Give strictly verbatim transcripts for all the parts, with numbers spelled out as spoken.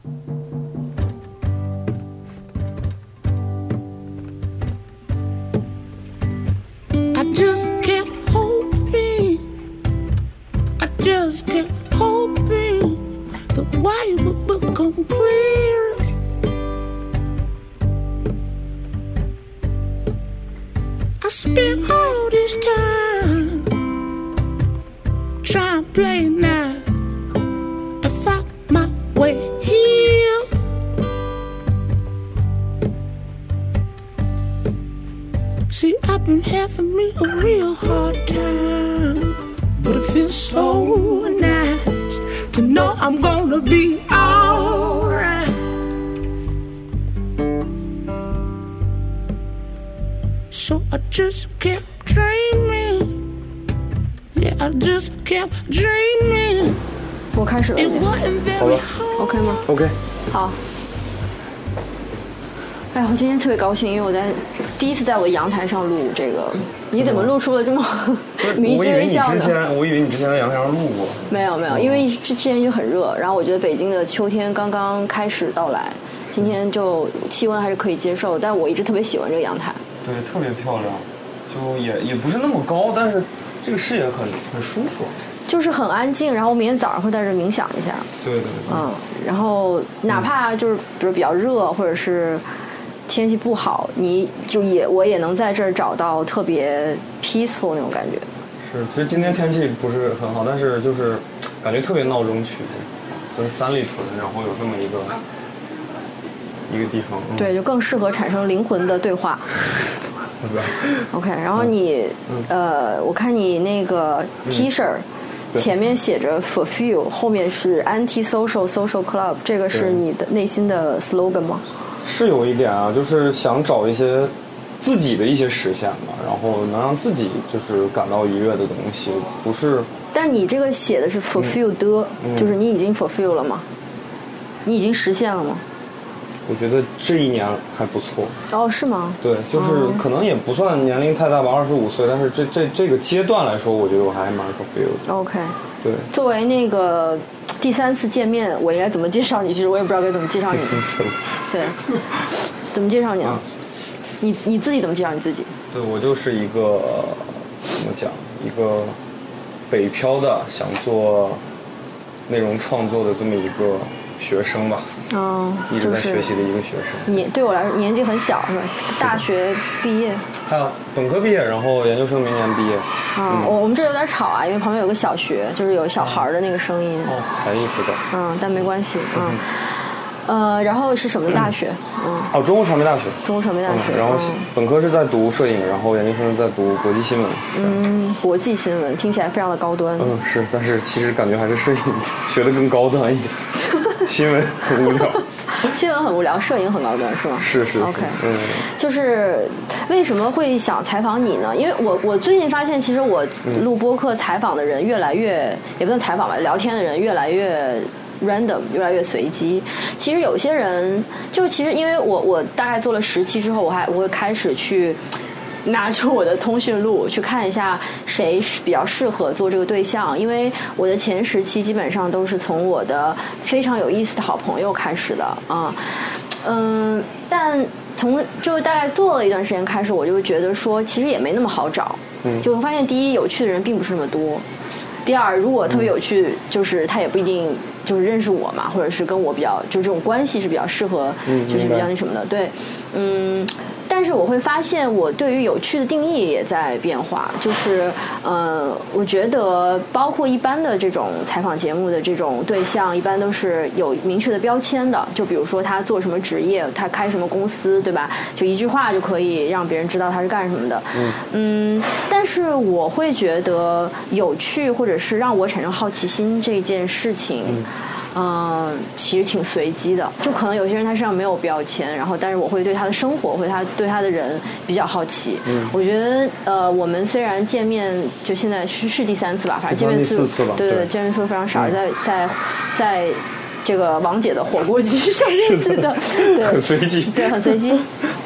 I just kept hoping, I just kept hoping the wire would become clear. I spent all this time trying to play now and find my way here. See, I've been having me a real hard time, but it feels so nice to know I'm gonna be alright. So I just kept dreaming, yeah, I just kept dreaming. 我开始了。 It wasn't very hard. OK 吗 OK 好。哎呀，我今天特别高兴，因为我在第一次在我的阳台上录这个。你怎么录出了这么迷之微笑呢？ 我以为你之前在阳台上录过。 没有没有，因为之前一直很热，然后我觉得北京的秋天刚刚开始到来，今天就气温还是可以接受，但我一直特别喜欢这个阳台。 对，特别漂亮，就也也不是那么高，但是这个视野很很舒服。 就是很安静，然后我明天早上会在这冥想一下。 对对对。 嗯，然后哪怕就是比如比较热，或者是天气不好，你就也我也能在这儿找到特别 peaceful 那种感觉。 是，其实今天天气不是很好，但是就是感觉特别闹中取静，就是三里屯，然后有这么一个一个地方。嗯、 对，就更适合产生灵魂的对话。OK， 然后你、嗯、呃，我看你那个 T 恤。嗯前面写着 fulfill， 后面是 anti-social social club， 这个是你的内心的 slogan 吗？ 是有一点啊，就是想找一些自己的一些实现吧，然后能让自己就是感到愉悦的东西，不是。 但你这个写的是 fulfill 的、嗯、就是你已经 fulfill 了吗？你已经实现了吗？ 我觉得这一年还不错。 哦，是吗？ 对，就是可能也不算年龄太大吧，二十五岁，但是这这这个阶段来说，我觉得我还蛮 fulfilled 的。 OK， 对。 作为那个第三次见面，我应该怎么介绍你？其实我也不知道该怎么介绍你。 第四次了。 对，怎么介绍你啊？ 嗯、 你你自己怎么介绍你自己？ 对，我就是一个怎么讲，一个北漂的，想做内容创作的这么一个学生吧。 哦， 一直在学习的一个学生。 你对我来说年纪很小是吧？大学毕业， 还有本科毕业，然后研究生明年毕业。 啊、嗯，我我们这有点吵啊，因为旁边有个小学，就是有小孩的那个声音。 哦，才艺辅导。 嗯，但没关系，嗯。呃，然后是什么大学？嗯。 哦，中国传媒大学。 中国传媒大学。 嗯、然后本科是在读摄影，然后研究生是在读国际新闻。 嗯，国际新闻听起来非常的高端。 嗯，是，但是其实感觉还是摄影学的更高端一点。新闻很无聊。 新闻很无聊，摄影很高端是吗？ 是是是。 OK， 嗯， 就是为什么会想采访你呢？因为我我最近发现，其实我录播客采访的人越来越，也不能采访吧，聊天的人越来越 random， 越来越随机。其实有些人，就其实因为我我大概做了十期之后，我还我会开始去拿出我的通讯录去看一下谁比较适合做这个对象，因为我的前十期基本上都是从我的非常有意思的好朋友开始的啊，嗯，但从就大概做了一段时间开始，我就觉得说其实也没那么好找，嗯，就会发现第一有趣的人并不是那么多，第二如果特别有趣，就是他也不一定就是认识我嘛，或者是跟我比较就这种关系是比较适合，就是比较那什么的，对，嗯。但是我会发现，我对于有趣的定义也在变化。就是，呃，我觉得包括一般的这种采访节目的这种对象，一般都是有明确的标签的。就比如说他做什么职业，他开什么公司，对吧？就一句话就可以让别人知道他是干什么的。嗯。嗯，但是我会觉得有趣，或者是让我产生好奇心这件事情。嗯嗯、呃，其实挺随机的，就可能有些人他身上没有标签，然后但是我会对他的生活，会他对他的人比较好奇。嗯，我觉得呃，我们虽然见面就现在是是第三次吧，反正见面次数对对见面次数非常少，嗯、在在在这个王姐的火锅机上认识的，对， 很随机， 对，很随机。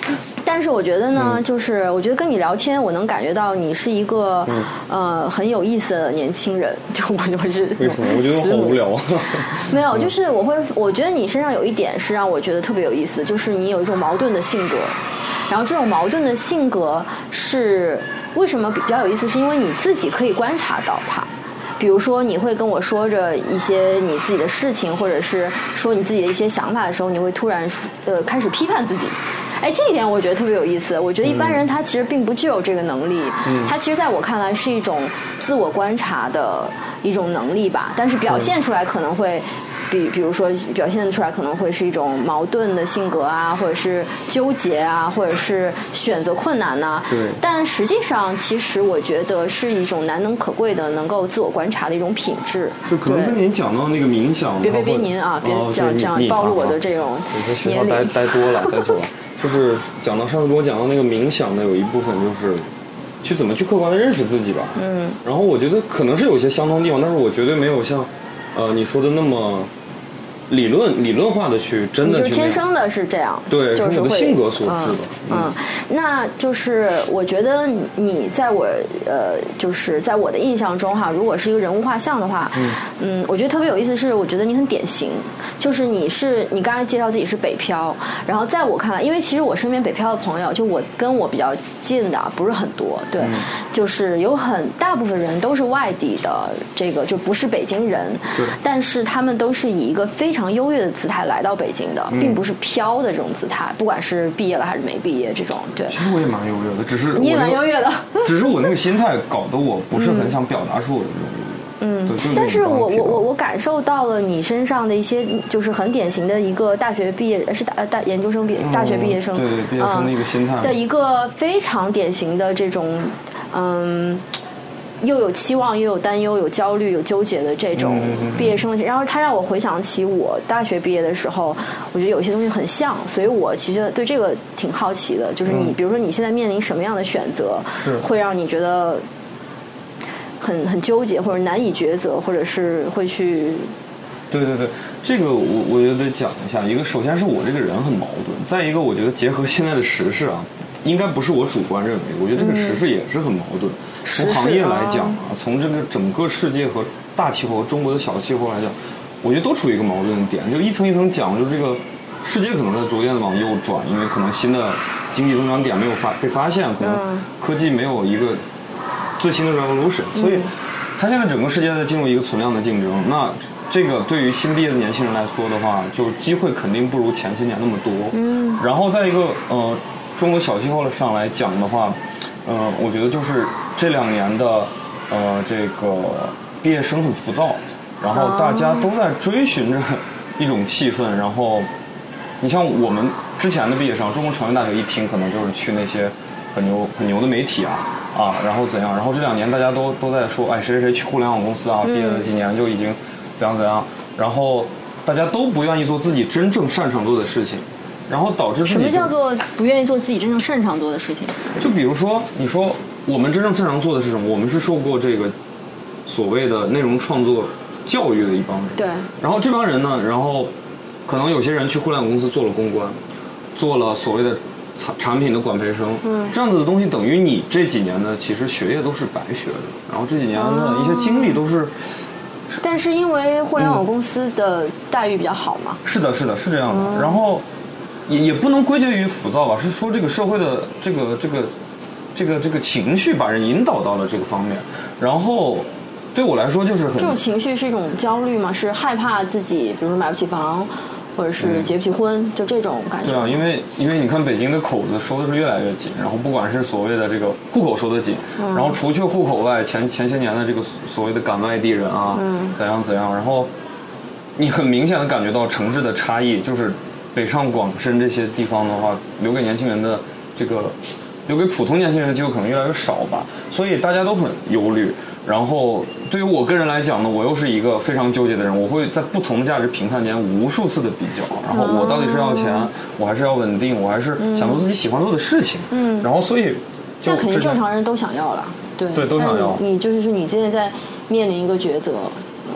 但是我觉得呢， 嗯、 就是我觉得跟你聊天，我能感觉到你是一个、嗯、呃很有意思的年轻人。就我我是为什么？我觉得我好无聊啊。 没有，就是我会，我觉得你身上有一点是让我觉得特别有意思，就是你有一种矛盾的性格。然后这种矛盾的性格是为什么比较有意思？是因为你自己可以观察到它。比如说你会跟我说着一些你自己的事情，或者是说你自己的一些想法的时候，你会突然呃开始批判自己。哎，这一点我觉得特别有意思。我觉得一般人他其实并不具有这个能力，嗯、他其实在我看来是一种自我观察的一种能力吧，但是表现出来可能会比比如说表现出来可能会是一种矛盾的性格啊，或者是纠结啊，或者是选择困难呐、啊。 对。 但实际上，其实我觉得是一种难能可贵的能够自我观察的一种品质。 就可能跟您讲到那个冥想， 别别别您啊，别这样、哦、这样暴露我的这种年龄。 待待多了，待久了。就是讲到上次跟我讲到那个冥想的有一部分就是去怎么去客观的认识自己吧。 嗯。然后我觉得可能是有些相同地方，但是我绝对没有像呃你说的那么。理论理论化的去真的去， 就是天生的是这样， 对， 就是我的性格所致的。 嗯，嗯那就是我觉得你在我呃，就是在我的印象中哈，如果是一个人物画像的话，嗯，嗯我觉得特别有意思是，我觉得你很典型，就是你是你刚才介绍自己是北漂，然后在我看来，因为其实我身边北漂的朋友，就我跟我比较近的不是很多，对，嗯、就是有很大部分人都是外地的，这个就不是北京人，但是他们都是以一个非常。非常优越的姿态来到北京的，并不是飘的这种姿态，不管是毕业了还是没毕业这种。对， 其实我也蛮优越的，只是你也蛮优越的， 只是我那个心态搞得我不是很想表达出我的那种优越。 嗯，但是我我我我感受到了你身上的一些，就是很典型的一个大学毕业是大大研究生毕业、嗯、大学毕业生， 对毕业生的一个心态、 嗯、的一个非常典型的这种嗯。又有期望，又有担忧，有焦虑，有纠结的这种毕业生，然后他让我回想起我大学毕业的时候，我觉得有些东西很像，所以我其实对这个挺好奇的。就是你，比如说你现在面临什么样的选择，会让你觉得很很纠结，或者难以抉择，或者是会去…… 对对对，这个我我觉得讲一下。一个，首先是我这个人很矛盾；再一个，我觉得结合现在的时事啊。应该不是我主观认为，我觉得这个时事也是很矛盾。嗯、从行业来讲啊，从这个整个世界和大气候、中国的小气候来讲，我觉得都处于一个矛盾的点。就一层一层讲，就是这个世界可能在逐渐的往右转，因为可能新的经济增长点没有发被发现，可能科技没有一个最新的 revolution，、嗯、所以它现在整个世界在进入一个存量的竞争。那这个对于新毕业的年轻人来说的话，就机会肯定不如前些年那么多。嗯，然后再一个呃。中国小气候上来讲的话，呃，我觉得就是这两年的，呃，这个毕业生很浮躁，然后大家都在追寻着一种气氛。然后，你像我们之前的毕业生，中国传媒大学一听可能就是去那些很牛很牛的媒体啊啊，然后怎样？然后这两年大家都都在说，哎，谁谁谁去互联网公司啊，毕业了几年就已经怎样怎样，然后大家都不愿意做自己真正擅长做的事情。然后导致什么叫做不愿意做自己真正擅长做的事情？ 就比如说，你说我们真正擅长做的是什么？我们是受过这个所谓的内容创作教育的一帮人。 对。 然后这帮人呢，然后可能有些人去互联网公司做了公关，做了所谓的产产品的管培生。嗯。这样子的东西等于你这几年呢，其实学业都是白学的。然后这几年的一些经历都是。 但是因为互联网公司的待遇比较好嘛。 嗯、是的，是的，是这样的。嗯、然后。也也不能归结于浮躁吧，是说这个社会的这个这个这个这个情绪把人引导到了这个方面。然后对我来说就是很这种情绪是一种焦虑吗？是害怕自己比如说买不起房，或者是结不起婚、嗯、就这种感觉。 对啊，因为因为你看北京的口子收的是越来越紧，然后不管是所谓的这个户口收得紧、嗯、然后除去户口外，前前些年的这个所谓的赶外地人啊、嗯、怎样怎样，然后你很明显的感觉到城市的差异，就是北上广深这些地方的话，留给年轻人的这个，留给普通年轻人的机会可能越来越少吧，所以大家都很忧虑。然后对于我个人来讲呢，我又是一个非常纠结的人，我会在不同的价值评判间无数次的比较，然后我到底是要钱，嗯、我还是要稳定，我还是想做自己喜欢做的事情。嗯，然后所以这肯定正常人都想要了，对对，都想要。 你就是说你现在在面临一个抉择。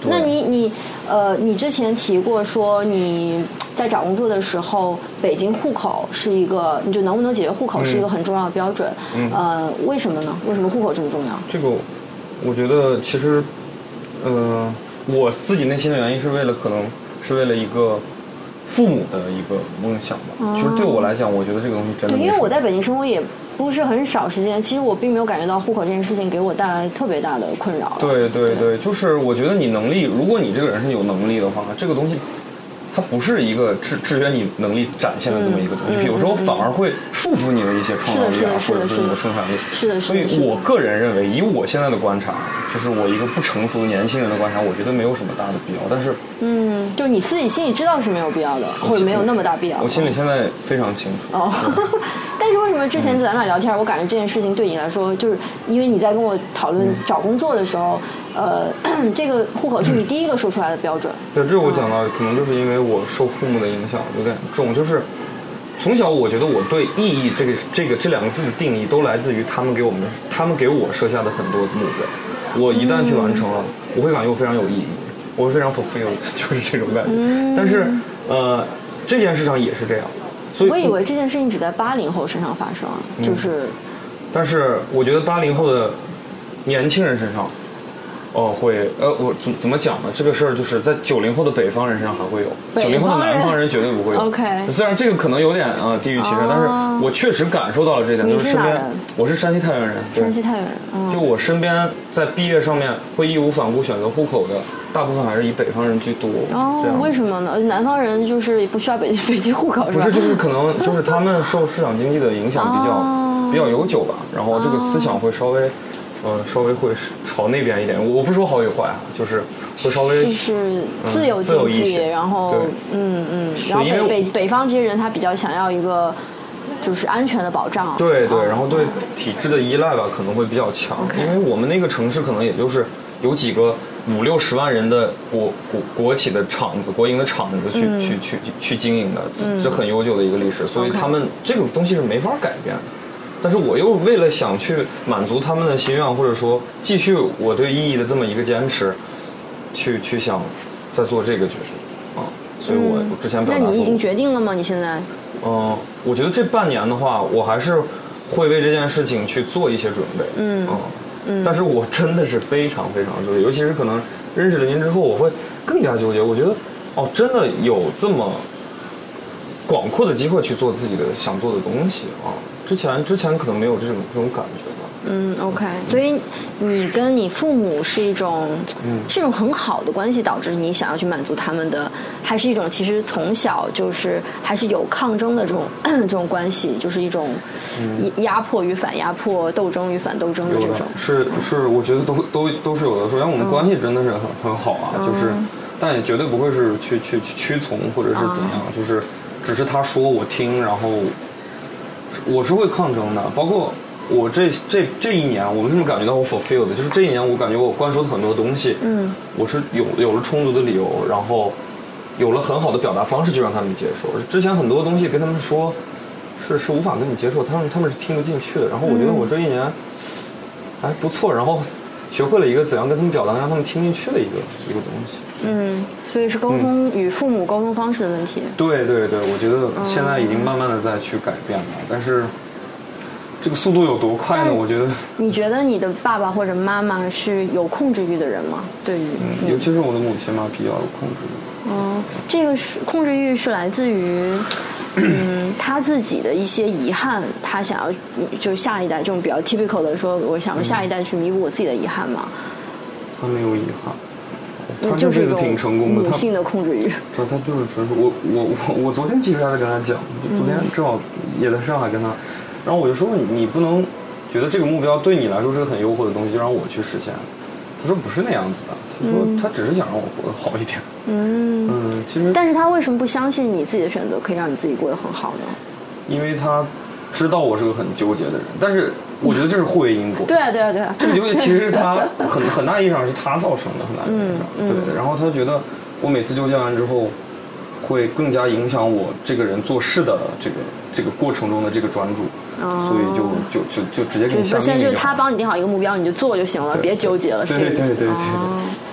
那你你呃，你之前提过说你在找工作的时候，北京户口是一个，你就能不能解决户口是一个很重要的标准。嗯、呃，为什么呢？为什么户口这么重要？ 这个，我觉得其实，呃，我自己内心的原因是为了可能是为了一个父母的一个梦想吧。哦、就是对我来讲，我觉得这个东西真的。 对，因为我在北京生活也不是很少时间，其实我并没有感觉到户口这件事情给我带来特别大的困扰。 对对 对, 对，就是我觉得你能力，如果你这个人是有能力的话，这个东西它不是一个制制约你能力展现的这么一个东西，嗯、有时候反而会束缚你的一些创造力啊，或者是你的生产力。 是的，是的。 所以我个人认为，以我现在的观察，就是我一个不成熟的年轻人的观察，我觉得没有什么大的必要。但是， 嗯，就你自己心里知道是没有必要的，或者没有那么大必要。 我心里现在非常清楚。 哦。但是为什么之前咱俩聊天，嗯、我感觉这件事情对你来说，就是因为你在跟我讨论找工作的时候，嗯、呃，这个户口是你第一个说出来的标准。 对，这我讲到，可能就是因为我受父母的影响有点重，就是从小我觉得我对意义这个这个这两个字的定义都来自于他们给我们他们给我设下的很多目标，我一旦去完成了，嗯、我会感觉我非常有意义，我会非常 fulfilled， 就是这种感觉。嗯、但是呃，这件事上也是这样。所以我以为这件事情只在八零后身上发生，嗯、就是， 但是我觉得八零后的年轻人身上，哦，会呃，我怎怎么讲呢？这个事儿就是在九零后的北方人身上还会有，九零后的南方人绝对不会有。 OK， 虽然这个可能有点啊、呃、地域歧视， oh, 但是我确实感受到了这一点。 你是哪人？ 我是山西太原人。 山西太原人。嗯、 就我身边在毕业上面会义无反顾选择户口的，大部分还是以北方人居多。 哦，为什么呢？南方人就是不需要北北京户口是吧？ 不是，就是可能就是他们受市场经济的影响比较、oh, 比较悠久吧，然后这个思想会稍微。呃，稍微会朝那边一点，我不说好与坏啊，就是会稍微就是自由经济，嗯、然后嗯嗯，然后北北北方这些人他比较想要一个就是安全的保障， 对对，然后对体制的依赖吧可能会比较强， okay. 因为我们那个城市可能也就是有几个五六十万人的国国国企的厂子、国营的厂子去、嗯、去去去经营的，这很悠久的一个历史，所以他们这种东西是没法改变的。但是我又为了想去满足他们的心愿，或者说继续我对意义的这么一个坚持，去去想再做这个决定啊，所以我、嗯、我之前表达过。 那你已经决定了吗？你现在？ 嗯、呃，我觉得这半年的话，我还是会为这件事情去做一些准备。嗯、呃、嗯。但是我真的是非常非常纠结，尤其是可能认识了您之后，我会更加纠结。我觉得哦，真的有这么广阔的机会去做自己的想做的东西啊。之前之前可能没有这种这种感觉吧。 嗯 ，OK， 所以你跟你父母是一种，嗯，是一种很好的关系，导致你想要去满足他们的，还是一种其实从小就是还是有抗争的这种这种关系，就是一种压迫与反压迫、斗争与反斗争的这种。 是是，我觉得都都都是有的。首先，我们关系真的是很、嗯、很好啊，就是，但也绝对不会是去去去屈从或者是怎样，嗯、就是只是他说我听，然后。我是会抗争的，包括我这这这一年，我为什么感觉到我 fulfilled 就是这一年我感觉我灌输的很多东西，嗯，我是有有了充足的理由，然后有了很好的表达方式去让他们接受。之前很多东西跟他们说，是是无法跟你接受，他们他们是听不进去的。然后我觉得我这一年还不错，然后学会了一个怎样跟他们表达，让他们听进去的一个一个东西。 嗯，所以是沟通、嗯、与父母沟通方式的问题。 对对对，我觉得现在已经慢慢的在去改变了，嗯、但是这个速度有多快呢？我觉得。你觉得你的爸爸或者妈妈是有控制欲的人吗？对于， 嗯，尤其是我的母亲嘛，比较有控制欲。 嗯，这个是控制欲是来自于，嗯，他自己的一些遗憾，他想要就是下一代这种比较 typical 的说，我想下一代去弥补我自己的遗憾吗？ 他没有遗憾。他这辈子挺成功的， 母性的控制欲。 他他就是纯属我我我我昨天其实还在跟他讲，就昨天正好也在上海跟他，然后我就说你你不能觉得这个目标对你来说是个很诱惑的东西，就让我去实现。他说不是那样子的，他说他只是想让我活得好一点。嗯嗯，其实。 但是他为什么不相信你自己的选择可以让你自己过得很好呢？ 因为他知道我是个很纠结的人，但是我觉得这是互为因果。 对啊对啊对啊， 这个纠结其实是他很很大意义上是他造成的，很大意义上。嗯嗯、对，然后他觉得我每次纠结完之后，会更加影响我这个人做事的这个这个过程中的这个专注，哦、所以就就就就直接给你下命令。 现在就是他帮你定好一个目标，你就做就行了，别纠结了。 对对对对对。哦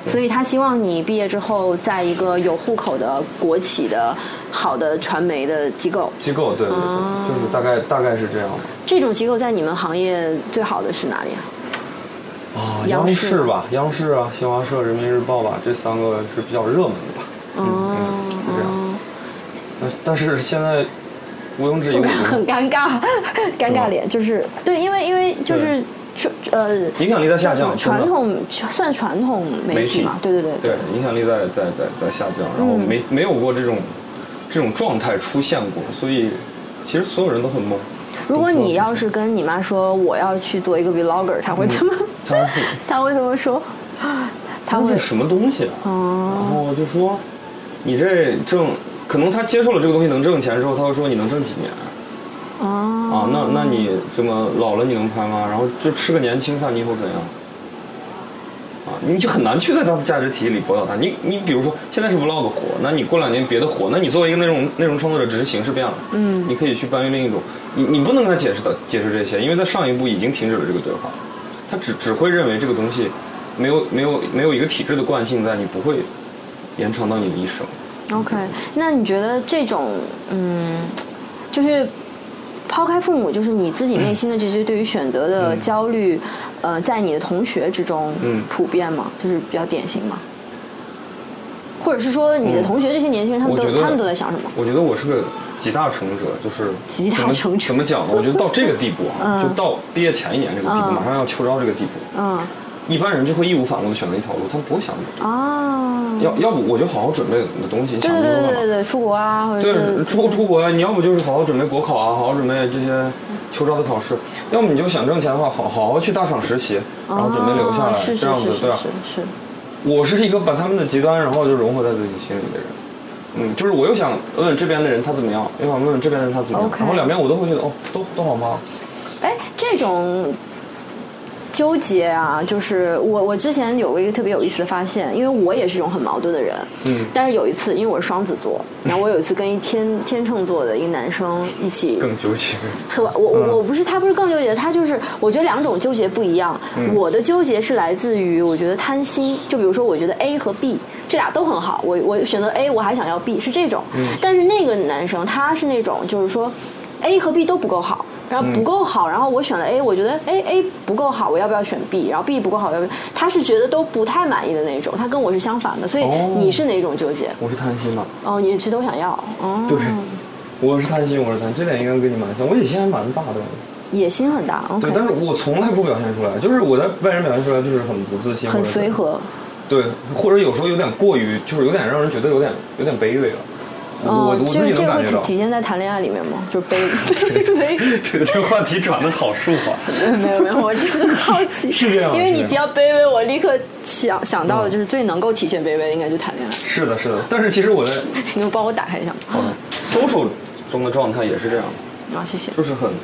所以他希望你毕业之后在一个有户口的国企的好的传媒的机构。 机构对对对，啊、就是大概大概是这样的。 这种机构在你们行业最好的是哪里啊？ 啊，央视吧，央视啊，新华社、人民日报吧，这三个是比较热门的吧。嗯，嗯是这样。但但是现在毋庸置疑， 很尴尬，尴尬脸就是对，因为因为就是呃， 影响力在下降， 传统算传统媒体嘛，对对对对，影响力在在在在下降，然后没没有过这种这种状态出现过，所以其实所有人都很懵。 如果你要是跟你妈说我要去做一个 vlogger， 她会怎么？ 她会她会怎么说？ 她会什么东西啊？哦，然后就说你这挣，可能她接受了这个东西能挣钱之后，她会说你能挣几年？哦啊，那那你这么老了你能拍吗？然后就吃个年轻饭，你以后怎样？啊，你就很难去在他的价值体系里驳倒他。你你比如说现在是 vlog 火，那你过两年别的火，那你作为一个内容内容创作者，只是形式变了。嗯，你可以去搬运另一种。你你不能跟他解释的解释这些，因为在上一步已经停止了这个对话。他只只会认为这个东西没有没有没有一个体制的惯性在，你不会延长到你的一生。 OK， 那你觉得这种嗯，就是抛开父母，就是你自己内心的这些对于选择的焦虑，嗯、呃，在你的同学之中普遍吗？嗯、就是比较典型吗？或者是说你的同学这些年轻人，他们都他们都在想什么？ 我觉得我是个集大成者，就是集大成者怎么讲呢？我觉得到这个地步啊，嗯、就到毕业前一年这个地步，嗯、马上要秋招这个地步，嗯，一般人就会义无反顾的选择一条路，他们不会想这个啊。要要不我就好好准备你的东西， 对对对对对，出国啊，或者对出出国啊，你要不就是好好准备国考啊，好好准备这些秋招的考试，要么你就想挣钱的话，好好好去大厂实习，然后准备留下来， 是这样子对吧？ 是是。 我是一个把他们的极端，然后就融合在自己心里的人。嗯，就是我又想问问这边的人他怎么样，又想问问这边的人他怎么样， okay. 然后两边我都会觉得哦，都都好吗？ 哎，这种纠结啊，就是我我之前有过一个特别有意思的发现，因为我也是一种很矛盾的人，嗯，但是有一次，因为我是双子座，然后我有一次跟一天天秤座的一个男生一起更纠结， 测我我、嗯、我不是他不是更纠结，他就是我觉得两种纠结不一样，嗯、我的纠结是来自于我觉得贪心，就比如说我觉得 A 和 B 这俩都很好，我我选择 A 我还想要 B 是这种，嗯、但是那个男生他是那种就是说 A 和 B 都不够好。然后不够好，然后我选了 A， 我觉得 A A 不够好，我要不要选 B？ 然后 B 不够好，要不要？他是觉得都不太满意的那种，他跟我是相反的，所以你是哪种纠结？ 我是贪心嘛。 哦，你其实都想要。哦， 对，我是贪心，我是贪心，这点应该跟你蛮像。我野心还蛮大的。 野心很大 ，OK。 对，但是我从来不表现出来，就是我在外人表现出来就是很不自信， 很随和。 对，或者有时候有点过于，就是有点让人觉得有点有点卑微了。 哦， 我我自己这个会能感觉到， 体现在谈恋爱里面吗？就是卑卑微。 对，这个话题转得好顺滑。 没有没有，我真的好奇。 是这样， 因为你提到卑微，我立刻想想到的就是最能够体现卑微，应该就谈恋爱。 是的，是的。但是其实我在， 你能帮我打开一下吗？ 好的。social 中的状态也是这样的。啊，谢谢。 就是很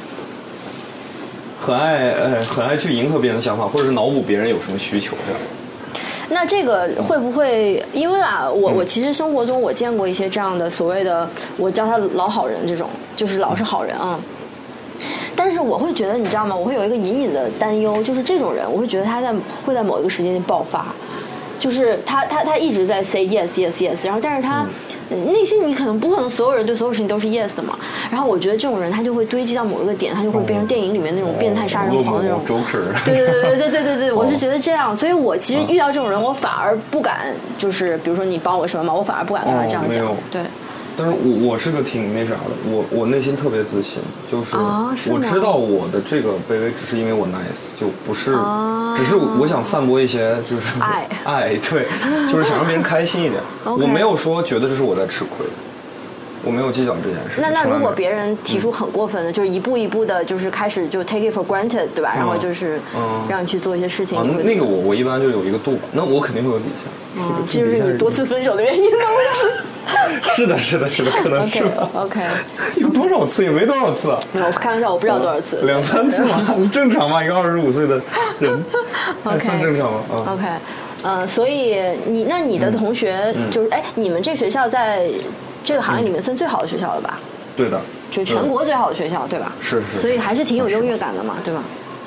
很爱呃很爱去迎合别人的想法，或者是脑补别人有什么需求这样。 那这个会不会因为啊，我我其实生活中我见过一些这样的所谓的，我叫他老好人这种，就是老是好人啊。但是我会觉得，你知道吗？我会有一个隐隐的担忧，就是这种人，我会觉得他在会在某一个时间点爆发，就是他他他一直在 say yes yes yes， 然后但是他。嗯内心你可能不可能所有人对所有事情都是 yes 的嘛，然后我觉得这种人他就会堆积到某一个点，他就会变成电影里面那种变态杀人狂那种。对对对对对对对对，我是觉得这样，所以我其实遇到这种人，我反而不敢，就是比如说你帮我什么忙，我反而不敢跟他这样讲。对。 但是我我是个挺那啥的，我我内心特别自信，就是我知道我的这个卑微只是因为我 nice， 就不是，只是我想散播一些就是爱爱，对，就是想让别人开心一点。我没有说觉得这是我在吃亏，我没有计较这件事。 那那如果别人提出很过分的，就是一步一步的，就是开始就 take it for granted， 对吧？然后就是让你去做一些事情。 那个我我一般就有一个度，那我肯定会有底线。 嗯，这就是你多次分手的原因吗？ 是的，是的，是的，可能是吧。 OK， 有多少次也没多少次啊。 我开玩笑，我不知道多少次。 两三次嘛，正常嘛，一个二十五岁的人，还算正常吗？啊 OK， 呃，所以你那你的同学就是哎，你们这学校在这个行业里面算最好的学校了吧？ 对的， 就全国最好的学校，对吧？ 是是。 所以还是挺有优越感的嘛，对吧？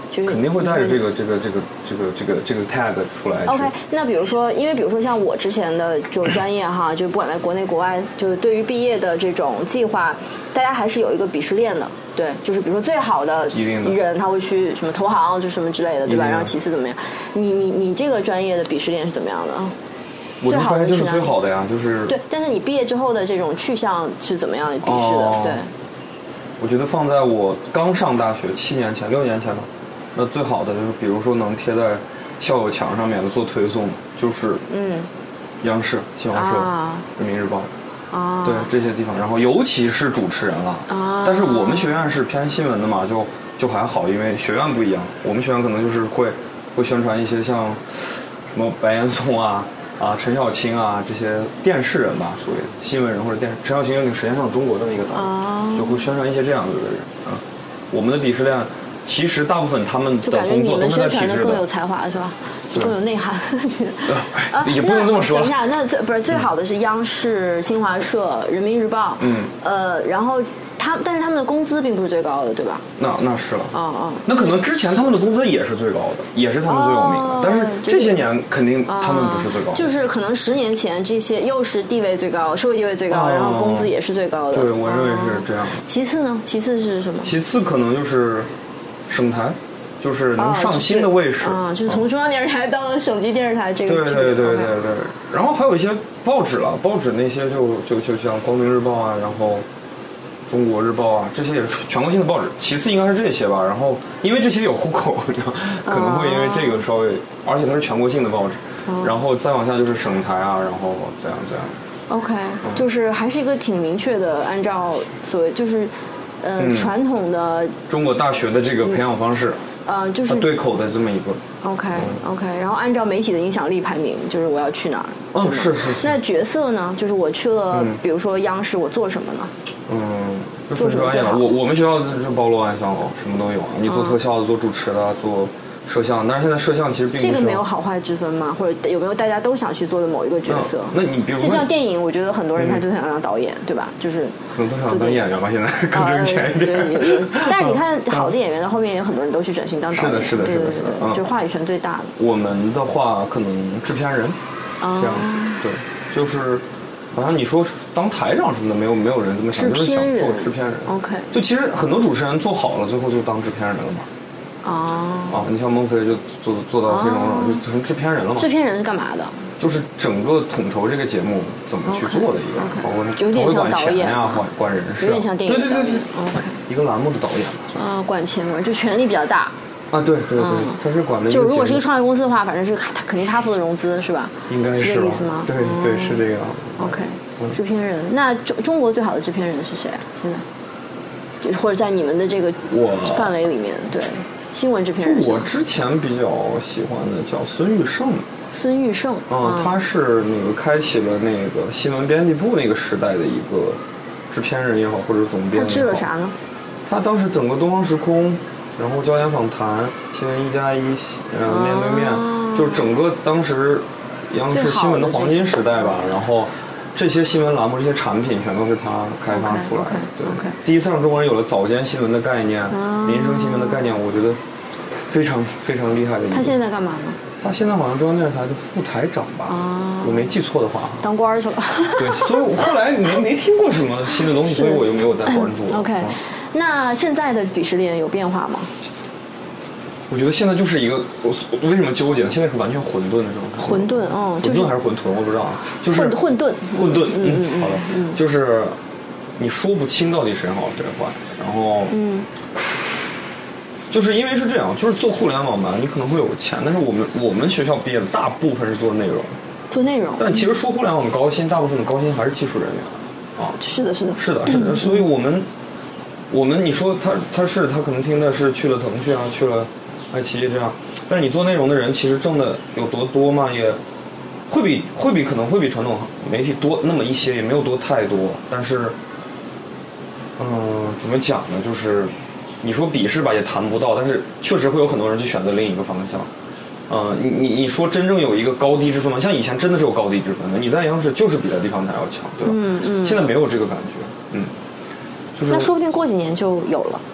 就是肯定会带着这个这个这个这个这个这个 tag 出来。 OK， 那比如说，因为比如说像我之前的这种专业哈，就不管在国内国外，就是对于毕业的这种计划，大家还是有一个鄙视链的。对，就是比如说最好的人他会去什么投行，就什么之类的，对吧？然后其次怎么样？你你你这个专业的鄙视链是怎么样的？ 我这专业就是最好的呀，就是对。但是你毕业之后的这种去向是怎么样鄙视的？哦、对。 我觉得放在我刚上大学七年前、六年前吧，那最好的就是比如说能贴在校友墙上面的做推送，就是嗯，央视、新华社、啊、人民日报。啊，对这些地方，然后尤其是主持人了啊。但是我们学院是偏新闻的嘛，就就还好，因为学院不一样。我们学院可能就是会会宣传一些像什么白岩松啊啊陈小青啊这些电视人吧，所谓的新闻人或者电视。陈小青有点时间上中国的那个导演，啊、就会宣传一些这样子的人啊。我们的鄙视链其实大部分他们的工作都是在体制的。就感觉你们宣传的更有才华是吧？就更有内涵。 啊，也不能这么说。 等一下，那最不是最好的是央视、新华社、人民日报。嗯。呃，然后他，但是他们的工资并不是最高的，对吧？ 那那是了。 哦哦。 那可能之前他们的工资也是最高的，也是他们最有名的，哦、但是这些年肯定他们不是最高的。 就是可能十年前这些又是地位最高、社会地位最高，哦、然后工资也是最高的。 对，我认为是这样。 哦、其次呢？其次是什么？ 其次可能就是省台。就是能上新的卫视啊、哦，就是从中央电视台到省级电视台这个。 对对对对对对。然后还有一些报纸了，报纸那些就就就像光明日报啊，然后中国日报啊，这些也是全国性的报纸。其次应该是这些吧。然后因为这些有户口，可能会因为这个稍微，哦、而且它是全国性的报纸。哦、然后再往下就是省台啊，然后怎样怎样。 OK，、嗯、就是还是一个挺明确的，按照所谓就是呃、嗯、传统的中国大学的这个培养方式。嗯呃，就是对口的这么一个 ，OK OK，然后按照媒体的影响力排名，就是我要去哪儿。 嗯，是是是。 那角色呢？就是我去了， 嗯、 比如说央视，我做什么呢？ 嗯，做什么专业了？我我们学校就包罗万象哦，什么都有啊。你做特效的，做主持的，做摄像，但是现在摄像其实并不这个没有好坏之分吗？或者有没有大家都想去做的某一个角色？ 那, 那你比如就像电影，我觉得很多人他就想当导演，嗯、对吧？就是可能都想当演员吧，现在更挣钱一点。 呃、对，有有。但是你看，好的演员的后面也有很多人都去转型当导演。 是的，是的，是的， 是的，嗯、就话语权最大的。 我们的话，可能制片人、嗯、这样子，对，就是好像你说当台长什么的，没有没有人这么想，就是想做制片人。 OK， 就其实很多主持人做好了，最后就当制片人了嘛。 哦， 啊，你像孟非就做做到非常好，就成制片人了嘛。 制片人是干嘛的？ 就是整个统筹这个节目怎么去做的一个， okay, okay. 包括有点像导演呀，管管人事， 有点像电影导演。 对对对对 ，OK， 一个栏目的导演嘛。 啊，管钱嘛，就权力比较大。 啊，对对对，他是管的。 就如果是一个创业公司的话，反正是他肯定他负责融资，是吧？ 应该是这个意思吗？ 对对，是这个。 OK，制片人，那中中国最好的制片人是谁啊？现在，就或者在你们的这个范围里面，对。新闻制片人， 我之前比较喜欢的叫孙玉胜。 孙玉胜， 啊、嗯，他是那个开启了那个新闻编辑部那个时代的一个制片人也好，或者总编。 他制了啥呢？ 他当时整个东方时空，然后焦点访谈、新闻一加一，呃，面对面，啊、就是整个当时央视新闻的黄金时代吧。然后这些新闻栏目、这些产品全都是他开发出来的。 对， okay, okay. 第一次让中国人有了早间新闻的概念、啊、民生新闻的概念，我觉得非常非常厉害的一个。 他现在干嘛呢？ 他现在好像中央电视台的副台长吧，啊、我没记错的话， 当官去了。 对，所以我后来没没听过什么新的东西，所以我就没有再关注了。 OK，、嗯、那现在的鄙视链有变化吗？ 我觉得现在就是一个，我为什么纠结？现在是完全混沌的这种。 混沌哦， 混沌还是混沌，我不知道。就是混混沌， 混沌。嗯，嗯好的、嗯，就是你说不清到底谁好谁坏，然后嗯。就是因为是这样，就是做互联网吧，你可能会有钱，但是我们我们学校毕业的大部分是做内容， 做内容。 但其实说互联网高薪，大部分的高薪还是技术人员啊。 是的，是的， 是的，是的。所以我们我们你说他他是他可能听的是去了腾讯啊，去了爱奇艺这样，但是你做内容的人其实挣的有多多嘛，也会比会比可能会比传统媒体多那么一些，也没有多太多。但是，嗯、呃，怎么讲呢？就是你说鄙视吧，也谈不到，但是确实会有很多人去选择另一个方向。呃，你你你说真正有一个高低之分吗？像以前真的是有高低之分的，你在央视就是比在地方台要强，对吧？ 嗯嗯。 现在没有这个感觉，嗯。就是、 那说不定过几年就有了。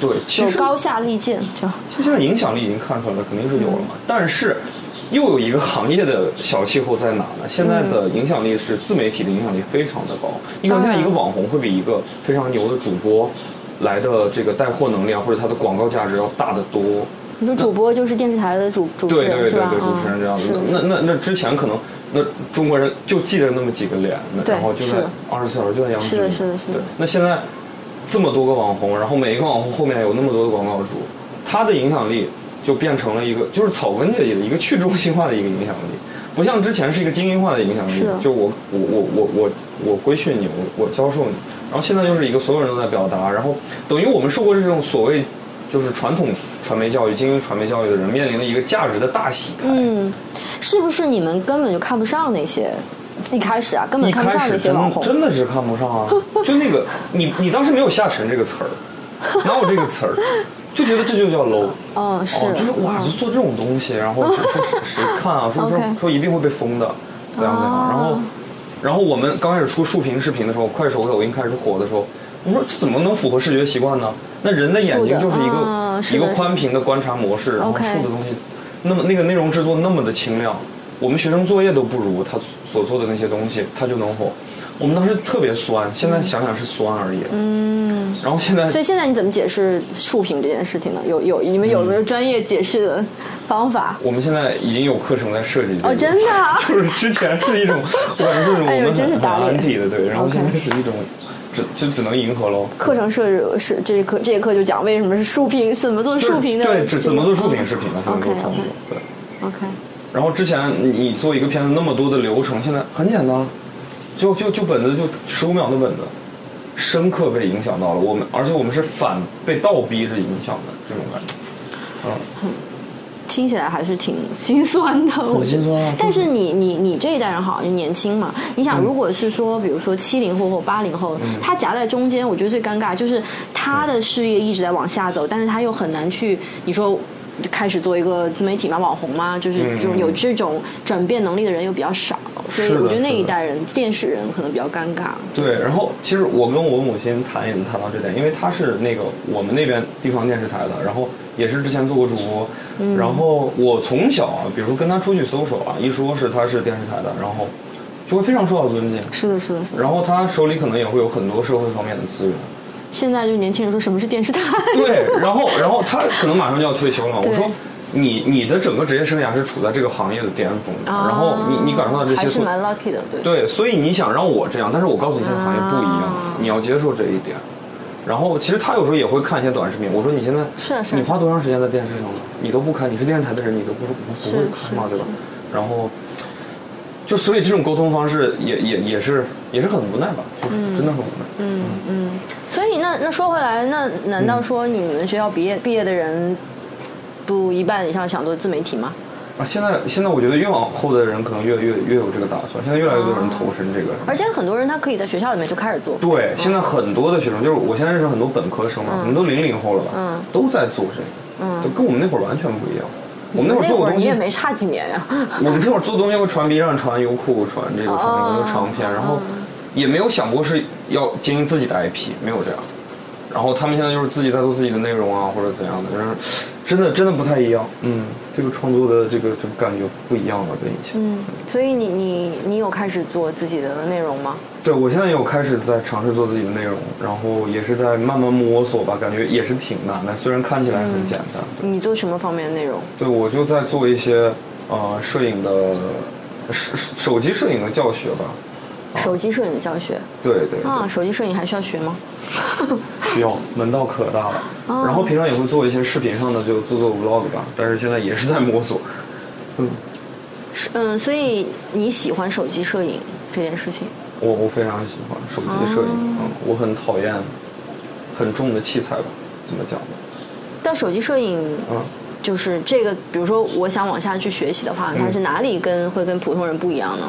对，其实有高下立见，这样。 其实现在影响力已经看出来了，肯定是有了嘛。嗯、但是又有一个行业的小气候在哪呢？现在的影响力是自媒体的影响力非常的高。你看现在一个网红会比一个非常牛的主播来的这个带货能力啊，或者他的广告价值要大得多。 你说主播就是电视台的主主持人对对对对， 主持人这样子。那那那之前可能那中国人就记着那么几个脸，然后就在二十四小时就在央视。 是的，是的，是的。 那现在这么多个网红，然后每一个网红后面有那么多的广告主，他的影响力就变成了一个就是草根阶级的一个去中心化的一个影响力，不像之前是一个精英化的影响力。就我我我我我我规训你，我我教授你，然后现在就是一个所有人都在表达，然后等于我们受过这种所谓就是传统传媒教育、精英传媒教育的人面临的一个价值的大洗牌。 嗯，是不是你们根本就看不上那些？一开始啊，根本看不上那些网红， 真的是看不上啊！就那个，你你当时没有下沉这个词儿，哪有这个词儿？就觉得这就叫 low。 哦，是， 哦、就是哇，就做这种东西，然后谁看啊？说说说一定会被封的，怎样怎样？然后，然后我们刚开始出竖屏视频的时候，快手、抖音开始火的时候，我说这怎么能符合视觉习惯呢？那人的眼睛就是一个、哦、一个宽屏的观察模式，然后竖的东西，那么那个内容制作那么的清亮，我们学生作业都不如他所做的那些东西，他就能火。我们当时特别酸，现在想想是酸而已。嗯，然后现在， 所以现在你怎么解释竖屏这件事情呢？有有你们有没有专业解释的方法？ 我们现在已经有课程在设计这个。 哦，真的、啊？ 就是之前是一种，我感觉是我们很很安体的，对，然后现在是一种。只就只能迎合喽。 课程设置是这一课这一课就讲为什么是竖屏，怎么做竖屏的， 对，怎么做竖屏视频的，怎么做创作，对。 OK。 然后之前你做一个片子那么多的流程，现在很简单，就就就本子就十五秒的本子，深刻被影响到了我们，而且我们是反被倒逼着影响的这种感觉，嗯。 嗯，听起来还是挺心酸的， 很心酸啊。 但是你你你这一代人好像年轻嘛，你想，如果是说，比如说七零后或八零后，嗯、他夹在中间，我觉得最尴尬就是他的事业一直在往下走，但是他又很难去，你说开始做一个自媒体嘛，网红嘛，就是这种有这种转变能力的人又比较少，所以我觉得那一代人电视人可能比较尴尬。 对，然后其实我跟我母亲谈也能谈到这点，因为她是那个我们那边地方电视台的，然后也是之前做过主播。嗯、然后我从小啊，比如说跟他出去搜手啊，一说是他是电视台的，然后就会非常受到尊敬。 是的，是的，是的。 然后他手里可能也会有很多社会方面的资源。 现在就年轻人说什么是电视台？ 对，然后然后他可能马上就要退休了。我说你你的整个职业生涯是处在这个行业的巅峰的，啊、然后你你感受到这些， 还是蛮 lucky 的，对。 对，所以你想让我这样，但是我告诉你，现在行业不一样，啊、你要接受这一点。然后其实他有时候也会看一些短视频，我说你现在是是， 你花多长时间在电视上了？你都不看，你是电视台的人，你都不不不会看嘛，对吧？然后就所以这种沟通方式也也也是也是很无奈吧，就是真的很无奈。 嗯嗯。所以那那说回来，那难道说你们学校毕业毕业的人不一半以上想做自媒体吗？ 啊，现在现在我觉得越往后的人可能越越越有这个打算，现在越来越多人投身这个， 而且很多人他可以在学校里面就开始做。 对，现在很多的学生，就是我现在认识很多本科生嘛，可能都零零后了吧，嗯，都在做这个，嗯，跟我们那会儿完全不一样。我们那会儿做的东西， 你也没差几年呀。 我们那会儿做东西会传 B 站、传优酷、传这个传那个长片，然后也没有想过是要经营自己的 I P， 没有这样。然后他们现在就是自己在做自己的内容啊，或者怎样的，就是真的真的不太一样。嗯，这个创作的这个这个感觉不一样了，跟以前。 嗯，所以你你你有开始做自己的内容吗？ 对，我现在有开始在尝试做自己的内容，然后也是在慢慢摸索吧，感觉也是挺难的，虽然看起来很简单。 嗯、你做什么方面的内容？ 对，我就在做一些呃摄影的手手机摄影的教学吧。 手机摄影的教学， 对 对, 对啊，手机摄影还需要学吗？ 需要，门道可大了。哦、然后平常也会做一些视频上的，就做做 vlog 吧，但是现在也是在摸索。嗯， 嗯，所以你喜欢手机摄影这件事情？ 我我非常喜欢手机摄影，哦、嗯，我很讨厌很重的器材吧，怎么讲呢？ 但手机摄影，嗯，就是这个，比如说我想往下去学习的话，它是哪里跟会跟普通人不一样呢？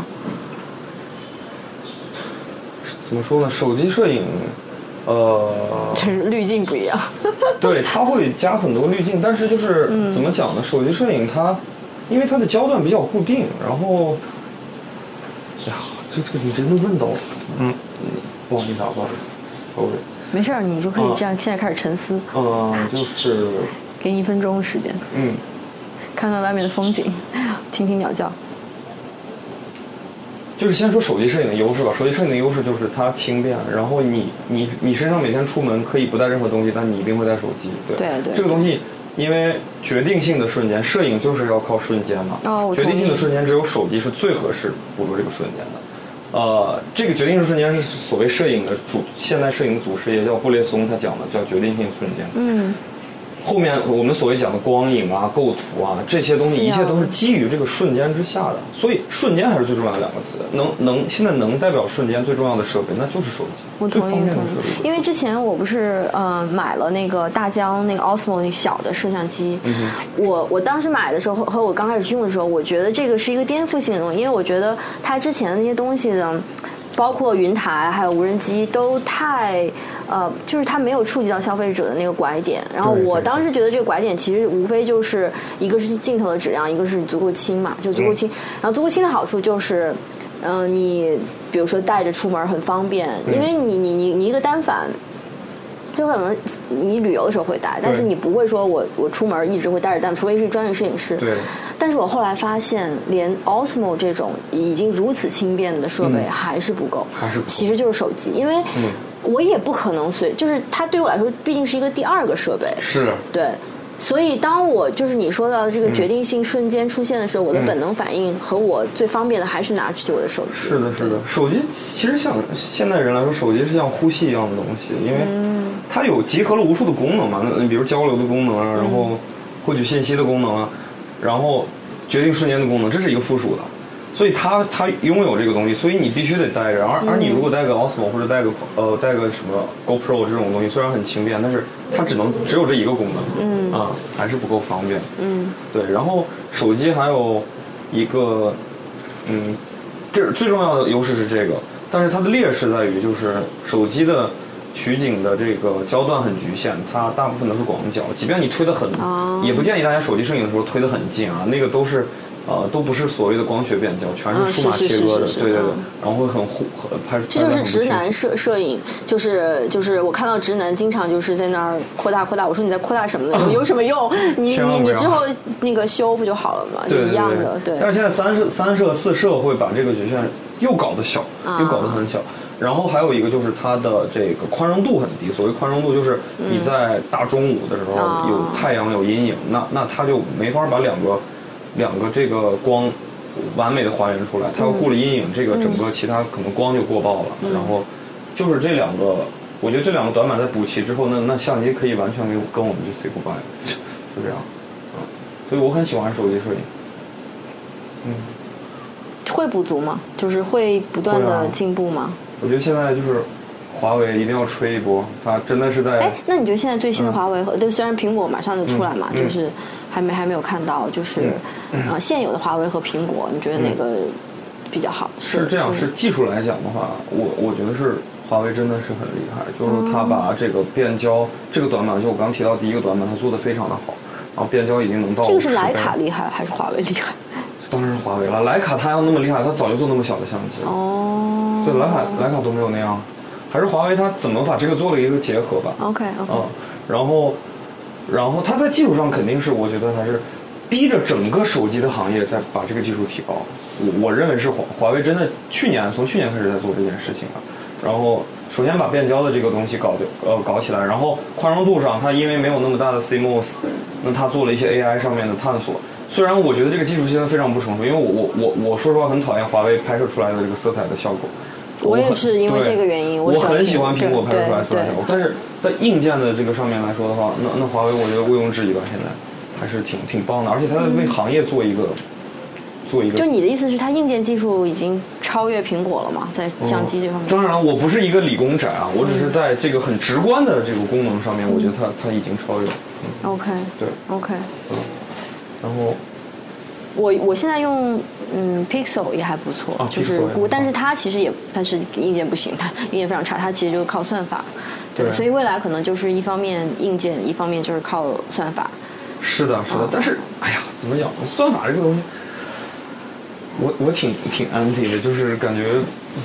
怎么说呢？手机摄影，呃， 就是滤镜不一样。 对，它会加很多滤镜，但是就是、嗯、怎么讲呢？手机摄影它，因为它的焦段比较固定，然后，哎呀，这这个你真的问到了，嗯，不好意思啊，不好意思， 没事儿，你就可以这样，现在开始沉思。 嗯，就是给你一分钟时间。 嗯， 看看外面的风景，听听鸟叫。 就是先说手机摄影的优势吧。手机摄影的优势就是它轻便，然后你你你身上每天出门可以不带任何东西，但你一定会带手机。对对对， 这个东西。因为决定性的瞬间，摄影就是要靠瞬间嘛。 哦， 决定性的瞬间只有手机是最合适捕捉这个瞬间的。呃，这个决定性瞬间是所谓摄影的主，现代摄影的祖师爷叫布列松，他讲的叫决定性瞬间。 嗯。 后面我们所谓讲的光影啊、构图啊这些东西，一切都是基于这个瞬间之下的。所以瞬间还是最重要的两个词。能能现在能代表瞬间最重要的设备，那就是手机。 我同意，同意。因为之前我不是呃买了那个大疆那个 Osmo 那个小的摄像机， 嗯、 我我当时买的时候和和我刚开始用的时候，我觉得这个是一个颠覆性的东西，因为我觉得它之前的那些东西呢，包括云台还有无人机都太。呃，就是它没有触及到消费者的那个拐点，然后我当时觉得这个拐点其实无非就是一个是镜头的质量，一个是足够轻嘛，就足够轻。嗯、然后足够轻的好处就是，嗯、呃，你比如说带着出门很方便，因为你你你你一个单反，就可能你旅游的时候会带，但是你不会说我我出门一直会带着单，除非是专业摄影师。 对。 但是我后来发现，连 Osmo 这种已经如此轻便的设备还是不够， 嗯、还是不够其实就是手机，因为。嗯我也不可能随，就是它对我来说毕竟是一个第二个设备， 是对，所以当我就是你说到这个决定性瞬间出现的时候，嗯、我的本能反应和我最方便的还是拿起我的手机。 是的，是的，手机其实像现代人来说，手机是像呼吸一样的东西，因为它有集合了无数的功能嘛，那比如交流的功能啊，然后获取信息的功能啊，然后决定瞬间的功能，这是一个附属的。所以它它拥有这个东西，所以你必须得带着。而而你如果带个 Osmo 或者带个呃带个什么 GoPro 这种东西，虽然很轻便，但是它只能只有这一个功能，嗯啊，还是不够方便。 嗯， 对。然后手机还有一个，嗯，这最重要的优势是这个，但是它的劣势在于就是手机的取景的这个焦段很局限，它大部分都是广角，即便你推得很， 哦、 也不建议大家手机摄影的时候推得很近啊，那个都是。呃，都不是所谓的光学变焦，全是数码切割的，对对对，然后会很糊，拍这就是直男摄摄影，就是就是我看到直男经常就是在那儿扩大扩大，我说你在扩大什么呢？有什么用？你你你之后那个修不就好了嘛？ 对， 一样的，对。 但是现在三摄、三摄、四摄会把这个局限又搞得小，又搞得很小。然后还有一个就是它的这个宽容度很低，所谓宽容度就是你在大中午的时候有太阳有阴影，那那它就没法把两个。两个这个光完美的还原出来，它要顾了阴影，这个整个其他可能光就过曝了。 嗯、 然后就是这两个，我觉得这两个短板在补齐之后，那那相机可以完全跟跟我们就 say goodbye， 就这样。嗯，所以我很喜欢手机摄影。嗯， 会不足吗？就是会不断的进步吗？ 啊、我觉得现在就是华为一定要吹一波，它真的是在。 哎，那你觉得现在最新的华为和，对、嗯，虽然苹果马上就出来嘛， 嗯、 就是。还没还没有看到，就是、嗯嗯、呃现有的华为和苹果，你觉得哪个比较好？ 嗯、是这样，是技术来讲的话，我我觉得是华为真的是很厉害，就是它把这个变焦、嗯、这个短板，就我刚提到第一个短板，它做得非常的好，然后变焦已经能到。 这个是徕卡厉害还是华为厉害？ 当然是华为了，徕卡它要那么厉害，它早就做那么小的相机了。 哦。 对，徕卡徕卡都没有那样，还是华为它怎么把这个做了一个结合吧 ？OK OK。 嗯，然后然后它在技术上肯定是我觉得还是。逼着整个手机的行业在把这个技术提高，我我认为是华华为真的去年从去年开始在做这件事情了。然后首先把变焦的这个东西搞的呃搞起来，然后宽容度上它因为没有那么大的 C M O S， 那它做了一些 A I 上面的探索。虽然我觉得这个技术现在非常不成熟，因为我我我我说实话很讨厌华为拍摄出来的这个色彩的效果。 我也是因为这个原因， 我很喜欢苹果拍摄出来色彩效果，但是在硬件的这个上面来说的话，那那华为我觉得毋庸置疑吧，现在。还是挺挺棒的，而且它在为行业做一个、嗯、做一个。 就你的意思是，它硬件技术已经超越苹果了吗？在相机这方面？ 嗯、当然了，我不是一个理工宅啊，我只是在这个很直观的这个功能上面，嗯、我觉得它它已经超越了。 嗯、OK。 对。 OK。 嗯。然后。 我我现在用嗯 Pixel 也还不错， 啊、 就是不， 但是它其实也，但是硬件不行，它硬件非常差，它其实就是靠算法。对。 对所以未来可能就是一方面硬件，一方面就是靠算法。 是的，是的，但是，哎呀，怎么讲？算法这个东西，我我挺挺 anti 的，就是感觉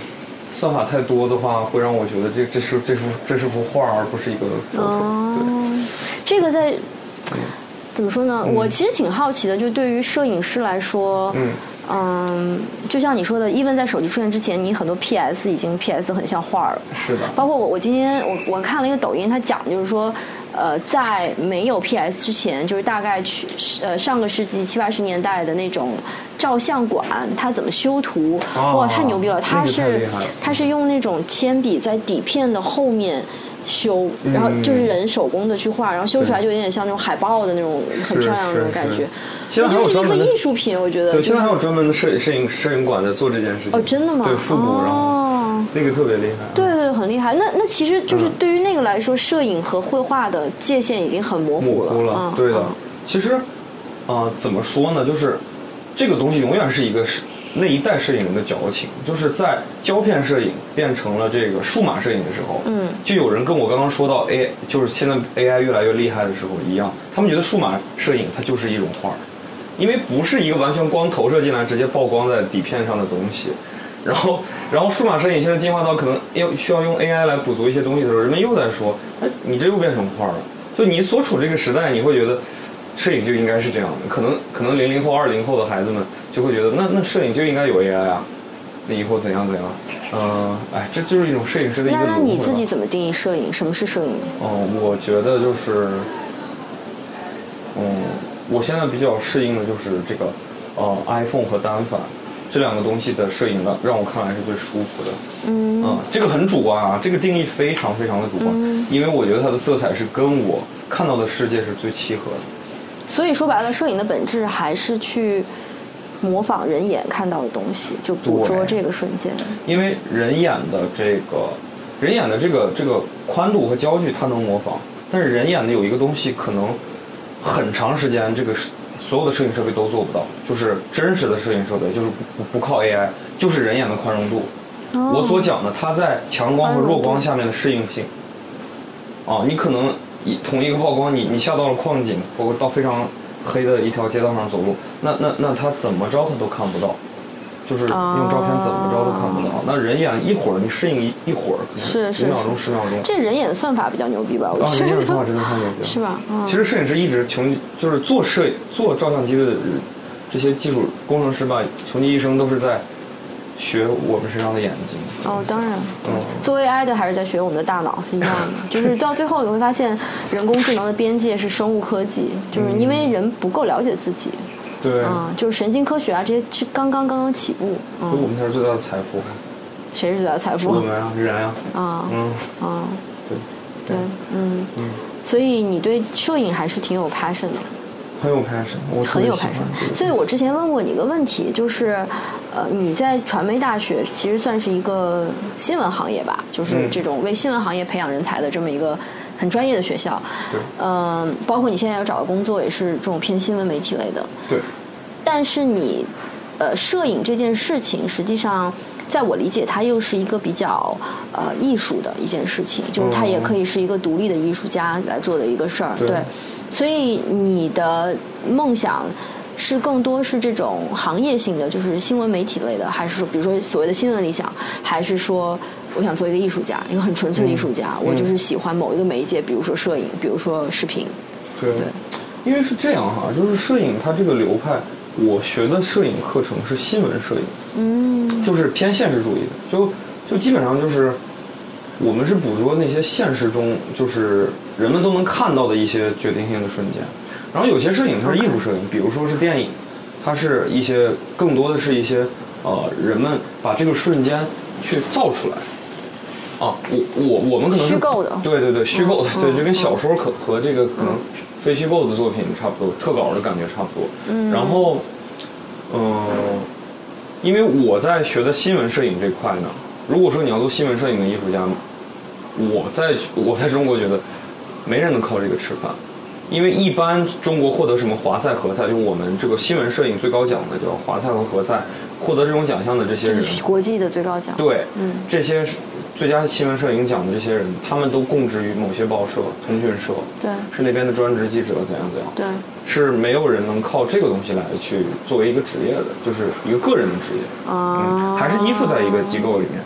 算法太多的话，会让我觉得这这是这幅这是幅画，而不是一个 photo。 哦， 对， 这个在怎么说呢？ 嗯、 我其实挺好奇的，就对于摄影师来说， 嗯。 嗯，就像你说的 ，even 在手机出现之前，你很多 P S 已经 P S 很像画了。 是的。 包括我，我今天我我看了一个抖音，他讲就是说，呃，在没有 P S 之前，就是大概去呃上个世纪七八十年代的那种照相馆，它怎么修图， 哦、 哇，太牛逼了！它是它它是用那种铅笔在底片的后面修，然后就是人手工的去画，然后修出来就有点像那种海报的那种很漂亮的那种感觉。 现在还有专门的，就是一个艺术品，我觉得。 对，现在还有专门的摄摄影摄影馆在做这件事情。 哦，真的吗？ 对，复古， 哦、 然后那个特别厉害。 对对，很厉害。那那其实就是对于那个来说，嗯、摄影和绘画的界限已经很模糊了。 模糊了， 嗯、 对的。 嗯、 其实，啊、呃，怎么说呢？就是这个东西永远是一个那一代摄影人的矫情，就是在胶片摄影变成了这个数码摄影的时候， 嗯， 就有人跟我刚刚说到 A， 就是现在 A I 越来越厉害的时候一样，他们觉得数码摄影它就是一种画。因为不是一个完全光投射进来直接曝光在底片上的东西，然后然后数码摄影现在进化到可能要需要用 A I 来补足一些东西的时候，人们又在说，哎，你这又变成画了。就你所处这个时代，你会觉得摄影就应该是这样的。可能可能零零后、二零后的孩子们就会觉得，那那摄影就应该有 A I 啊，那以后怎样怎样。嗯、呃，哎，这就是一种摄影师的一个。 那那你自己怎么定义摄影？什么是摄影？ 哦、呃，我觉得就是，嗯。我现在比较适应的就是这个，呃 ，iPhone 和单反这两个东西的摄影让让我看来是最舒服的。 嗯， 嗯，这个很主观啊，这个定义非常非常的主观， 嗯、 因为我觉得它的色彩是跟我看到的世界是最契合的。 所以说白了，摄影的本质还是去模仿人眼看到的东西，就捕捉这个瞬间。 因为人眼的这个，人眼的这个这个宽度和焦距它能模仿，但是人眼的有一个东西可能。很长时间，这个所有的摄影设备都做不到，就是真实的摄影设备，就是不不靠 A I， 就是人眼的宽容度。哦、我所讲的，它在强光和弱光下面的适应性。啊，你可能一同一个曝光，你你下到了矿井，或者到非常黑的一条街道上走路，那那那它怎么着它都看不到。就是用照片怎么着都看不到，哦、那人眼一会儿你适应一一会儿， 是是五秒钟十秒钟。 这人眼的算法比较牛逼吧？我啊，人眼的算法真的太牛逼了， 是吧？嗯、 其实摄影师一直穷，就是做摄做照相机的这些技术工程师吧，穷极一生都是在学我们身上的眼睛。 哦，当然， 嗯， 做 A I 的还是在学我们的大脑是一样的，就是到最后你会发现，人工智能的边界是生物科技，就是因为人不够了解自己。 对啊、嗯，就是神经科学啊，这些是刚刚刚刚起步。 嗯，我们才是最大的财富。 谁是最大的财富？ 我们啊，人啊。 啊， 嗯啊， 对， 对，嗯嗯。 所以你对摄影还是挺有 passion 的。 很有 passion， 我很有 passion。所以我之前问过你一个问题，就是，呃，你在传媒大学其实算是一个新闻行业吧，就是这种为新闻行业培养人才的这么一个。很专业的学校， 对， 嗯、呃，包括你现在要找的工作也是这种偏新闻媒体类的， 对。 但是你，呃，摄影这件事情，实际上，在我理解，它又是一个比较呃艺术的一件事情，就是它也可以是一个独立的艺术家来做的一个事儿， 对。 对，所以你的梦想是更多是这种行业性的，就是新闻媒体类的，还是说，比如说所谓的新闻理想，还是说？我想做一个艺术家，一个很纯粹的艺术家。嗯、我就是喜欢某一个媒介，比如说摄影，比如说视频。 对，对，因为是这样哈，就是摄影它这个流派，我学的摄影课程是新闻摄影， 嗯， 就是偏现实主义的，就就基本上就是我们是捕捉那些现实中就是人们都能看到的一些决定性的瞬间。然后有些摄影它是艺术摄影， okay. 比如说是电影，它是一些更多的是一些呃人们把这个瞬间去造出来。啊，我我我们可能是虚构的， 对对对，虚构的， 嗯、 对，就跟小说可和这个可能非虚构的作品差不多，特稿的感觉差不多。 嗯， 然后，嗯、呃，因为我在学的新闻摄影这块呢，如果说你要做新闻摄影的艺术家，我在我在中国觉得没人能靠这个吃饭，因为一般中国获得什么华赛、何赛，就我们这个新闻摄影最高奖的叫华赛和何赛，获得这种奖项的这些人， 就是国际的最高奖。 对， 嗯， 这些最佳新闻摄影奖的这些人，他们都供职于某些报社、通讯社， 对， 是那边的专职记者，怎样怎样， 对， 是没有人能靠这个东西来去作为一个职业的，就是一个个人的职业， 啊、 嗯，还是依附在一个机构里面。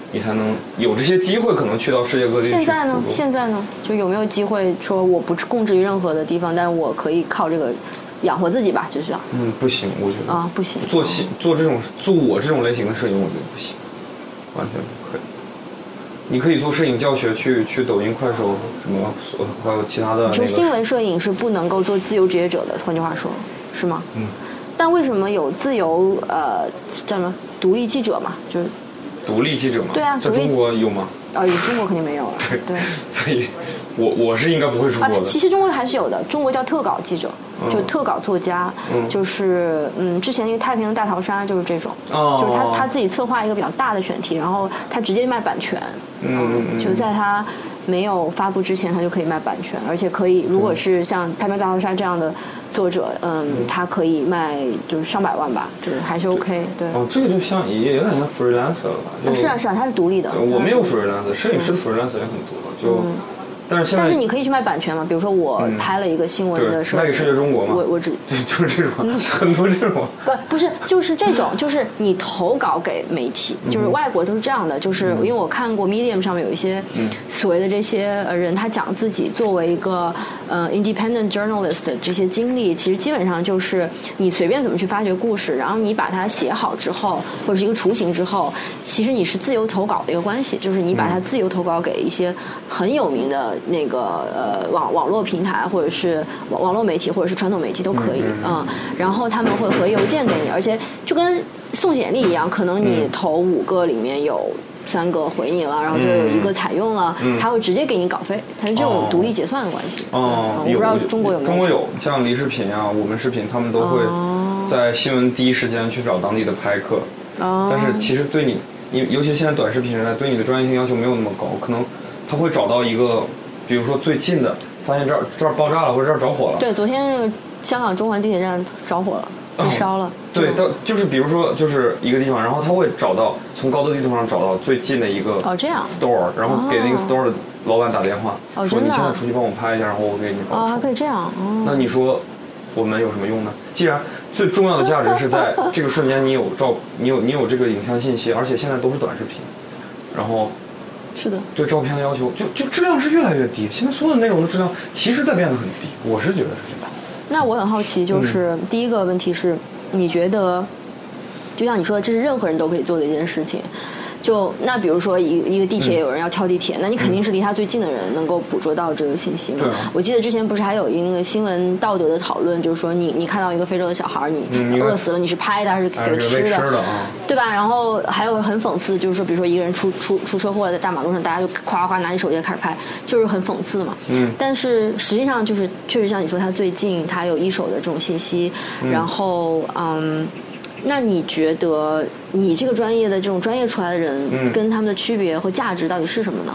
你才能有这些机会，可能去到世界各地。 现在呢？现在呢？就有没有机会说我不供职于任何的地方，但我可以靠这个养活自己吧？就是啊。 嗯，不行，我觉得啊，不行。 做戏做这种做我这种类型的摄影，我觉得不行，完全不可以。你可以做摄影教学，去去抖音、快手什么，还有其他的、那个。 你说新闻摄影是不能够做自由职业者的，换句话说，是吗？ 嗯。 但为什么有自由呃叫什么独立记者嘛？就是独立记者嘛？ 对啊， 在中国有吗？ 哦，中国肯定没有了。对对。 所以我我是应该不会出国的、啊。 其实中国还是有的，中国叫特稿记者，嗯、就特稿作家，嗯、就是嗯，之前那个太平洋大逃杀就是这种， 哦、 就是他他自己策划一个比较大的选题，然后他直接卖版权， 嗯， 嗯就在他没有发布之前，他就可以卖版权，而且可以，如果是像太平洋大逃杀这样的作者，嗯，嗯他可以卖就是上百万吧，就是还是 OK， 对。 哦，这个就像也有点像 freelancer 了吧？ 啊是啊是啊，他是独立的。 我没有 freelancer， 摄影师的 freelancer 也很多，就。嗯但是现在， 但是你可以去卖版权嘛？比如说我拍了一个新闻的时候， 卖给世界中国嘛？ 我我只对，就是这种，嗯、很多这种。 不不是，就是这种，就是你投稿给媒体，嗯、就是外国都是这样的。就是因为我看过 Medium 上面有一些所谓的这些人，他讲自己作为一个呃 independent journalist 的这些经历，其实基本上就是你随便怎么去发掘故事，然后你把它写好之后，或者是一个雏形之后，其实你是自由投稿的一个关系，就是你把它自由投稿给一些很有名的。那个呃网网络平台或者是网网络媒体或者是传统媒体都可以啊、嗯嗯，然后他们会回邮件给你，而且就跟送简历一样，可能你投五个里面有三个回你了，然后就有一个采用了，嗯、他会直接给你稿费，它是这种独立结算的关系。 哦， 嗯、我不知道中国有没有？ 中国有，像梨视频啊、我们视频，他们都会在新闻第一时间去找当地的拍客。哦，但是其实对你，你尤其现在短视频时代，对你的专业性要求没有那么高，可能他会找到一个。比如说最近的，发现这儿这儿爆炸了，或者这儿着火了。 对，昨天那个香港中环地铁站着火了，被烧了。 哦、对，到就是比如说就是一个地方，然后他会找到从高德地图上找到最近的一个哦这样 store， 然后给那个 store 的老板打电话， 哦、 说你现在出去帮我拍一下，然后我给你报酬。 哦，还可以这样。哦， 那你说我们有什么用呢？既然最重要的价值是在这个瞬间，你有照，你有你有这个影像信息，而且现在都是短视频，然后。 是的， 对照片的要求就就质量是越来越低。现在所有的内容的质量其实在变得很低，我是觉得是这样。 那我很好奇，就是、嗯、第一个问题是，你觉得，就像你说的，这是任何人都可以做的一件事情。就那比如说一一个地铁有人要跳地铁、嗯，那你肯定是离他最近的人能够捕捉到这个信息嘛？ 对、啊。 我记得之前不是还有一个那个新闻道德的讨论，就是说你你看到一个非洲的小孩，你饿死了，你是拍的还是给他吃的？ 吃的啊， 对吧？然后还有很讽刺，就是说比如说一个人出出出车祸在大马路上，大家就夸夸夸拿起手机开始拍，就是很讽刺嘛。 嗯。 但是实际上就是确实像你说，他最近他有一手的这种信息， 嗯、 然后嗯。那你觉得你这个专业的这种专业出来的人，跟他们的区别和价值到底是什么呢？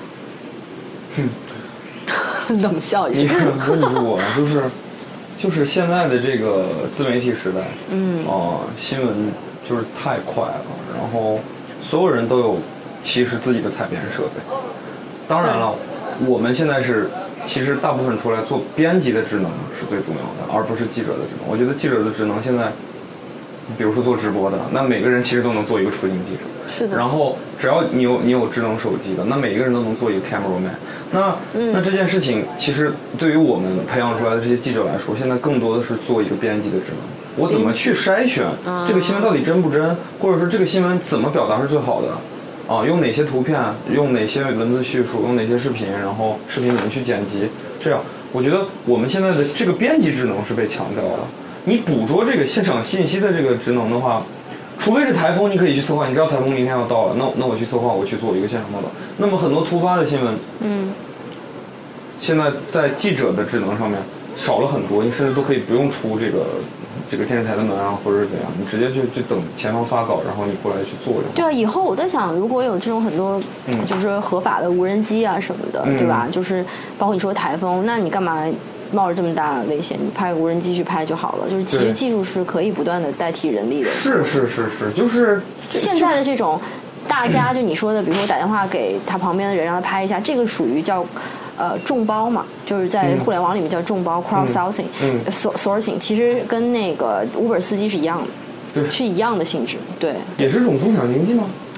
嗯， 冷笑一下。 你问你我就是就是现在的这个自媒体时代，嗯，哦、呃，新闻就是太快了，然后所有人都有其实自己的采编设备。当然了，我们现在是其实大部分出来做编辑的职能是最重要的，而不是记者的职能。我觉得记者的职能现在。比如说做直播的，那每个人其实都能做一个出镜记者。 是的。 然后只要你有你有智能手机的，那每一个人都能做一个 cameraman。那、嗯、那这件事情其实对于我们培养出来的这些记者来说，现在更多的是做一个编辑的职能。我怎么去筛选这个新闻到底真不真，或者说这个新闻怎么表达是最好的？啊，用哪些图片，用哪些文字叙述，用哪些视频，然后视频怎么去剪辑？这样，我觉得我们现在的这个编辑职能是被强调了。你捕捉这个现场信息的这个职能的话，除非是台风，你可以去策划，你知道台风明天要到了，那那我去策划，我去做一个现场报道。那么很多突发的新闻，嗯，现在在记者的职能上面少了很多，你甚至都可以不用出这个这个电视台的门啊，或者是怎样，你直接就就等前方发稿，然后你过来去做。 对啊，以后我在想，如果有这种很多，嗯，就是合法的无人机啊什么的，嗯、对吧？就是包括你说台风，那你干嘛？冒着这么大危险，你派个无人机去拍就好了。就是其实技术是可以不断的代替人力的。 是是是是，就是现在的这种，大家就你说的，比如说我打电话给他旁边的人让他拍一下，这个属于叫呃众包嘛，就是在互联网里面叫众包 crowdsourcing， 嗯 sourcing， 其实跟那个 Uber 司机是一样的， 对， 是一样的性质，对。 也是种共享经济吗？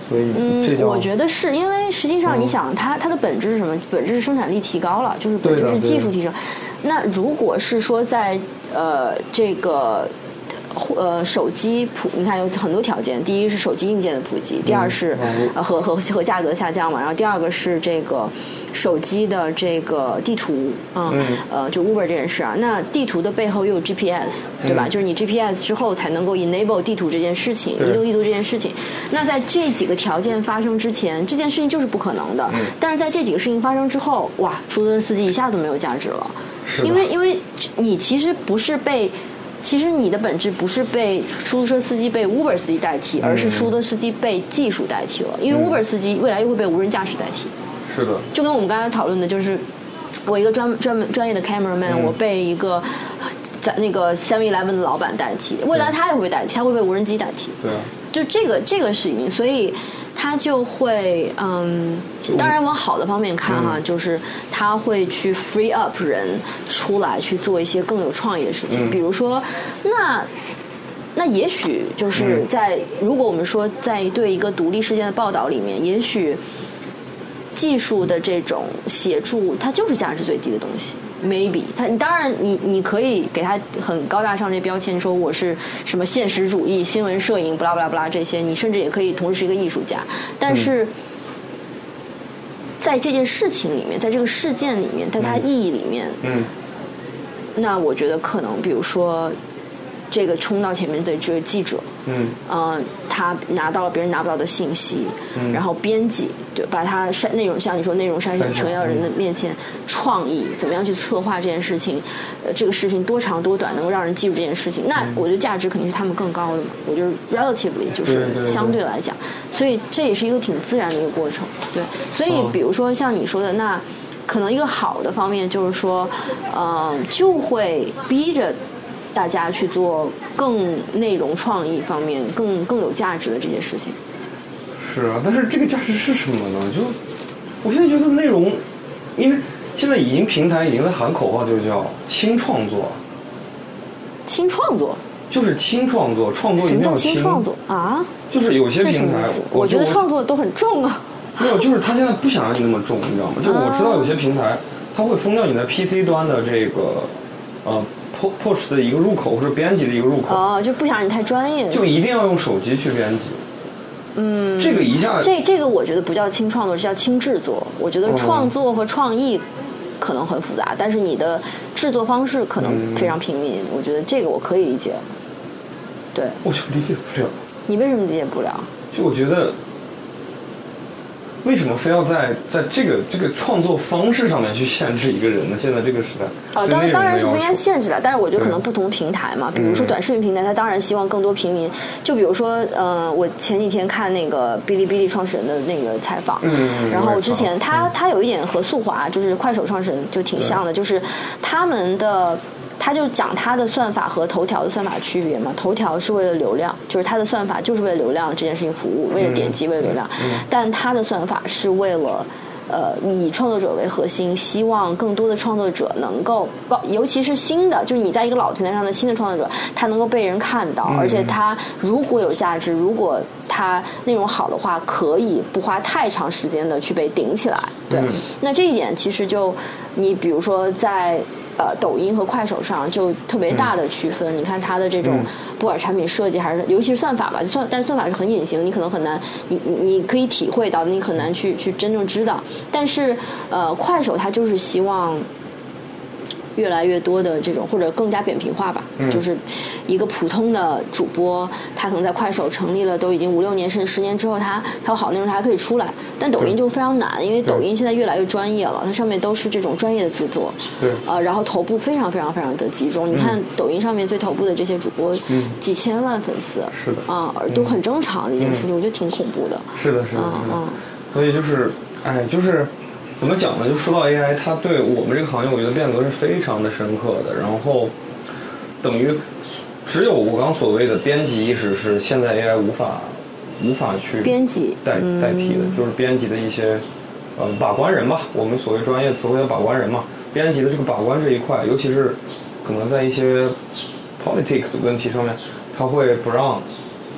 所以这叫、 嗯、我觉得是因为实际上你想它、嗯、它的本质是什么？本质是生产力提高了，就是本质是技术提升。那如果是说在呃这个呃手机普，你看有很多条件，第一是手机硬件的普及，第二是、嗯、呃和和和价格的下降嘛，然后第二个是这个手机的这个地图啊、嗯，呃就 Uber 这件事啊，那地图的背后又有 G P S 对吧？嗯、就是你 G P S 之后才能够 enable 地图这件事情，移动地图这件事情。那在这几个条件发生之前，这件事情就是不可能的。嗯、但是在这几个事情发生之后，哇，出租车司机一下子没有价值了，因为因为你其实不是被。其实你的本质不是被出租车司机被 Uber 司机代替，而是出租车司机被技术代替了。因为 Uber 司机未来又会被无人驾驶代替。 是的。就跟我们刚才讨论的，就是我一个专专门专业的 cameraman，、嗯、我被一个在那个 seven eleven 的老板代替，未来他也会被代替，他会被无人机代替。 对啊。 就这个这个事情，所以他就会嗯，当然往好的方面看哈、啊嗯，就是他会去 free up 人出来去做一些更有创意的事情，嗯、比如说那。那也许就是在、嗯、如果我们说在对一个独立事件的报道里面，也许技术的这种协助，它就是价值最低的东西。maybe 他当然你你可以给他很高大上这标签，说我是什么现实主义、新闻摄影，不啦不啦不啦这些，你甚至也可以同时是一个艺术家。但是、嗯、在这件事情里面，在这个事件里面，在它意义里面， 嗯， 那我觉得可能比如说。这个冲到前面的这个记者， 嗯， 呃，他拿到了别人拿不到的信息， 嗯， 然后编辑就把他筛内容，像你说内容筛选呈到人的面前，创意怎么样去策划这件事情，呃，这个视频多长多短能够让人记住这件事情，那我觉得价值肯定是他们更高的嘛。我觉得 relatively 就是相对来讲，所以这也是一个挺自然的一个过程，对。所以比如说像你说的，那可能一个好的方面就是说，呃，就会逼着。大家去做更内容创意方面更更有价值的这些事情。 是啊，但是这个价值是什么呢？就我现在觉得内容，因为现在已经平台已经在喊口号，就叫轻创作。 轻创作就是轻创作，创作一定要轻。 什么叫轻创作啊？ 就是有些平台， 我, 我觉得创作都很重啊。 没有，就是他现在不想让你那么重，你知道吗？就我知道有些平台，他会封掉你在 P C 端的这个呃。push 的一个入口或者编辑的一个入口哦，就不想你太专业， 就一定要用手机去编辑。 嗯， 这个一下这这个我觉得不叫轻创作，是叫轻制作。我觉得创作和创意可能很复杂，嗯、但是你的制作方式可能非常平民。嗯、我觉得这个我可以理解。对， 我就理解不了。 你为什么理解不了？ 就我觉得。为什么非要在在这个这个创作方式上面去限制一个人呢？现在这个时代， 哦，当然当然是不应该限制的，但是我觉得可能不同平台嘛，比如说短视频平台，它当然希望更多平民。就比如说，呃，我前几天看那个哔哩哔哩创始人的那个采访， 嗯， 然后之前他他有一点和速滑，就是快手创始人就挺像的，就是他们的。他就讲他的算法和头条的算法区别嘛，头条是为了流量，就是他的算法就是为了流量这件事情服务，为了点击，为了流量， 嗯嗯、 但他的算法是为了呃以创作者为核心，希望更多的创作者能够，尤其是新的，就是你在一个老平台上的新的创作者，他能够被人看到， 嗯、 而且他如果有价值，如果他内容好的话，可以不花太长时间的去被顶起来。对， 嗯、 那这一点其实就你比如说在。呃，抖音和快手上就特别大的区分。嗯、你看它的这种，不管产品设计还是，尤其是算法吧，算，但是算法是很隐形，你可能很难，你你可以体会到，你很难去去真正知道。但是，呃，快手它就是希望。越来越多的这种或者更加扁平化吧、 嗯、 就是一个普通的主播他可能在快手成立了都已经五六年甚至十年之后他他有好内容他还可以出来，但抖音就非常难，因为抖音现在越来越专业了，它上面都是这种专业的制作， 对， 呃，然后头部非常非常非常的集中、嗯、你看抖音上面最头部的这些主播、嗯、几千万粉丝， 是的啊、呃，都很正常的一件事情、嗯、我觉得挺恐怖的， 是的是的， 嗯嗯， 所以就是哎就是怎么讲呢？就说到 A I， 它对我们这个行业，我觉得变革是非常的深刻的。然后，等于只有我刚所谓的编辑意识是现在 A I 无法无法去编辑代代替的，就是编辑的一些呃把关人吧，我们所谓专业词汇的把关人嘛。编辑的这个把关这一块，尤其是可能在一些 politics 的问题上面，他会不让。 但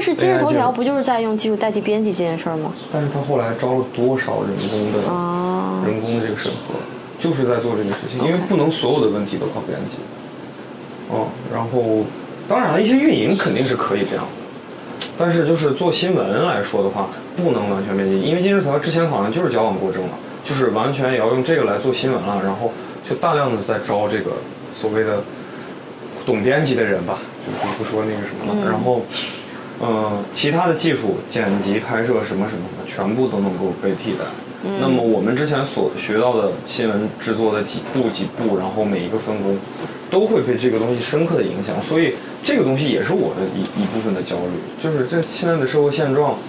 但是今日头条不就是在用技术代替编辑这件事儿吗？ 但是他后来招了多少人工的、啊、人工的这个审核，就是在做这个事情， okay. 因为不能所有的问题都靠编辑。哦，然后当然了，一些运营肯定是可以这样的，但是就是做新闻来说的话，不能完全编辑，因为今日头条之前好像就是矫枉过正了，就是完全也要用这个来做新闻了，然后就大量的在招这个所谓的懂编辑的人吧，就不说那个什么了，嗯、然后。呃，其他的技术、剪辑、拍摄什么什么的，全部都能够被替代。嗯、那么我们之前所学到的新闻制作的几步几步，然后每一个分工，都会被这个东西深刻的影响。所以这个东西也是我的一一部分的焦虑，就是这现在的社会现状，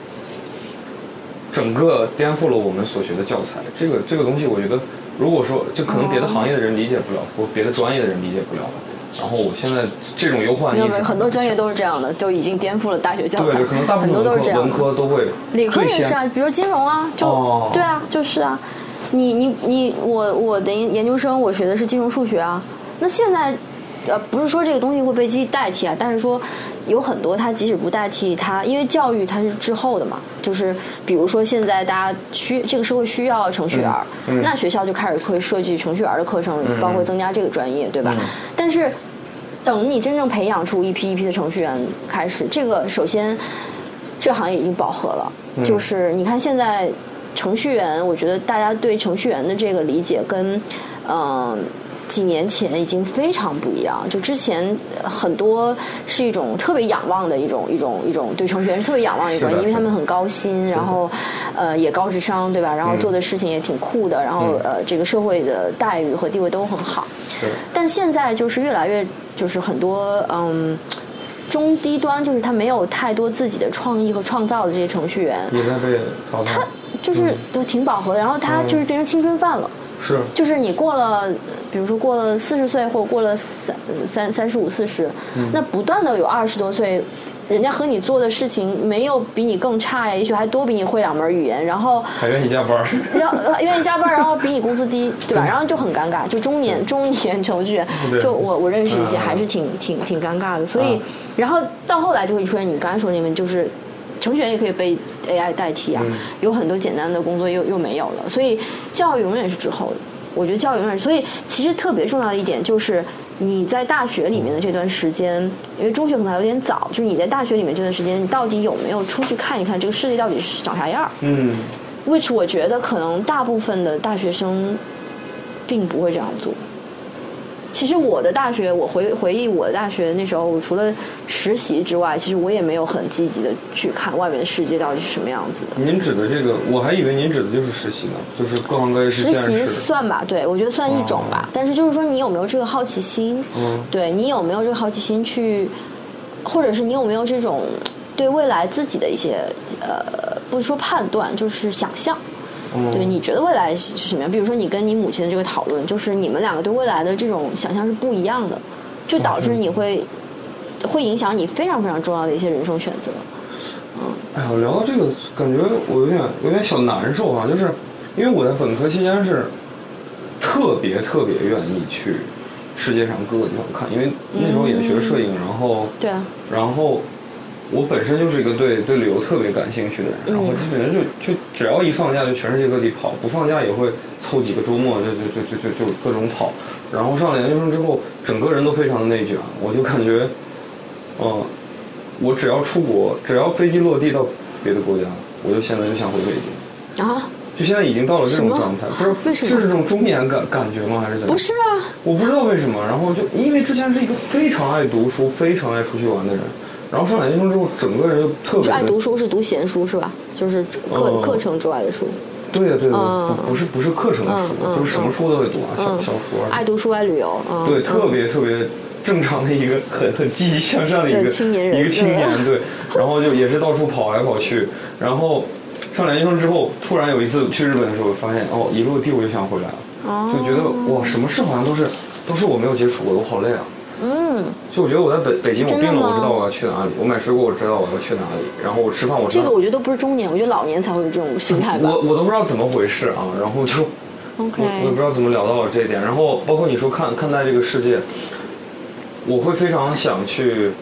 整个颠覆了我们所学的教材。这个这个东西，我觉得，如果说就可能别的行业的人理解不了，或别的专业的人理解不了。然后我现在这种忧患意识， 很多专业都是这样的，就已经颠覆了大学教材。 对，可能大部分很多都是这样， 文科都会。 理科也是啊，比如金融啊，就、哦、对啊，就是啊。你你你，我我的研究生我学的是金融数学啊。那现在，呃，不是说这个东西会被机器代替啊，但是说有很多它即使不代替它，因为教育它是滞后的嘛。就是比如说现在大家需这个社会需要程序员、嗯嗯，那学校就开始会设计程序员的课程，嗯、包括增加这个专业，对吧？嗯、但是。等你真正培养出一批一批的程序员开始，这个首先这个行业已经饱和了、嗯、就是你看现在程序员，我觉得大家对程序员的这个理解跟嗯、呃、几年前已经非常不一样。就之前很多是一种特别仰望的一种一种一种对程序员是特别仰望的一种，因为他们很高薪，然后呃也高智商，对吧？然后做的事情也挺酷的，然后呃这个社会的待遇和地位都很好。但现在就是越来越就是很多嗯中低端，就是他没有太多自己的创意和创造的这些程序员也在被淘汰， 他就是都挺饱和的，然后他就是变成青春饭了。 是， 就是你过了，比如说过了四十岁，或者过了三三三十五、四十，那不断的有二十多岁，人家和你做的事情没有比你更差呀，也许还多比你会两门语言，然后还愿意加班， 然后愿意加班，然后比你工资低，对吧？然后就很尴尬，就中年中年程序员，就我我认识一些还是挺、嗯、挺挺尴尬的，所以、嗯、然后到后来就会出现你刚才说那边就是。程序员也可以被 A I 代替啊、嗯，有很多简单的工作又又没有了，所以教育永远是滞后的。我觉得教育永远是，所以其实特别重要的一点就是你在大学里面的这段时间，因为中学可能还有点早，就是你在大学里面这段时间，你到底有没有出去看一看这个世界到底是长啥样？嗯 ，which 我觉得可能大部分的大学生并不会这样做。其实我的大学，我回回忆我的大学那时候，我除了实习之外，其实我也没有很积极的去看外面的世界到底是什么样子的。 您指的这个，我还以为您指的就是实习呢，就是各行各业是实习算吧，对，我觉得算一种吧。哦、但是就是说，你有没有这个好奇心？嗯，对你有没有这个好奇心去，或者是你有没有这种对未来自己的一些呃，不是说判断，就是想象。对，你觉得未来是什么样？比如说你跟你母亲的这个讨论，就是你们两个对未来的这种想象是不一样的，就导致你会会影响你非常非常重要的一些人生选择。嗯， 哎呀，聊到这个，感觉我有点有点小难受啊，就是因为我在本科期间是特别特别愿意去世界上各个地方看，因为那时候也学摄影，嗯、然后对， 然后。我本身就是一个对对旅游特别感兴趣的人，然后基本上就就只要一放假就全世界各地跑，不放假也会凑几个周末就就就就就就各种跑。然后上了研究生之后，整个人都非常的内卷，我就感觉，嗯、呃，我只要出国，只要飞机落地到别的国家，我就现在就想回北京啊。就现在已经到了这种状态，不是为什么？ 是这种中年感感觉吗？还是怎么？ 不是啊， 我不知道为什么。然后就因为之前是一个非常爱读书、非常爱出去玩的人。然后上研究生之后，整个人就特别就爱读书，是读闲书是吧？就是课、呃、课程之外的书。 对呀对呀、嗯，不不是不是课程的书、嗯，就是什么书都会读啊，嗯、小小说。 爱读书爱旅游。嗯、 对，特别特别正常的一个很很积极向上的一个青年人， 一个青年对。然后就也是到处跑来跑去，然后上研究生之后，突然有一次去日本的时候，发现哦一落地我就想回来了，哦、就觉得哇什么事好像都是都是我没有接触过，我好累啊。嗯，就我觉得我在北北京，我病了，我知道我要去哪里；我买水果，我知道我要去哪里；然后我吃饭，我知道。 这个我觉得都不是中年，我觉得老年才会有这种心态吧。 我我都不知道怎么回事啊，然后就 ，OK， 我也不知道怎么聊到了这一点。然后包括你说看看待这个世界，我会非常想去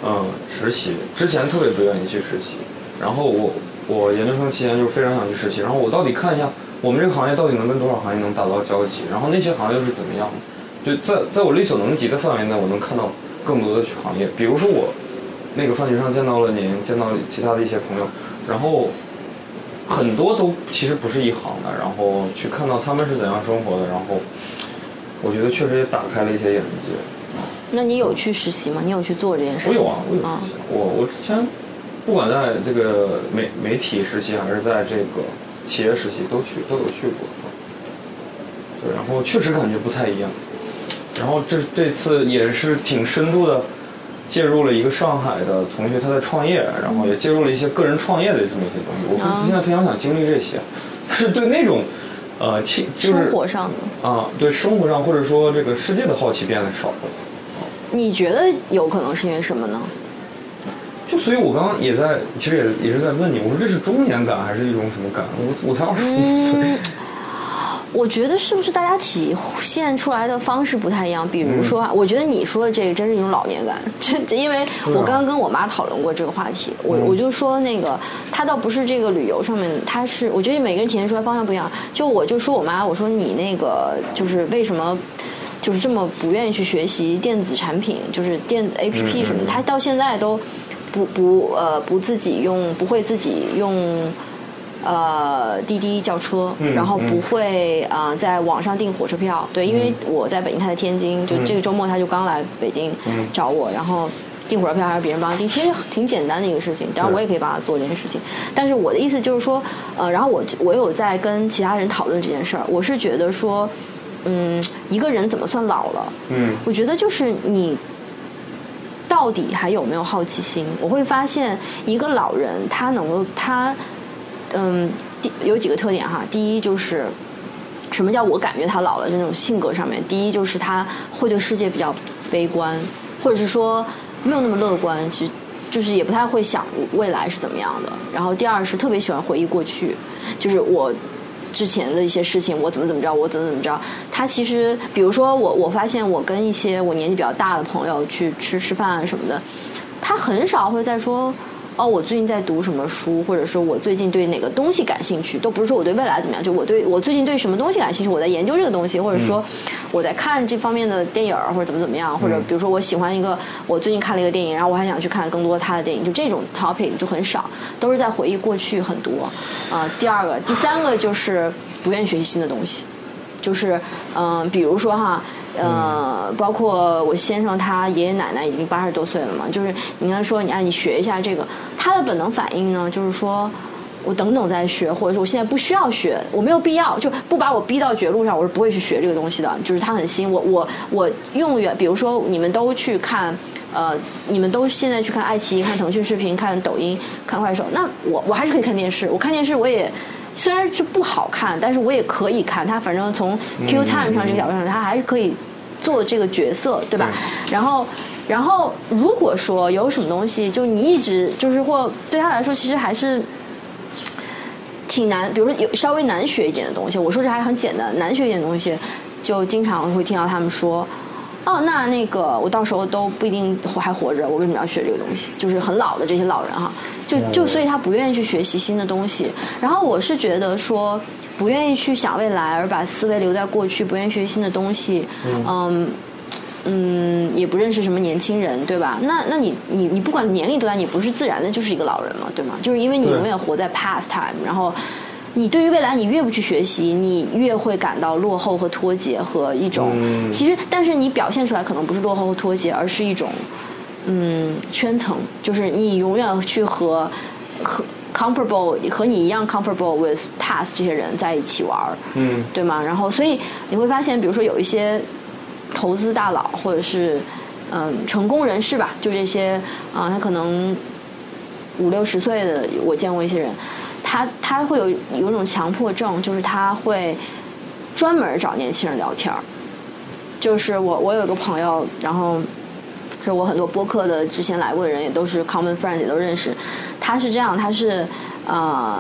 嗯，实习之前特别不愿意去实习，然后我我研究生期间就非常想去实习，然后我到底看一下我们这个行业到底能跟多少行业能打到交集，然后那些行业又是怎么样的，就在在我力所能及的范围内，我能看到更多的行业，比如说我那个饭局上见到了您，见到其他的一些朋友，然后很多都其实不是一行的，然后去看到他们是怎样生活的，然后我觉得确实也打开了一些眼界。 那你有去实习吗？你有去做这件事情？ 我有啊，我有实习。啊、我我之前不管在这个媒媒体实习，还是在这个企业实习，都去都有去过。对，然后确实感觉不太一样。然后这这次也是挺深度的介入了一个上海的同学，他在创业，然后也介入了一些个人创业的这么一些东西。我现在非常想经历这些，但是对那种呃，就是生活上的啊，对生活上或者说这个世界的好奇变得少了。 你觉得有可能是因为什么呢？ 就所以，我刚刚也在，其实也也是在问你，我说这是中年感还是一种什么感？我我才二十五岁。 嗯，我觉得是不是大家体现出来的方式不太一样？比如说，嗯、我觉得你说的这个真是一种老年感，真因为我刚刚跟我妈讨论过这个话题，啊、我我就说那个，他倒不是这个旅游上面，他是我觉得每个人体现出来方向不一样。就我就说我妈，我说你那个就是为什么？就是这么不愿意去学习电子产品，就是电子 A P P 什么的，他到现在都不不呃不自己用，不会自己用呃滴滴叫车， 嗯、 然后不会啊、呃、在网上订火车票。对，因为我在北京，他在天津，就这个周末他就刚来北京找我，然后订火车票还是别人帮他订，其实挺简单的一个事情，当然我也可以帮他做这件事情。但是我的意思就是说，呃，然后我我有在跟其他人讨论这件事儿，我是觉得说。嗯，一个人怎么算老了？ 嗯， 我觉得就是你到底还有没有好奇心？我会发现一个老人他能够他嗯有几个特点哈。第一就是什么叫我感觉他老了这种性格上面，第一就是他会对世界比较悲观，或者是说没有那么乐观，其实就是也不太会想未来是怎么样的。然后第二是特别喜欢回忆过去，就是我。之前的一些事情，我怎么怎么着，我怎么怎么着。他其实，比如说我，我发现我跟一些我年纪比较大的朋友去吃吃饭什么的，他很少会再说，哦，我最近在读什么书，或者是我最近对哪个东西感兴趣，都不是说我对未来怎么样，就我对我最近对什么东西感兴趣，我在研究这个东西，或者说我在看这方面的电影或者怎么怎么样，或者比如说我喜欢一个，我最近看了一个电影，然后我还想去看更多他的电影，就这种 topic 就很少，都是在回忆过去很多。啊、呃，第二个，第三个就是不愿意学习新的东西，就是嗯、呃，比如说哈。呃，包括我先生他爷爷奶奶已经八十多岁了嘛，就是你跟他说你让你学一下这个，他的本能反应呢，就是说我等等再学，或者说我现在不需要学，我没有必要，就不把我逼到绝路上，我是不会去学这个东西的。就是他很新，我我我用远，比如说你们都去看，呃，你们都现在去看爱奇艺、看腾讯视频、看抖音、看快手，那我我还是可以看电视，我看电视我也。虽然是不好看，但是我也可以看它。反正从 Q Time 上这个角度上，它还是可以做这个角色，对吧？然后，然后如果说有什么东西，就你一直就是或对他来说，其实还是挺难。比如说有稍微难学一点的东西，我说这还很简单，难学一点的东西，就经常会听到他们说。哦，那那个我到时候都不一定还活着，我为什么要学这个东西？就是很老的这些老人哈，就就所以他不愿意去学习新的东西。然后我是觉得说，不愿意去想未来，而把思维留在过去，不愿意学习新的东西，嗯嗯，也不认识什么年轻人，对吧？那那你你你不管年龄多大，你不是自然的就是一个老人嘛，对吗？就是因为你永远活在 past time， 然后。你对于未来，你越不去学习，你越会感到落后和脱节和一种，嗯、其实，但是你表现出来可能不是落后和脱节，而是一种，嗯，圈层，就是你永远去和和 comfortable 和你一样 comfortable with past 这些人在一起玩，嗯，对吗？然后，所以你会发现，比如说有一些投资大佬或者是嗯成功人士吧，就这些啊、呃，他可能五六十岁的，我见过一些人。他他会有有一种强迫症，就是他会专门找年轻人聊天。就是我我有个朋友，然后是我很多播客的之前来过的人也都是 common friends 也都认识。他是这样，他是呃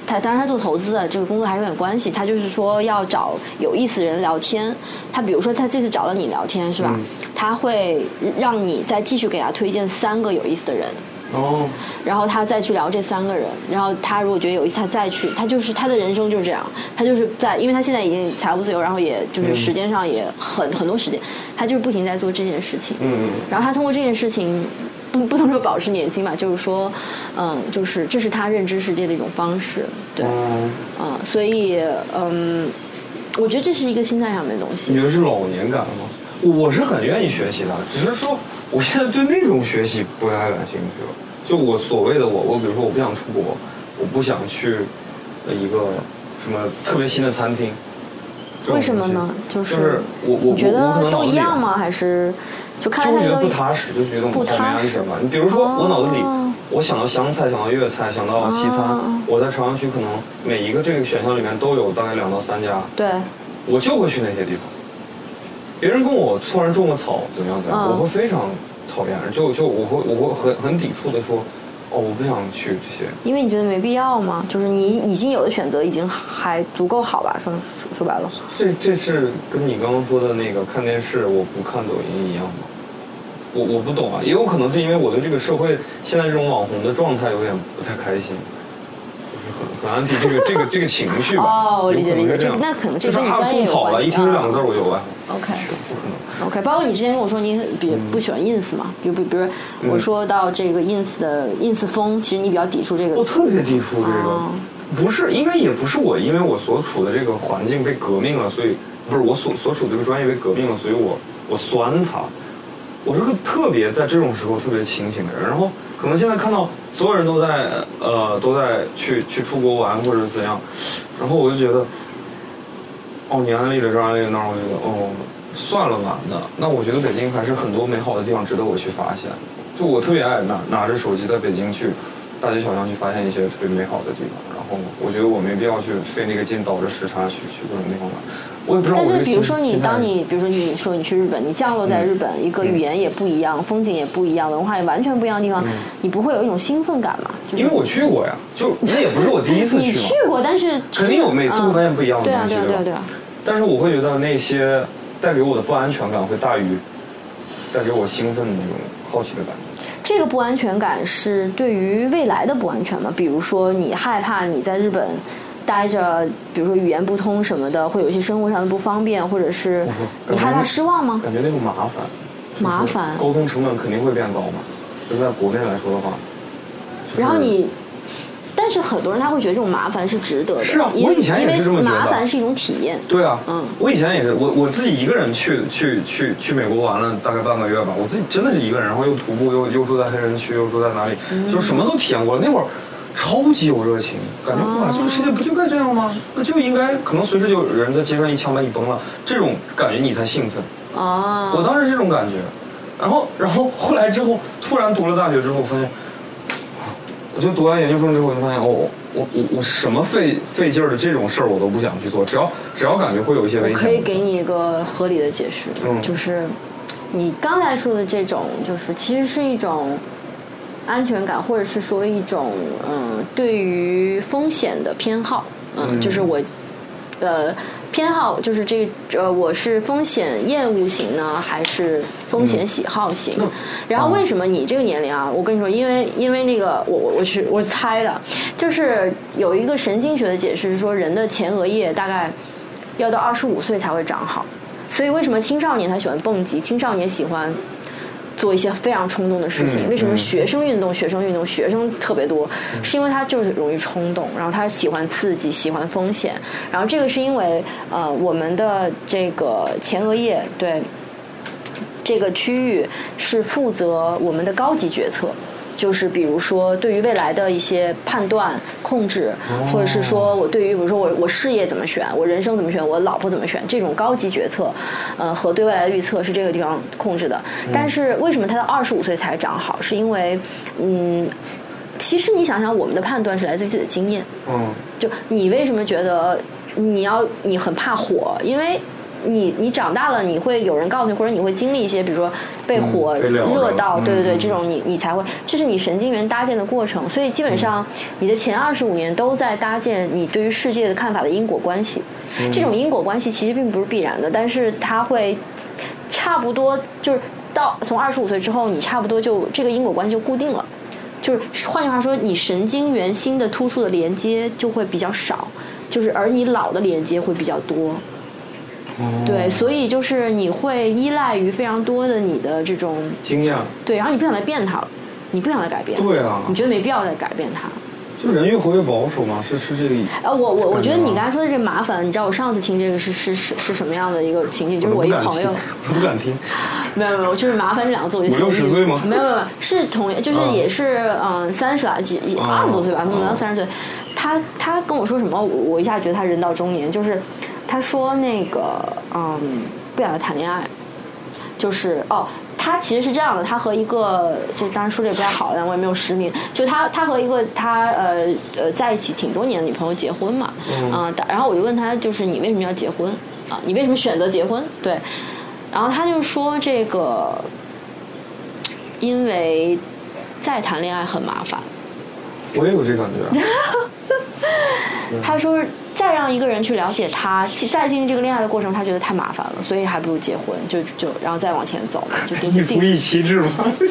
他当然他做投资的这个工作还是有点关系，他就是说要找有意思的人聊天。他比如说他这次找了你聊天是吧？嗯、他会让你再继续给他推荐三个有意思的人。 哦， 然后他再去聊这三个人，然后他如果觉得有意思，他再去，他就是他的人生就是这样，他就是在，因为他现在已经财务自由，然后也就是时间上也很、嗯、很多时间，他就是不停在做这件事情。 嗯， 然后他通过这件事情，不不能说保持年轻吧，就是说，嗯，就是这是他认知世界的一种方式，对，嗯，嗯所以嗯，我觉得这是一个心态上面的东西。 你觉得是老年感吗？我是很愿意学习的，只是说我现在对那种学习不太感兴趣了。就我所谓的我，我比如说我不想出国，我不想去一个什么特别新的餐厅。 为什么呢？就是、 就是、我我你觉得都一样吗？还是就看来就觉得不踏实，就觉得不踏实吧。你比如说我脑子里，哦、我想到湘菜，想到粤菜，想到西餐，哦、我在朝阳区可能每一个这个选项里面都有大概两到三家。 对， 我就会去那些地方。别人跟我突然种个草怎么样怎么样，嗯、我会非常讨厌，就就我会我会很很抵触的说，哦，我不想去这些。 因为你觉得没必要吗？就是你已经有的选择已经还足够好吧？说说白了， 这这是跟你刚刚说的那个看电视我不看抖音一样吗？我我不懂啊，也有可能是因为我对这个社会现在这种网红的状态有点不太开心。很很安提这个这个这个情绪吧。 哦，我理解理解，这那可能这跟你专业有关系。 一听这两个字我就完。 OK， 不可能。 OK， 包括你之前跟我说你比不喜欢 ins 嘛，比如比如我说到这个 ins 的 ins 风，其实你比较抵触这个。 我特别抵触这个，哦、不是应该也不是我，因为我所处的这个环境被革命了，所以不是我所所处的这个专业被革命了，所以我我酸它。我是个特别在这种时候特别清醒的人，然后可能现在看到所有人都在呃都在去去出国玩或者怎样，然后我就觉得，哦，你安利了这安利了那儿，我觉得哦算了吧，那那我觉得北京还是很多美好的地方值得我去发现。就我特别爱拿拿着手机在北京去大街小巷去发现一些特别美好的地方，然后我觉得我没必要去费那个劲倒着时差去去各种地方玩。我也不知道我。 但是比如说你当你比如说你说你去日本，你降落在日本，嗯、一个语言也不一样，嗯、风景也不一样，文化也完全不一样的地方，嗯、你不会有一种兴奋感吗？就是、 因为我去过呀，就那也不是我第一次去。 你去过，但是肯定有每次会发现不一样的东西。 对啊，对啊，对啊。 但是我会觉得那些带给我的不安全感会大于带给我兴奋的那种好奇的感觉。 这个不安全感是对于未来的不安全吗？比如说你害怕你在日本待着，比如说语言不通什么的，会有一些生活上的不方便，或者是你害怕失望吗？ 感觉那个麻烦， 麻烦， 沟通成本肯定会变高嘛。就在国内来说的话，就是、 然后你。但是很多人他会觉得这种麻烦是值得的。 是啊，我以前也是这么觉得。 麻烦是一种体验。 对啊，嗯，我以前也是，我我自己一个人去去去去美国玩了大概半个月吧，我自己真的是一个人，然后又徒步，又又住在黑人区，又住在哪里，嗯、就是什么都体验过了。那会儿超级有热情，感觉、啊、哇，这个世界不就该这样吗？那就应该可能随时就有人在街上一枪把你崩了，这种感觉你才兴奋。 啊， 我当时这种感觉，然后然后后来之后突然读了大学之后发现。我就读完研究生之后，就发现哦，我我我什么费费劲儿的这种事儿我都不想去做，只要只要感觉会有一些危险。 我可以给你一个合理的解释，嗯，就是你刚才说的这种，就是其实是一种安全感，或者是说一种嗯对于风险的偏好，嗯，嗯就是我呃偏好就是这呃我是风险厌恶型呢，还是风险喜好型？嗯、然后为什么你这个年龄啊？我跟你说，因为因为那个我我我是我猜的，就是有一个神经学的解释是说，人的前额叶大概要到二十五岁才会长好，所以为什么青少年他喜欢蹦极，青少年喜欢做一些非常冲动的事情？ 嗯、 为什么学生运动、学生运动、学生特别多？嗯、是因为他就是容易冲动，然后他喜欢刺激，喜欢风险。然后这个是因为呃，我们的这个前额叶对这个区域是负责我们的高级决策。就是比如说对于未来的一些判断控制，或者是说我对于比如说我我事业怎么选，我人生怎么选，我老婆怎么选，这种高级决策呃和对未来的预测是这个地方控制的。但是为什么他到二十五岁才长好，是因为嗯其实你想想，我们的判断是来自于自己的经验。 嗯， 就你为什么觉得你要你很怕火，因为你你长大了，你会有人告诉你，或者你会经历一些，比如说被火热到， 嗯、 对对对，这种你你才会，这是你神经元搭建的过程。所以基本上你的前二十五年都在搭建你对于世界的看法的因果关系。嗯、这种因果关系其实并不是必然的，但是它会差不多就是到从二十五岁之后，你差不多就这个因果关系就固定了。就是换句话说，你神经元新的突触的连接就会比较少，就是而你老的连接会比较多。哦、对，所以就是你会依赖于非常多的你的这种经验， 对，然后你不想再变它了，你不想再改变， 对啊， 你觉得没必要再改变它。 就人越活越保守嘛，是是这个意思。 呃，我我我觉得你刚才说的这麻烦，你知道我上次听这个是是是是什么样的一个情景？就是我一朋友， 我不敢听。 没有没有，就是麻烦这两个字我就五六十岁吗？ 没有没有，是同就是也是嗯三十来几二十多岁吧，可能到三十岁。他他跟我说什么？我一下觉得他人到中年，就是他说那个嗯不想再谈恋爱，就是哦。他其实是这样的，他和一个，这当然说这也不太好，但我也没有实名。就他，他和一个他呃呃在一起挺多年的女朋友结婚嘛，嗯、呃，然后我就问他，就是你为什么要结婚啊？你为什么选择结婚？对，然后他就说这个，因为再谈恋爱很麻烦。 我也有这感觉、啊。 他说。再让一个人去了解他，再进行这个恋爱的过程，他觉得太麻烦了，所以还不如结婚，就就然后再往前走，就定一夫一妻制吗？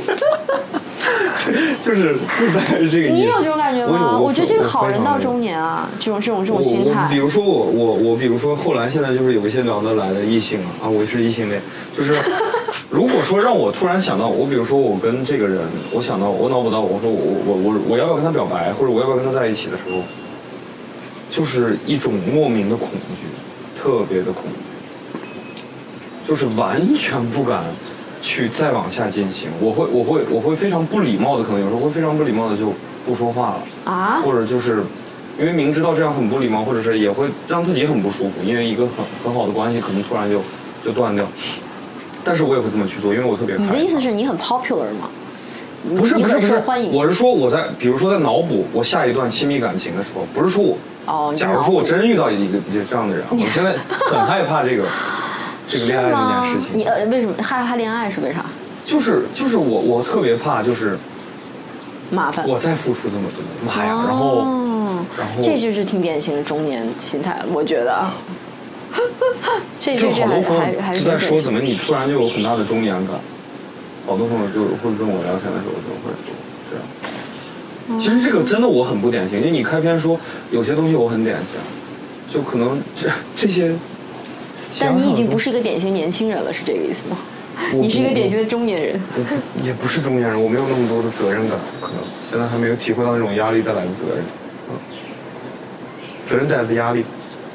就是大概是这个意思。 你有这种感觉吗？ 我, 我觉得这个好人到中年啊，这种这种这种心态。 比如说我我我，比如说后来现在就是有一些聊得来的异性啊，啊，我是异性恋，就是如果说让我突然想到，我比如说我跟这个人，我想到我脑补到，我说我我我我要不要跟他表白，或者我要不要跟他在一起的时候。就是一种莫名的恐惧，特别的恐惧，就是完全不敢去再往下进行。我会，我会，我会非常不礼貌的，可能有时候会非常不礼貌的就不说话了啊， 或者就是因为明知道这样很不礼貌，或者是也会让自己很不舒服，因为一个很很好的关系可能突然就就断掉。但是我也会这么去做，因为我特别害怕。 你的意思是你很 popular 吗？ 不是不是不是， 欢迎。 我是说我在比如说在脑补我下一段亲密感情的时候，不是说我。 哦， 假如说我真遇到一个这样的人，我现在很害怕这个这个恋爱这件事情。 你呃，为什么害怕恋爱是为啥？ 就是就是我我特别怕就是麻烦。 我再付出这么多，妈呀！然后然后这就是挺典型的中年心态，我觉得。这这这还还还是在说怎么你突然就有很大的中年感？好多朋友就会跟我聊天的时候就会说这样。其实这个真的我很不典型，因为你开篇说有些东西我很典型，就可能这这些。 但你已经不是一个典型年轻人了，是这个意思吗？你是一个典型的中年人。 也不是中年人，我没有那么多的责任感，可能现在还没有体会到那种压力带来的责任，嗯，责任带来的压力。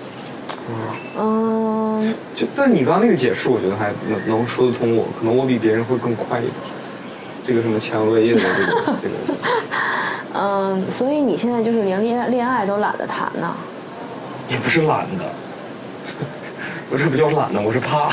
嗯，嗯就但你刚刚那个解释，我觉得还能能说得通我，可能我比别人会更快一点。这个什么前额叶的这个这个。 嗯，所以你现在就是连恋恋爱都懒得谈呢？ 也不是懒的，我这不叫懒的，我是怕。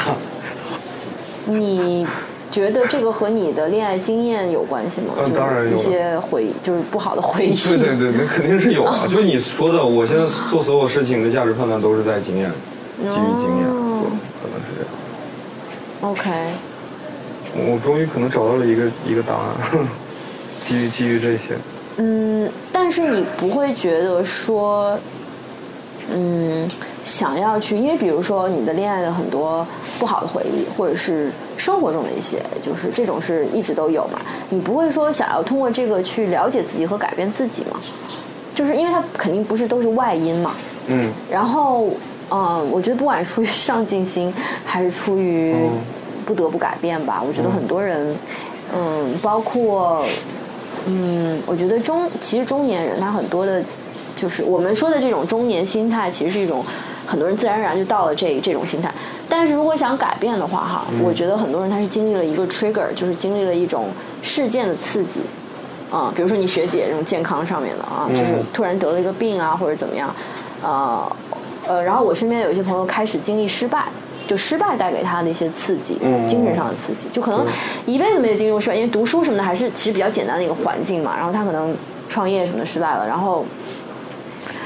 你觉得这个和你的恋爱经验有关系吗？ 嗯，当然有。 一些回就是不好的回忆。 对对对，那肯定是有啊。就是你说的，我现在做所有事情的价值判断都是在经验，基于经验，对，可能是这样。 OK。 我终于可能找到了一个一个答案，基于基于这些。 嗯，但是你不会觉得说，嗯，想要去，因为比如说你的恋爱的很多不好的回忆，或者是生活中的一些，就是这种是一直都有嘛，你不会说想要通过这个去了解自己和改变自己吗？就是因为它肯定不是都是外因嘛。嗯。然后，嗯，我觉得不管出于上进心，还是出于不得不改变吧，我觉得很多人，嗯，包括。嗯，我觉得中其实中年人他很多的，就是我们说的这种中年心态，其实是一种很多人自然而然就到了这这种心态。但是如果想改变的话，哈，嗯、我觉得很多人他是经历了一个 trigger， 就是经历了一种事件的刺激，啊、呃，比如说你学姐这种健康上面的啊，就是突然得了一个病啊，或者怎么样，呃呃，然后我身边有一些朋友开始经历失败。就失败带给他的一些刺激，嗯、精神上的刺激，就可能一辈子没有经历过失败，因为读书什么的还是其实比较简单的一个环境嘛。然后他可能创业什么的失败了，然后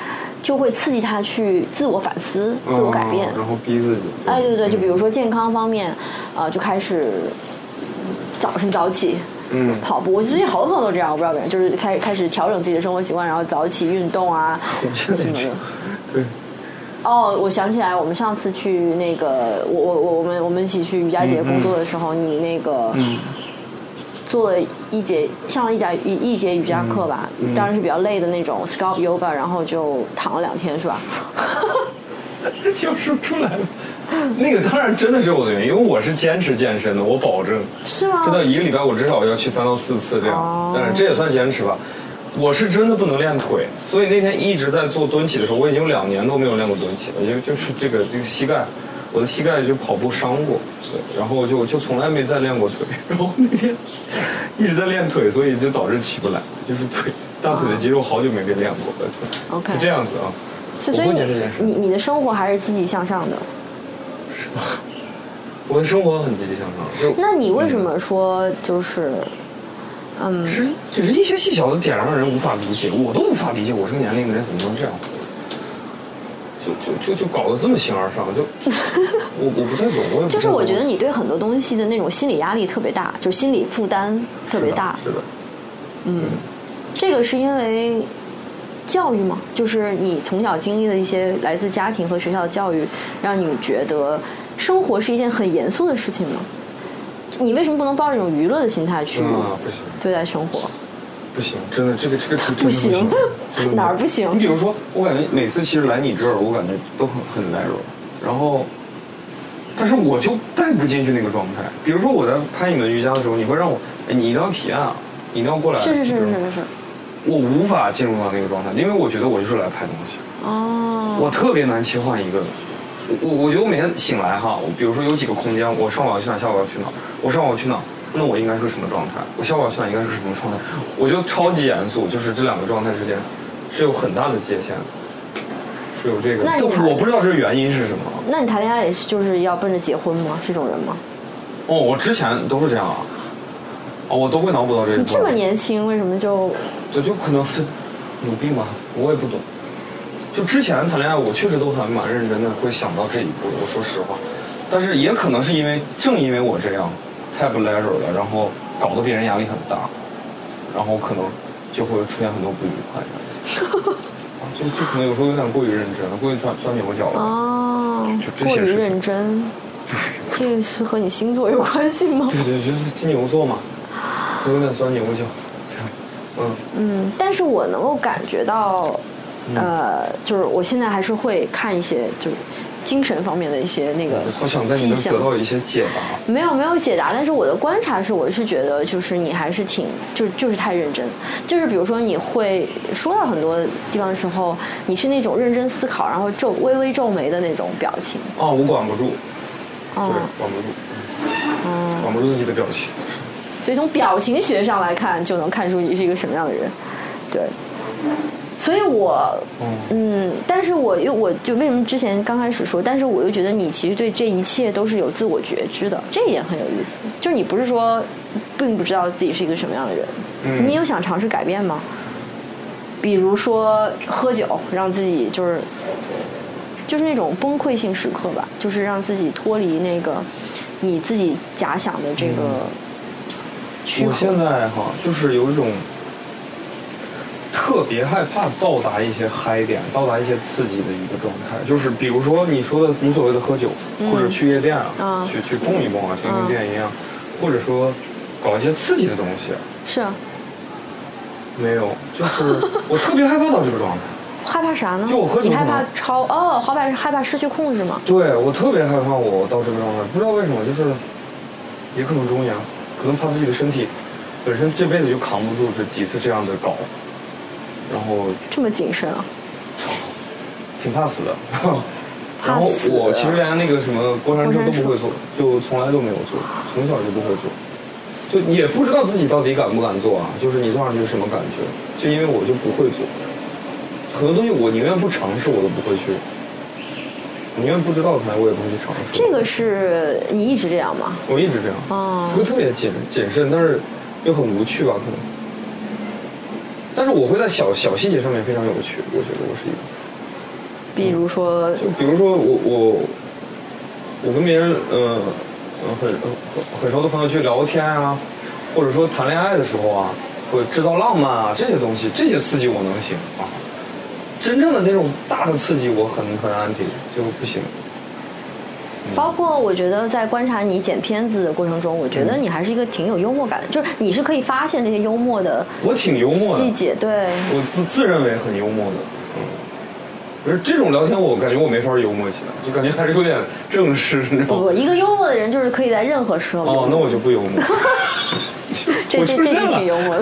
就会刺激他去自我反思、自我改变， 嗯、然后逼自己。 哎，对对，就比如说健康方面，呃，就开始早晨早起。 嗯， 跑步，我最近好多朋友都这样，我不知道为什么，就是开始开始调整自己的生活习惯，然后早起运动啊什么的。 对。 哦，我想起来，我们上次去那个，我我我我们我们一起去瑜伽节工作的时候，嗯、你那个嗯做了一节上了一节一一节瑜伽课吧， 嗯嗯、 当然是比较累的那种 scalp yoga， 然后就躺了两天，是吧？ 要说出来了。那个当然真的是我的原因，因为我是坚持健身的，我保证。 是吗？ 真的，一个礼拜我至少要去三到四次这样，哦、但是这也算坚持吧。我是真的不能练腿，所以那天一直在做蹲起的时候，我已经有两年都没有练过蹲起了，因为就是这个这个膝盖，我的膝盖就跑步伤过，对，然后就就从来没再练过腿，然后那天一直在练腿，所以就导致起不来，就是腿大腿的肌肉好久没被练过了，就 OK 是这样子啊。 所以你你的生活还是积极向上的。 是吧？我的生活很积极向上。就那你为什么说就是，嗯， 只只是一些细小的点让人无法理解，我都无法理解，我这个年龄的人怎么能这样？就就就就搞得这么形而上，就我我不太懂，我也不太懂。 就是我觉得你对很多东西的那种心理压力特别大，就心理负担特别大。 是的。是的嗯，这个是因为教育嘛，就是你从小经历的一些来自家庭和学校的教育，让你觉得生活是一件很严肃的事情吗？你为什么不能抱着一种娱乐的心态去对待生活？ 不行，真的，这个这个真的不行，哪儿不行？ 你比如说，我感觉每次其实来你这儿，我感觉都很很 narrow， 然后，但是我就带不进去那个状态。比如说我在拍你们瑜伽的时候，你会让我，哎，你一定要体验啊，你一定要过来。 是是是是是是。 我无法进入到那个状态，因为我觉得我就是来拍东西。 哦。 我特别难切换一个，我我觉得我每天醒来哈，我比如说有几个空间，我上午要去哪，下午要去哪，我上午要去哪，那我应该是什么状态？我下午要去哪应该是什么状态？我觉得超级严肃，就是这两个状态之间是有很大的界限的，是有这个。 那你谈， 我不知道这原因是什么。 那你谈恋爱也是就是要奔着结婚吗？这种人吗？ 哦，我之前都是这样啊。哦，我都会脑补到这个。 你这么年轻，为什么就？ 对，就可能是有病吧，我也不懂。就之前谈恋爱，我确实都还蛮认真的，会想到这一步的。我说实话，但是也可能是因为正因为我这样太不 leisure 了，然后搞得别人压力很大，然后可能就会出现很多不愉快。啊、就就可能有时候有点过于认真了，过于钻钻牛角了。 哦，过于认真。这个是和你星座有关系吗？ 对对，就是金牛座嘛。有点钻牛角，嗯嗯，但是我能够感觉到，呃，就是我现在还是会看一些就是精神方面的一些那个迹象。 好想在你那得到一些解答。 没有没有解答，但是我的观察是，我是觉得就是你还是挺就就是太认真，就是比如说你会说到很多地方的时候，你是那种认真思考，然后皱微微皱眉的那种表情。 哦，我管不住。 哦， 对，管不住。嗯，管不住自己的表情。 所以从表情学上来看，就能看出你是一个什么样的人，对。所以我，嗯，但是我又我就为什么之前刚开始说，但是我又觉得你其实对这一切都是有自我觉知的，这一点很有意思。就是你不是说并不知道自己是一个什么样的人，嗯、你有想尝试改变吗？比如说喝酒，让自己就是就是那种崩溃性时刻吧，就是让自己脱离那个你自己假想的这个。嗯我现在哈，就是有一种特别害怕到达一些嗨点，到达一些刺激的一个状态。就是比如说你说的你所谓的喝酒，嗯、或者去夜店啊，嗯、去去蹦一蹦啊，听听电音啊，嗯、或者说搞一些刺激的东西。 是啊。 没有，就是我特别害怕到这个状态。 害怕啥呢？ 就我喝酒， 你害怕超哦，害怕害怕失去控制吗？ 对，我特别害怕我到这个状态，不知道为什么，就是也可能中年。可能怕自己的身体本身这辈子就扛不住这几次这样的搞，然后这么谨慎啊， 挺怕死的。然后我其实连那个什么过山车都不会坐，就从来都没有坐，从小就不会坐，就也不知道自己到底敢不敢做啊。就是你坐上去是什么感觉？就因为我就不会做，很多东西我宁愿不尝试，我都不会去。我宁愿不知道它，我也不会去尝试。 这个是你一直这样吗？ 我一直这样。哦。不是特别谨谨慎，但是又很无趣吧？可能。但是我会在小小细节上面非常有趣，我觉得我是一个。 比如说， 就比如说我我我跟别人呃很很很熟的朋友去聊天啊，或者说谈恋爱的时候啊，会制造浪漫啊，这些东西，这些刺激我能行啊。真正的那种大的刺激我很很安体就不行。 包括我觉得在观察你剪片子的过程中，我觉得你还是一个挺有幽默感的，就是你是可以发现这些幽默的， 我挺幽默的细节，对， 我自自认为很幽默的，嗯，可是这种聊天我感觉我没法幽默起来，就感觉还是有点正式，你知道吗？ 不不，一个幽默的人就是可以在任何时候幽默。 哦，那我就不幽默。 这这这就挺幽默的。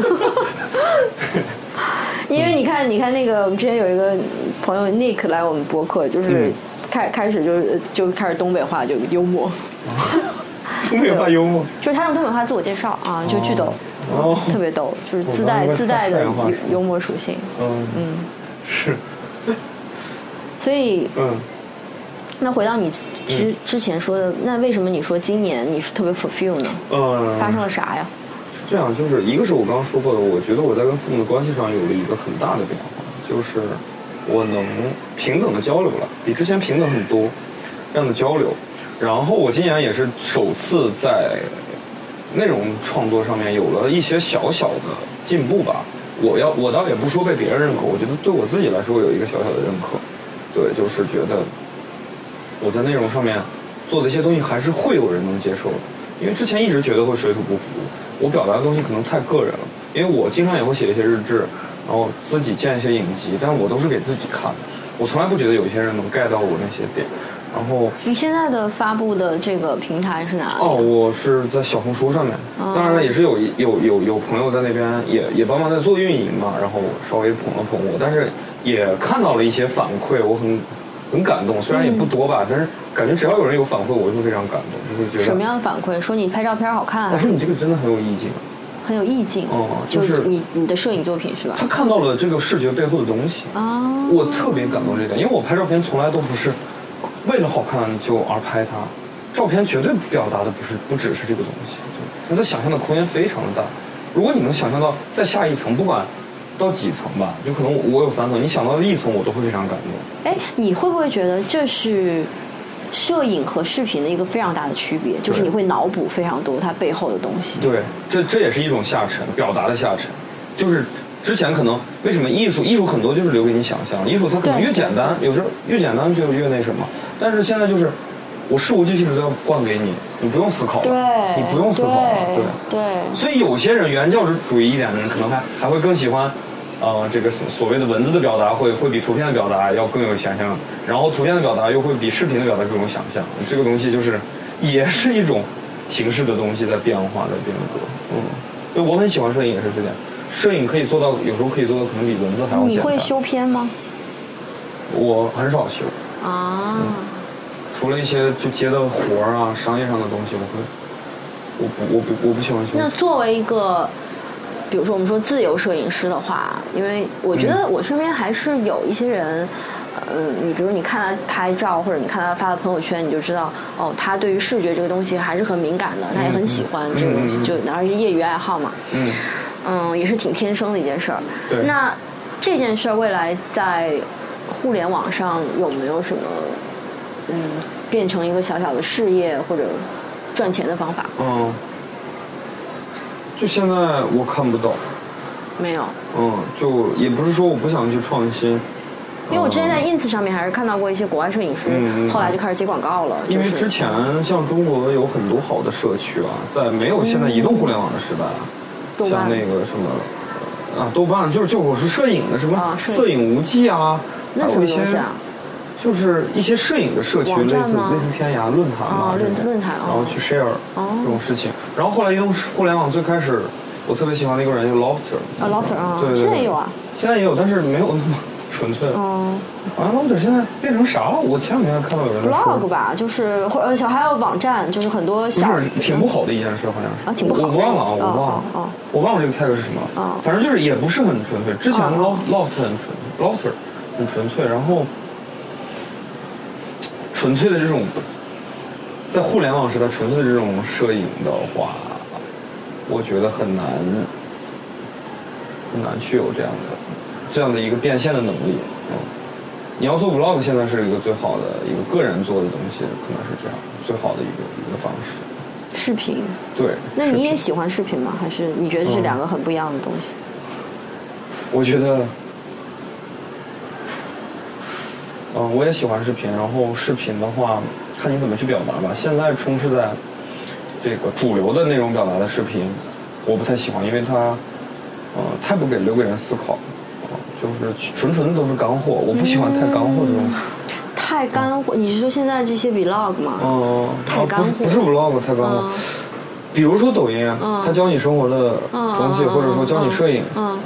因为你看，你看那个我们之前有一个朋友 Nick 来我们播客，就是。嗯开开始就是就开始东北话就幽默， 东北话幽默， 就是他用东北话自我介绍啊，就巨逗， 哦， 特别逗，就是自带自带的幽默属性， 嗯嗯，是， 所以嗯， 那回到你之之前说的，那为什么你说今年你是特别 fulfill 呢？ 嗯， 发生了啥呀？ 这样就是一个是我刚刚说过的，我觉得我在跟父母的关系上有了一个很大的变化，就是我能平等的交流了，比之前平等很多这样的交流。然后我今年也是首次在内容创作上面有了一些小小的进步吧。我要我倒也不说被别人认可，我觉得对我自己来说有一个小小的认可。对，就是觉得我在内容上面做的一些东西还是会有人能接受的，因为之前一直觉得会水土不服，我表达的东西可能太个人了。因为我经常也会写一些日志，然后自己建一些影集，但我都是给自己看的，我从来不觉得有些人能 get 到我那些点。然后你现在的发布的这个平台是哪里？ 哦，我是在小红书上面，哦、当然了，也是有有有有朋友在那边也也帮忙在做运营嘛，然后稍微捧了捧我，但是也看到了一些反馈，我很很感动，虽然也不多吧，嗯、但是感觉只要有人有反馈，我就非常感动，就会觉得什么样的反馈？说你拍照片好看、啊， 我说你这个真的很有意境。 很有意境哦、嗯，就是你你的摄影作品是吧？ 他看到了这个视觉背后的东西啊，哦、我特别感动这点，因为我拍照片从来都不是为了好看就而拍它，照片绝对表达的不是不只是这个东西，它的想象的空间非常的大。如果你能想象到再下一层，不管到几层吧，就可能我有三层，你想到的一层我都会非常感动。 哎，你会不会觉得这是摄影和视频的一个非常大的区别，就是你会脑补非常多它背后的东西。 对，这这也是一种下沉，表达的下沉。就是之前可能为什么艺术艺术很多就是留给你想象，艺术它可能越简单，有时候越简单就越那什么。但是现在就是我事无巨细的都要灌给你，你不用思考了， 对， 你不用思考了，对对。 所以有些人原教旨主义一点的人，可能还还会更喜欢。呃，这个所谓的文字的表达会会比图片的表达要更有想象，然后图片的表达又会比视频的表达更有想象。这个东西就是也是一种形式的东西在变化，在变革。嗯，因为我很喜欢摄影，也是这点。摄影可以做到，有时候可以做到可能比文字还要简单。 你会修片吗？ 我很少修啊、嗯， 除了一些就接的活儿啊、商业上的东西，我会，我不我不我不喜欢修。 那作为一个。比如说我们说自由摄影师的话，因为我觉得我身边还是有一些人，嗯、呃，你比如你看他拍照或者你看他发的朋友圈，你就知道哦，他对于视觉这个东西还是很敏感的，他也很喜欢这个东西，嗯、就而且业余爱好嘛，嗯嗯，也是挺天生的一件事儿。 对。 那这件事儿未来在互联网上有没有什么嗯变成一个小小的事业或者赚钱的方法？ 嗯。就现在我看不到， 没有， 嗯，就也不是说我不想去创新， 因为我之前在 ins 上面还是看到过一些国外摄影师，嗯、后来就开始接广告了。 因为之前像中国有很多好的社区啊，在没有现在移动互联网的时代， 嗯、 像那个什么啊，豆瓣就是就我是摄影的什么、 啊、 摄影无忌啊， 那什么东西啊？ 就是一些摄影的社区，类似类似天涯论坛嘛， 论论坛， 然后去 share、哦、这种事情。然后后来移动互联网最开始，我特别喜欢的一个人叫 Lofter 啊 Lofter 啊， 对对对， 现在也有啊， 现在也有，但是没有那么纯粹了。哦，好像 Lofter 现在变成啥了？我前两天还看到有人 blog 吧，就是或者还有网站，就是很多小不是挺不好的一件事，好像是啊，挺不好的。 我忘了啊，我忘了， 哦， 我忘了这个 tag 是什么了。啊，反正就是也不是很纯粹。之前 Loft Loft 很纯 ，Lofter 很纯粹，然后。纯粹的这种，在互联网时代纯粹的这种摄影的话，我觉得很难，很难去有这样的这样的一个变现的能力。嗯， 你要做 vlog， 现在是一个最好的一个个人做的东西，可能是这样最好的一个一个方式。 视频， 对。 那你也喜欢视频吗？还是你觉得这是两个很不一样的东西？ 嗯、我觉得，嗯、呃，我也喜欢视频。然后视频的话，看你怎么去表达吧。现在充斥在这个主流的内容表达的视频，我不太喜欢，因为它，呃，太不给留给人思考，呃，就是纯纯的都是干货。我不喜欢太干货的东西。嗯太干货，你是说现在这些 vlog 吗？ 嗯， 太干货， 不是不是 vlog 太干货。嗯、比如说抖音，嗯、它教你生活的东西，嗯、或者说教你摄影。嗯。嗯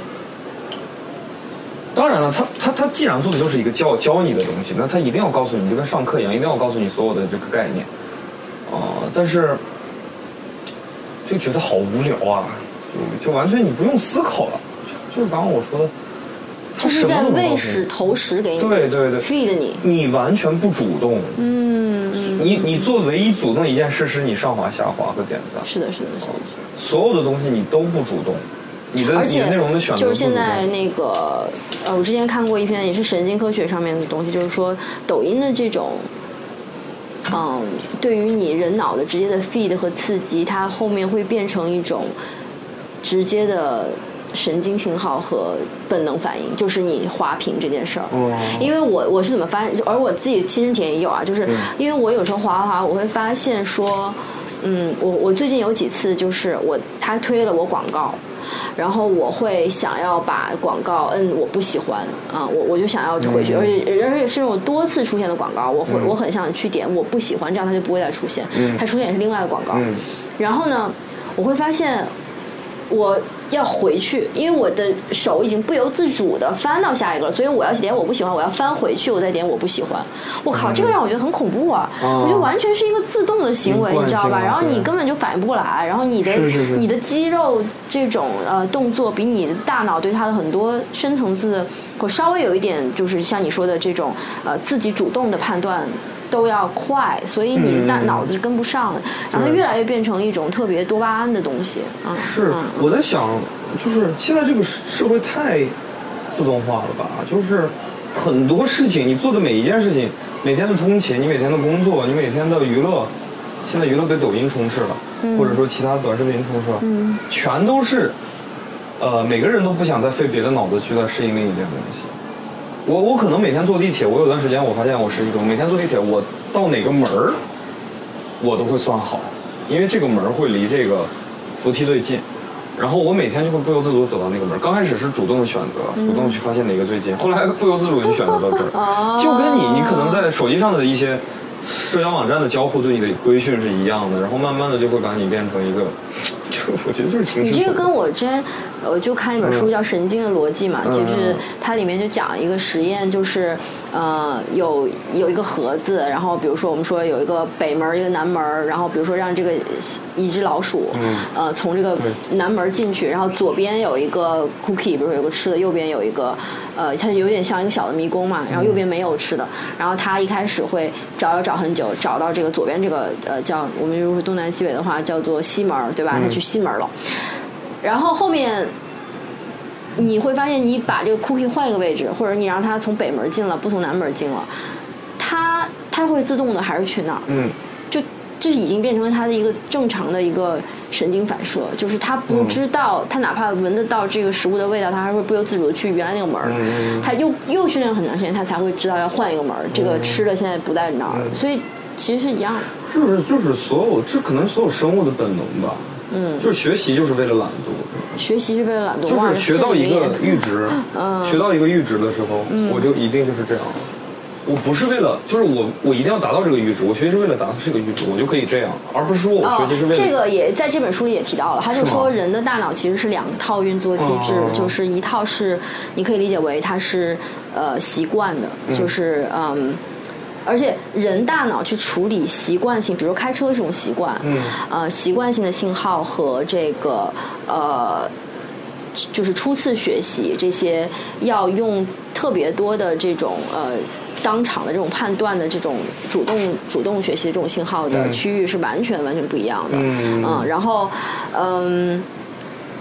当然了，它它它既然做的就是一个教教你的东西，那它一定要告诉你，就跟上课一样，一定要告诉你所有的这个概念。啊、呃，但是就觉得好无聊啊，就就完全你不用思考了，就就是刚刚我说的。 就是在喂食投食给你， 对对对 ，feed 你， 你完全不主动， 嗯， 你你做唯一主动一件事是你上滑下滑和点赞， 是的，是的，是的， 所有的东西你都不主动，你的你的内容的选择就是现在那个呃，我之前看过一篇也是神经科学上面的东西，就是说抖音的这种，嗯，对于你人脑的直接的 feed 和刺激，它后面会变成一种直接的神经信号和本能反应，就是你滑屏这件事儿。嗯，因为我我是怎么发现，而我自己亲身体验也有啊，就是因为我有时候滑滑，我会发现说，嗯，我我最近有几次就是我他推了我广告，然后我会想要把广告摁我不喜欢啊、呃，我我就想要回去，嗯、而且而且是那种多次出现的广告，我会、嗯、我很想去点我不喜欢，这样它就不会再出现，嗯、它出现也是另外的广告。嗯、然后呢，我会发现我要回去，因为我的手已经不由自主的翻到下一个了，所以我要点我不喜欢，我要翻回去，我再点我不喜欢。我靠，这个让我觉得很恐怖啊！哦、我觉得完全是一个自动的行为，你知道吧？然后你根本就反应不过来，然后你的是是是你的肌肉这种呃动作比你的大脑对它的很多深层次的，或稍微有一点就是像你说的这种呃自己主动的判断。都要快，所以你的大脑子跟不上，嗯、然后越来越变成一种特别多巴胺的东西。嗯、 是、嗯，我在想，就是现在这个社会太自动化了吧？就是很多事情，你做的每一件事情，每天的通勤，你每天的工作，你每天的娱乐，现在娱乐被抖音充斥了，嗯、或者说其他短视频充斥了，嗯、全都是，呃，每个人都不想再费别的脑子去再适应另一件东西。我我可能每天坐地铁，我有段时间我发现我是一种每天坐地铁，我到哪个门儿，我都会算好，因为这个门儿会离这个扶梯最近，然后我每天就会不由自主走到那个门儿。刚开始是主动的选择，主动去发现哪个最近，后来不由自主就选择到这儿，就跟你你可能在手机上的一些社交网站的交互对你的规训是一样的，然后慢慢的就会把你变成一个，就我觉得就是挺。 你这个跟我之前我就看一本书叫《神经的逻辑》嘛，嗯、就是它里面就讲一个实验，就是呃有有一个盒子，然后比如说我们说有一个北门一个南门，然后比如说让这个一只老鼠，嗯、呃从这个南门进去，然后左边有一个 cookie， 比如说有个吃的，右边有一个呃它有点像一个小的迷宫嘛，然后右边没有吃的，然后它一开始会找找找很久，找到这个左边这个呃叫我们如果东南西北的话叫做西门，对吧？他去西门了，然后后面你会发现，你把这个 cookie 换一个位置，或者你让它从北门进了，不从南门进了，它它会自动的还是去那儿。嗯，就这已经变成了它的一个正常的一个神经反射，就是它不知道，它、嗯、哪怕闻得到这个食物的味道，它还会不由自主的去原来那个门。嗯，它又又训练很长时间，它才会知道要换一个门。这个吃的现在不在那儿，嗯、所以其实是一样的。 是不是就是所有这可能所有生物的本能吧？嗯，就是学习就是为了懒惰。 学习是为了懒惰， 就是学到一个阈值，嗯，学到一个阈值的时候，嗯，我就一定就是这样。我不是为了，就是我我一定要达到这个阈值，我学习是为了达到这个阈值，我就可以这样，而不是说我学习是为了。 哦、这个也在这本书里也提到了，他就说人的大脑其实是两套运作机制，哦、就是一套是你可以理解为它是呃习惯的，嗯、就是嗯。而且人大脑去处理习惯性，比如开车这种习惯，嗯，呃，习惯性的信号和这个呃，就是初次学习这些要用特别多的这种呃当场的这种判断的这种主动主动学习的这种信号的区域是完全完全不一样的，嗯，嗯然后嗯。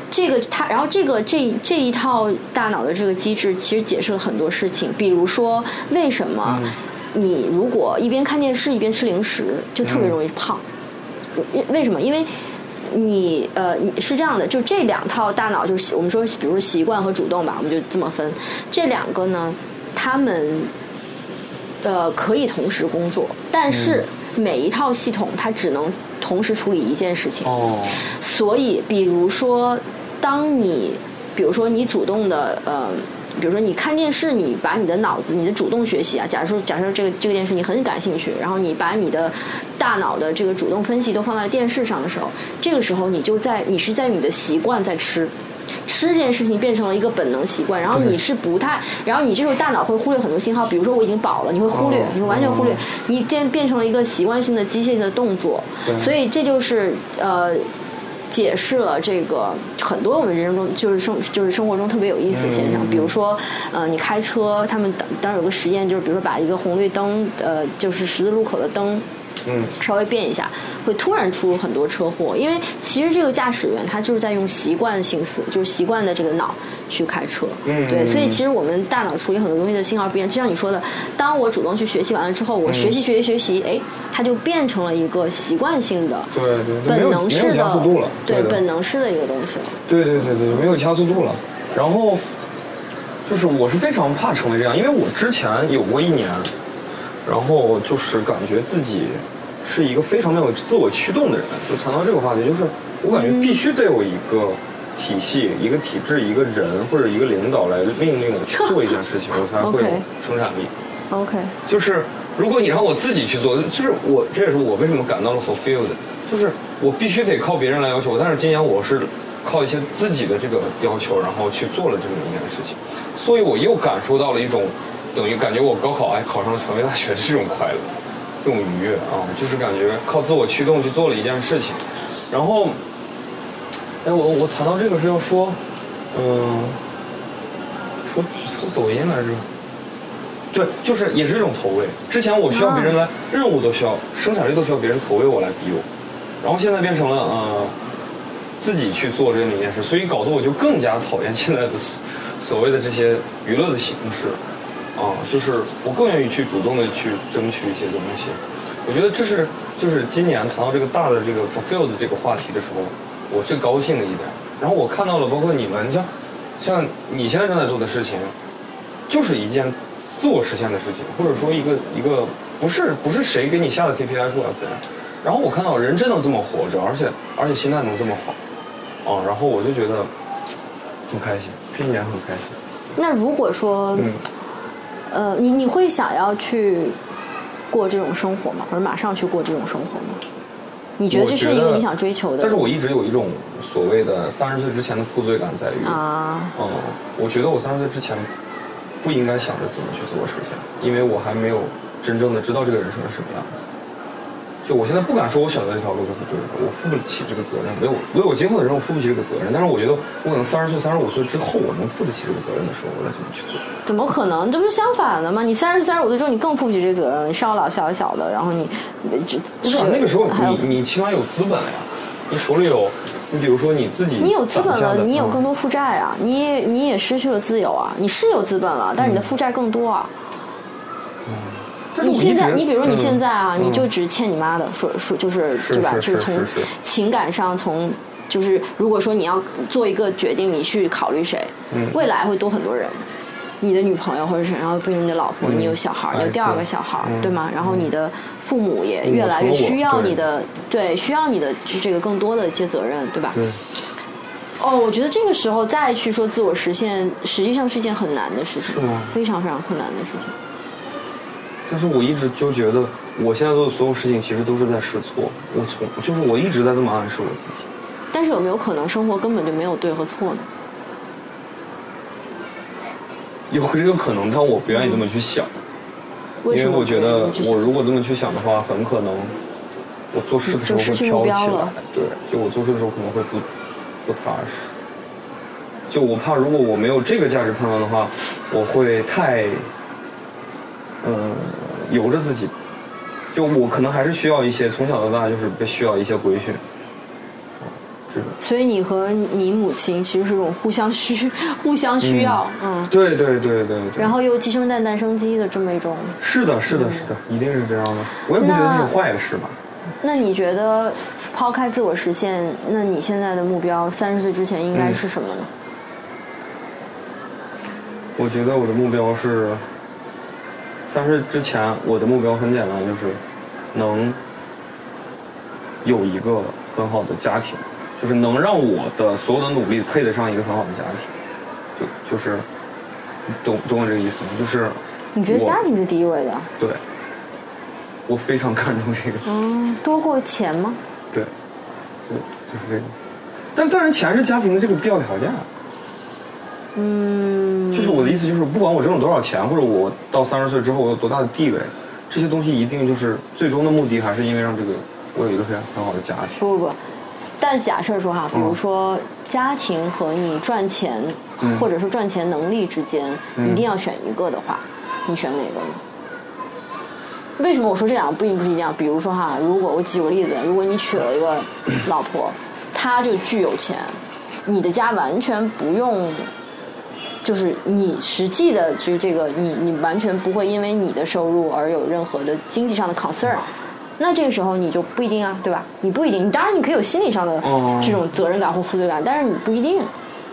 这个它，然后这个这这一套大脑的这个机制，其实解释了很多事情，比如说为什么你如果一边看电视一边吃零食，就特别容易胖。嗯、为什么？因为你呃你是这样的，就这两套大脑，就是我们说，比如说习惯和主动吧，我们就这么分。这两个呢，他们呃可以同时工作，但是每一套系统它只能同时处理一件事情。 哦， 所以比如说，当你比如说你主动的呃。比如说你看电视，你把你的脑子，你的主动学习啊，假如说假设这个这个电视你很感兴趣，然后你把你的大脑的这个主动分析都放在电视上的时候，这个时候你就在你是在你的习惯在吃，吃这件事情变成了一个本能习惯，然后你是不太，然后你这时候大脑会忽略很多信号，比如说我已经饱了，你会忽略，你会完全忽略，你变变成了一个习惯性的机械性的动作，所以这就是呃。解释了这个很多我们人生中就是生就是生活中特别有意思的现象，嗯、比如说，呃，你开车，他们当当有个实验，就是比如说把一个红绿灯，呃，就是十字路口的灯，嗯，稍微变一下，会突然出很多车祸，因为其实这个驾驶员他就是在用习惯性思，就是习惯的这个脑去开车，嗯，对，所以其实我们大脑处理很多东西的信号变，就像你说的，当我主动去学习完了之后，我学习学习学习，哎，它就变成了一个习惯性的， 对对， 本能式的， 加速度了， 对本能式的一个东西了， 对对对对，没有加速度了。然后就是我是非常怕成为这样，因为我之前有过一年，然后就是感觉自己是一个非常没有自我驱动的人。就谈到这个话题，就是我感觉必须得有一个体系、一个体制、一个人或者一个领导来命令我去做一件事情，我才会有生产力。 OK， 就是如果你让我自己去做，就是我这也是我为什么感到了 fulfilled， 就是我必须得靠别人来要求我，但是今年我是靠一些自己的这个要求，然后去做了这么一件事情，所以我又感受到了一种等于感觉我高考哎考上了传媒大学的这种快乐，这种愉悦啊，就是感觉靠自我驱动去做了一件事情。然后哎我我谈到这个是要说嗯说说抖音来着，对，就是也是一种投喂。之前我需要别人来、啊、任务都需要生产力都需要别人投喂我来逼我，然后现在变成了呃自己去做这么一件事，所以搞得我就更加讨厌现在的所谓的这些娱乐的形式啊，就是我更愿意去主动的去争取一些东西。我觉得这是就是今年谈到这个大的这个 fulfilled 这个话题的时候，我最高兴的一点。然后我看到了，包括你们像像你现在正在做的事情，就是一件自我实现的事情，或者说一个一个不是不是谁给你下的 K P I 说要怎样。然后我看到人真能这么活着，而且而且心态能这么好，啊，然后我就觉得很开心，这一年很开心。 那如果说，嗯、呃，你你会想要去过这种生活吗？或者马上去过这种生活吗？你觉得这是一个你想追求的？ 但是我一直有一种所谓的三十岁之前的负罪感在于啊，嗯，我觉得我三十岁之前不应该想着怎么去自我实现，因为我还没有真正的知道这个人生是什么样子。就我现在不敢说我选择这条路就是对的，我负不起这个责任，没有为我今后的人我负不起这个责任。但是我觉得我可能三十岁、三十五岁之后，我能负得起这个责任的时候，我再怎么去做？ 怎么可能？这不是相反的吗？你三十岁、三十五岁之后，你更负不起这个责任，你上有老下有小的，然后你这是啊，那个时候你你起码有资本了呀，你手里有，你比如说你自己， 你有资本了，你有更多负债啊，你也你也失去了自由啊，你是有资本了，但是你的负债更多啊。 嗯。 你现在，你比如说你现在啊，嗯、你就只欠你妈的，说说就是对吧？就是从情感上，从就是如果说你要做一个决定，你去考虑谁，嗯、未来会多很多人，你的女朋友或者是然后变成你的老婆，嗯、你有小孩，你有第二个小孩，嗯、对吗？然后你的父母也越来越需要你的，对，需要你的这个更多的一些责任，对吧？ 对。 哦，我觉得这个时候再去说自我实现，实际上是一件很难的事情， 是吗？ 非常非常困难的事情。 但是我一直就觉得，我现在做的所有事情其实都是在试错。我从就是我一直在这么暗示我自己。 但是有没有可能生活根本就没有对和错呢？ 有这个可能，但我不愿意这么去想。 嗯、 因为我觉得，我如果这么去想的话，很可能我做事的时候会飘起来。对，就我做事的时候可能会不不踏实。就我怕，如果我没有这个价值判断的话，我会太。嗯，由着自己，就我可能还是需要一些从小到大就是被需要一些规训，这种所以你和你母亲其实是一种互相需、互相需要，嗯， 嗯对对对对对。 然后又鸡生蛋，蛋生鸡的这么一种。 是的，是的，是的，一定是这样的。我也不觉得是坏的事吧。 那你觉得抛开自我实现，那你现在的目标三十岁之前应该是什么呢？ 嗯、我觉得我的目标是三十之前，我的目标很简单，就是能有一个很好的家庭，就是能让我的所有的努力配得上一个很好的家庭，就就是懂懂我这个意思吗？就是你觉得家庭是第一位的？ 对，我非常看重这个。 嗯，多过钱吗？ 对，就就是这个。但当然，钱是家庭的这个必要条件。 嗯， 就是我的意思，就是不管我挣了多少钱，或者我到三十岁之后我有多大的地位，这些东西一定就是最终的目的，还是因为让这个我有一个非常很好的家庭。 不不不，但假设说哈，比如说、嗯、家庭和你赚钱、嗯、或者是赚钱能力之间、嗯、一定要选一个的话，你选哪个呢？为什么我说这两个并不一样？比如说哈，如果我举个例子，如果你娶了一个老婆，她就巨有钱，你的家完全不用。就是你实际的，就是这个你你完全不会因为你的收入而有任何的经济上的 concern， 那这个时候你就不一定啊，对吧？你不一定，你当然你可以有心理上的这种责任感或负罪感，但是你不一定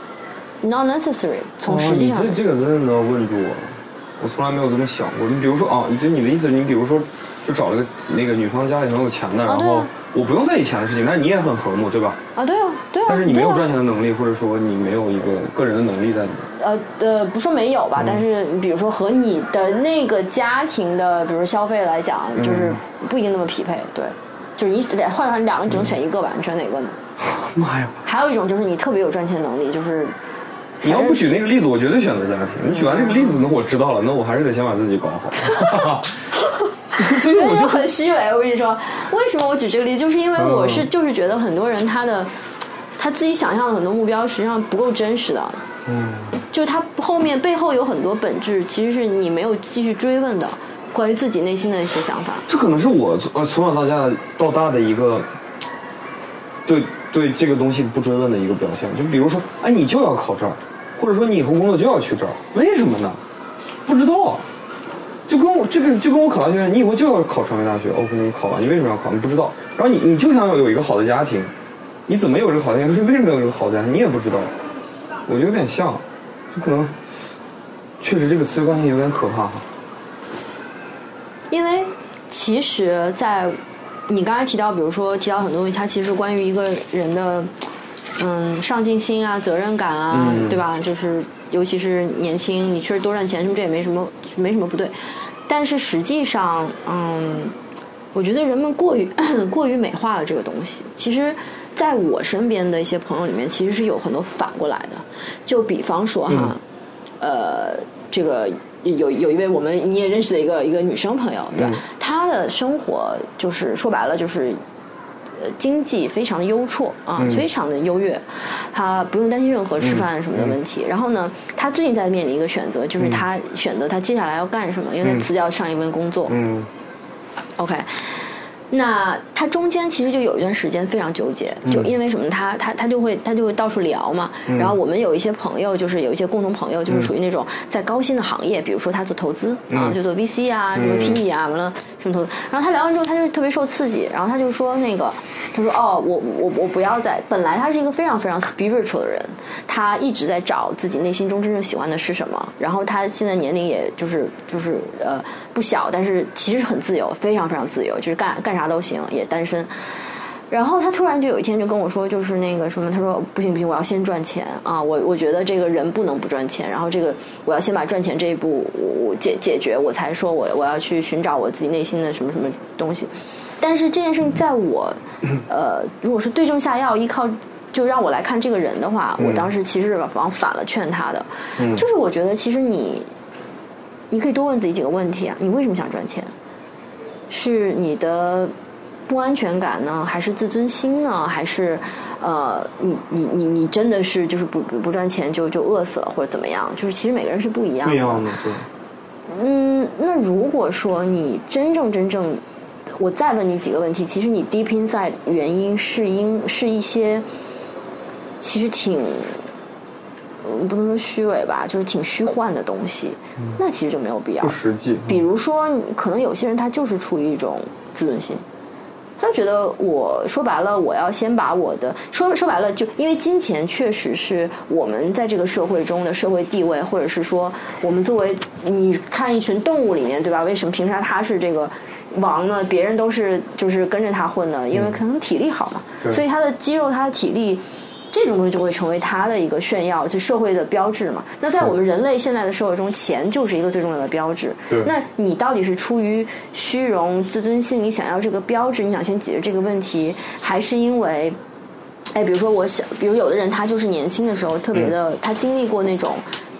，not necessary。从实际上， 哦、你这这个真的问住我了，我从来没有这么想过。你比如说啊，就你的意思，你比如说就找了个那个女方家里很有钱的，然后我不用在意钱的事情，但是你也很和睦，对吧？ 啊，对啊，对啊。 但是你没有赚钱的能力，或者说你没有一个个人的能力在里面。 呃呃，不说没有吧，嗯、但是比如说和你的那个家庭的，比如说消费来讲，嗯、就是不一定那么匹配。对，就是你换成两个，只能选一个吧？嗯、你选哪个呢？ 妈呀！ 还有一种就是你特别有赚钱能力，就是。 你要不举那个例子，我绝对选择家庭。你举完这个例子，那我知道了，那我还是得先把自己搞好。所以我就很虚伪。我跟你说，为什么我举这个例子，就是因为我是就是觉得很多人他的他自己想象的很多目标实际上不够真实的。嗯，就是他后面背后有很多本质，其实是你没有继续追问的，关于自己内心的一些想法。 这可能是我呃从小到大到大的一个对对这个东西不追问的一个表现。就比如说，哎，你就要考这儿，或者说你以后工作就要去这儿，为什么呢？不知道。就跟我这个就跟我考大学，你以后就要考传媒大学 ，OK， 你考完，你为什么要考？你不知道。然后你你就想要有一个好的家庭，你怎么有这个好的家庭？为什么有这个好的家庭？你也不知道。我觉得有点像，就可能确实这个词关系有点可怕哈。 因为其实，在你刚才提到，比如说提到很多东西，它其实关于一个人的嗯上进心啊、责任感啊，嗯、对吧？就是尤其是年轻，你确实多赚钱什么，这也没什么没什么不对。但是实际上，嗯，我觉得人们过于过于美化了这个东西。其实，在我身边的一些朋友里面，其实是有很多反过来的。就比方说哈，嗯、呃，这个有有一位我们你也认识的一个一个女生朋友，对、嗯，她的生活就是说白了就是。经济非常的优绰啊，嗯、非常的优越，他不用担心任何吃饭什么的问题。嗯、然后呢，他最近在面临一个选择，就是他选择他接下来要干什么，因为他辞掉上一份工作。嗯 ，OK。那他中间其实就有一段时间非常纠结，就因为什么？他他他就会他就会到处聊嘛。嗯、然后我们有一些朋友，就是有一些共同朋友，就是属于那种在高薪的行业，比如说他做投资、嗯、啊，就做 V C 啊，什么 P E 啊，完了什么投资。然后他聊完之后，他就特别受刺激，然后他就说那个，他说哦，我我我不要再。本来他是一个非常非常 spiritual 的人，他一直在找自己内心中真正喜欢的是什么。然后他现在年龄也就是就是呃不小，但是其实很自由，非常非常自由，就是干干啥都行，也单身。然后他突然就有一天就跟我说，就是那个什么，他说不行不行，我要先赚钱啊！我我觉得这个人不能不赚钱，然后这个我要先把赚钱这一步我解解决，我才说我我要去寻找我自己内心的什么什么东西。但是这件事情在我呃，如果是对症下药，依靠就让我来看这个人的话，我当时其实是往反了劝他的，嗯、就是我觉得其实你你可以多问自己几个问题啊，你为什么想赚钱？是你的不安全感呢，还是自尊心呢，还是呃，你你你你真的是就是不不赚钱就就饿死了或者怎么样？就是其实每个人是不一样的。不一样的，对。嗯，那如果说你真正真正，我再问你几个问题，其实你 deep inside 原因是因是一些其实挺，嗯，不能说虚伪吧，就是挺虚幻的东西，嗯、那其实就没有必要。 不实际。 比如说，可能有些人他就是出于一种自尊心。他就觉得我说白了，我要先把我的说说白了，就因为金钱确实是我们在这个社会中的社会地位，或者是说我们作为你看一群动物里面，对吧？为什么凭啥他是这个王呢？别人都是就是跟着他混的，因为可能体力好嘛， 嗯、 所以他的肌肉、他的体力。这种东西就会成为他的一个炫耀，就社会的标志嘛。那在我们人类现在的社会中，钱就是一个最重要的标志。那你到底是出于虚荣、自尊心，你想要这个标志，你想先解决这个问题，还是因为，哎，比如说我想，比如有的人他就是年轻的时候特别的，嗯、他经历过那种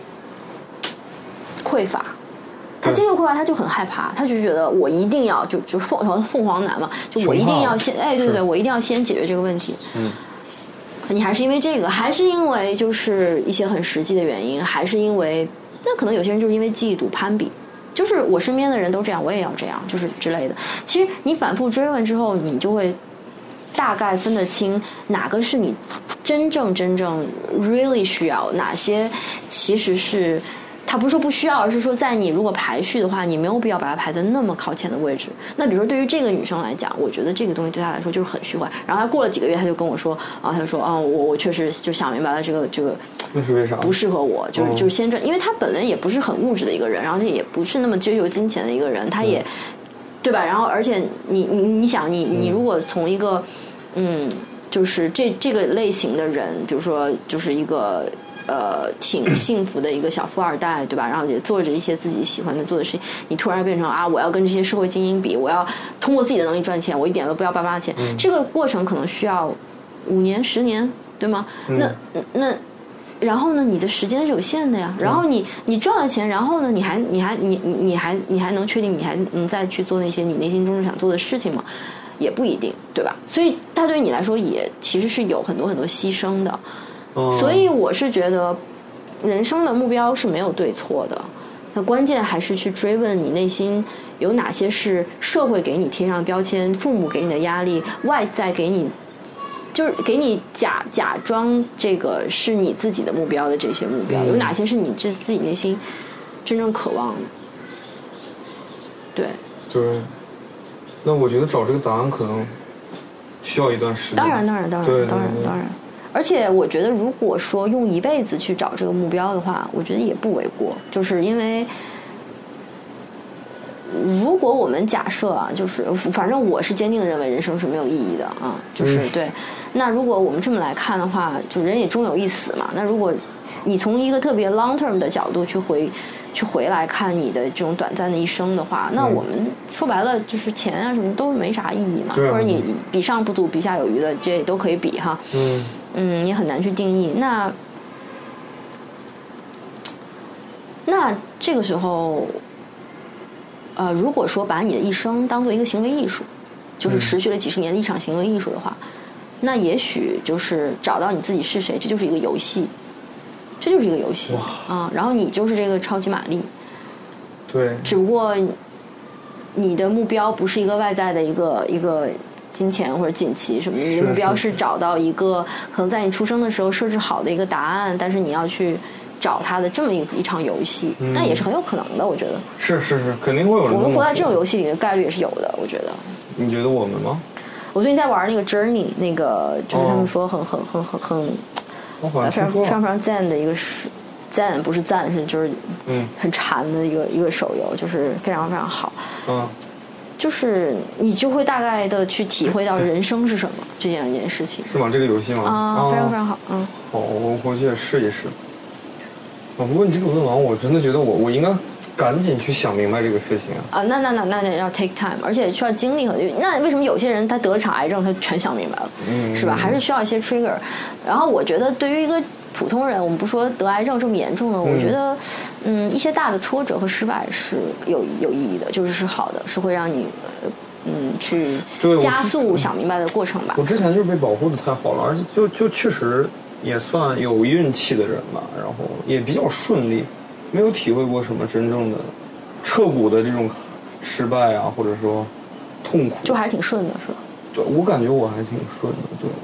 匮乏。他经历过匮乏，他就很害怕，他就觉得我一定要就就凤凤凰男嘛，就我一定要先，哎，对对，我一定要先解决这个问题。 嗯。 你还是因为这个，还是因为就是一些很实际的原因，还是因为那可能有些人就是因为嫉妒攀比，就是我身边的人都这样，我也要这样，就是之类的。其实你反复追问之后，你就会大概分得清哪个是你真正真正 really 需要，哪些其实是他不是说不需要，而是说在你如果排序的话，你没有必要把它排在那么靠前的位置。那比如说对于这个女生来讲，我觉得这个东西对她来说就是很虚幻。然后她过了几个月，她就跟我说啊，她说啊，我我确实就想明白了，这个这个那是为啥不适合我，就是、哦、就是先挣，因为她本来也不是很物质的一个人，然后她也不是那么追求金钱的一个人，她也、嗯、对吧？然后而且你你你想你你如果从一个嗯，就是这这个类型的人，比如说就是一个。呃，挺幸福的一个小富二代，对吧？然后也做着一些自己喜欢的做的事情，你突然变成啊，我要跟这些社会精英比，我要通过自己的能力赚钱，我一点都不要爸妈的钱、嗯。这个过程可能需要五年、十年，对吗？嗯、那那然后呢，你的时间是有限的呀。然后你你赚了钱，然后呢，你还你还你你你还你还能确定你还能再去做那些你内心中想做的事情吗？也不一定，对吧？所以它对于你来说也其实是有很多很多牺牲的。所以我是觉得人生的目标是没有对错的，那关键还是去追问你内心有哪些是社会给你贴上的标签，父母给你的压力，外在给你就是给你假假装这个是你自己的目标的这些目标，有哪些是你自自己内心真正渴望的。对对，那我觉得找这个答案可能需要一段时间。 当然当然当然当然当然，而且我觉得如果说用一辈子去找这个目标的话，我觉得也不为过。就是因为如果我们假设啊，就是反正我是坚定的认为人生是没有意义的啊，就是对。那如果我们这么来看的话，就人也终有一死嘛。那如果你从一个特别 long term 的角度去回去回来看你的这种短暂的一生的话，那我们说白了就是钱啊什么都没啥意义嘛，或者你比上不足比下有余的，这都可以比哈。 嗯嗯，也很难去定义。那那这个时候，呃，如果说把你的一生当做一个行为艺术，就是持续了几十年的一场行为艺术的话，嗯、那也许就是找到你自己是谁，这就是一个游戏，这就是一个游戏啊。然后你就是这个超级玛丽， 对， 只不过你的目标不是一个外在的一个一个。金钱或者锦旗什么的，你的目标是找到一个可能在你出生的时候设置好的一个答案，但是你要去找它的这么一一场游戏，那、嗯、也是很有可能的，我觉得。 是是是，肯定会有人。 我们活在这种游戏里的概率也是有的，我觉得。 你觉得我们吗？ 我最近在玩那个 Journey， 那个就是他们说很、哦、很很很很， 很非常非常非常赞的一个是。赞不是赞是就是嗯很馋的一个一个手游，就是非常非常好。 嗯。 就是你就会大概的去体会到人生是什么这样一件事情。 是吗？这个游戏吗？ 啊，非常非常好。嗯。 好，我回去也试一试。啊，不过你这个问完，我真的觉得我我应该赶紧去想明白这个事情啊。 啊，那那那那那要 take time， 而且需要精力和那为什么有些人他得了场癌症，他全想明白了，嗯，是吧？还是需要一些 trigger。然后我觉得对于一个普通人，我们不说得癌症这么严重的，我觉得，嗯，一些大的挫折和失败是有有意义的，就是是好的，是会让你，嗯，去加速想明白的过程吧。 我之前就是被保护的太好了，而且就就确实也算有运气的人吧，然后也比较顺利，没有体会过什么真正的彻骨的这种失败啊，或者说痛苦， 就还挺顺的，是吧？ 对，我感觉我还挺顺的，对，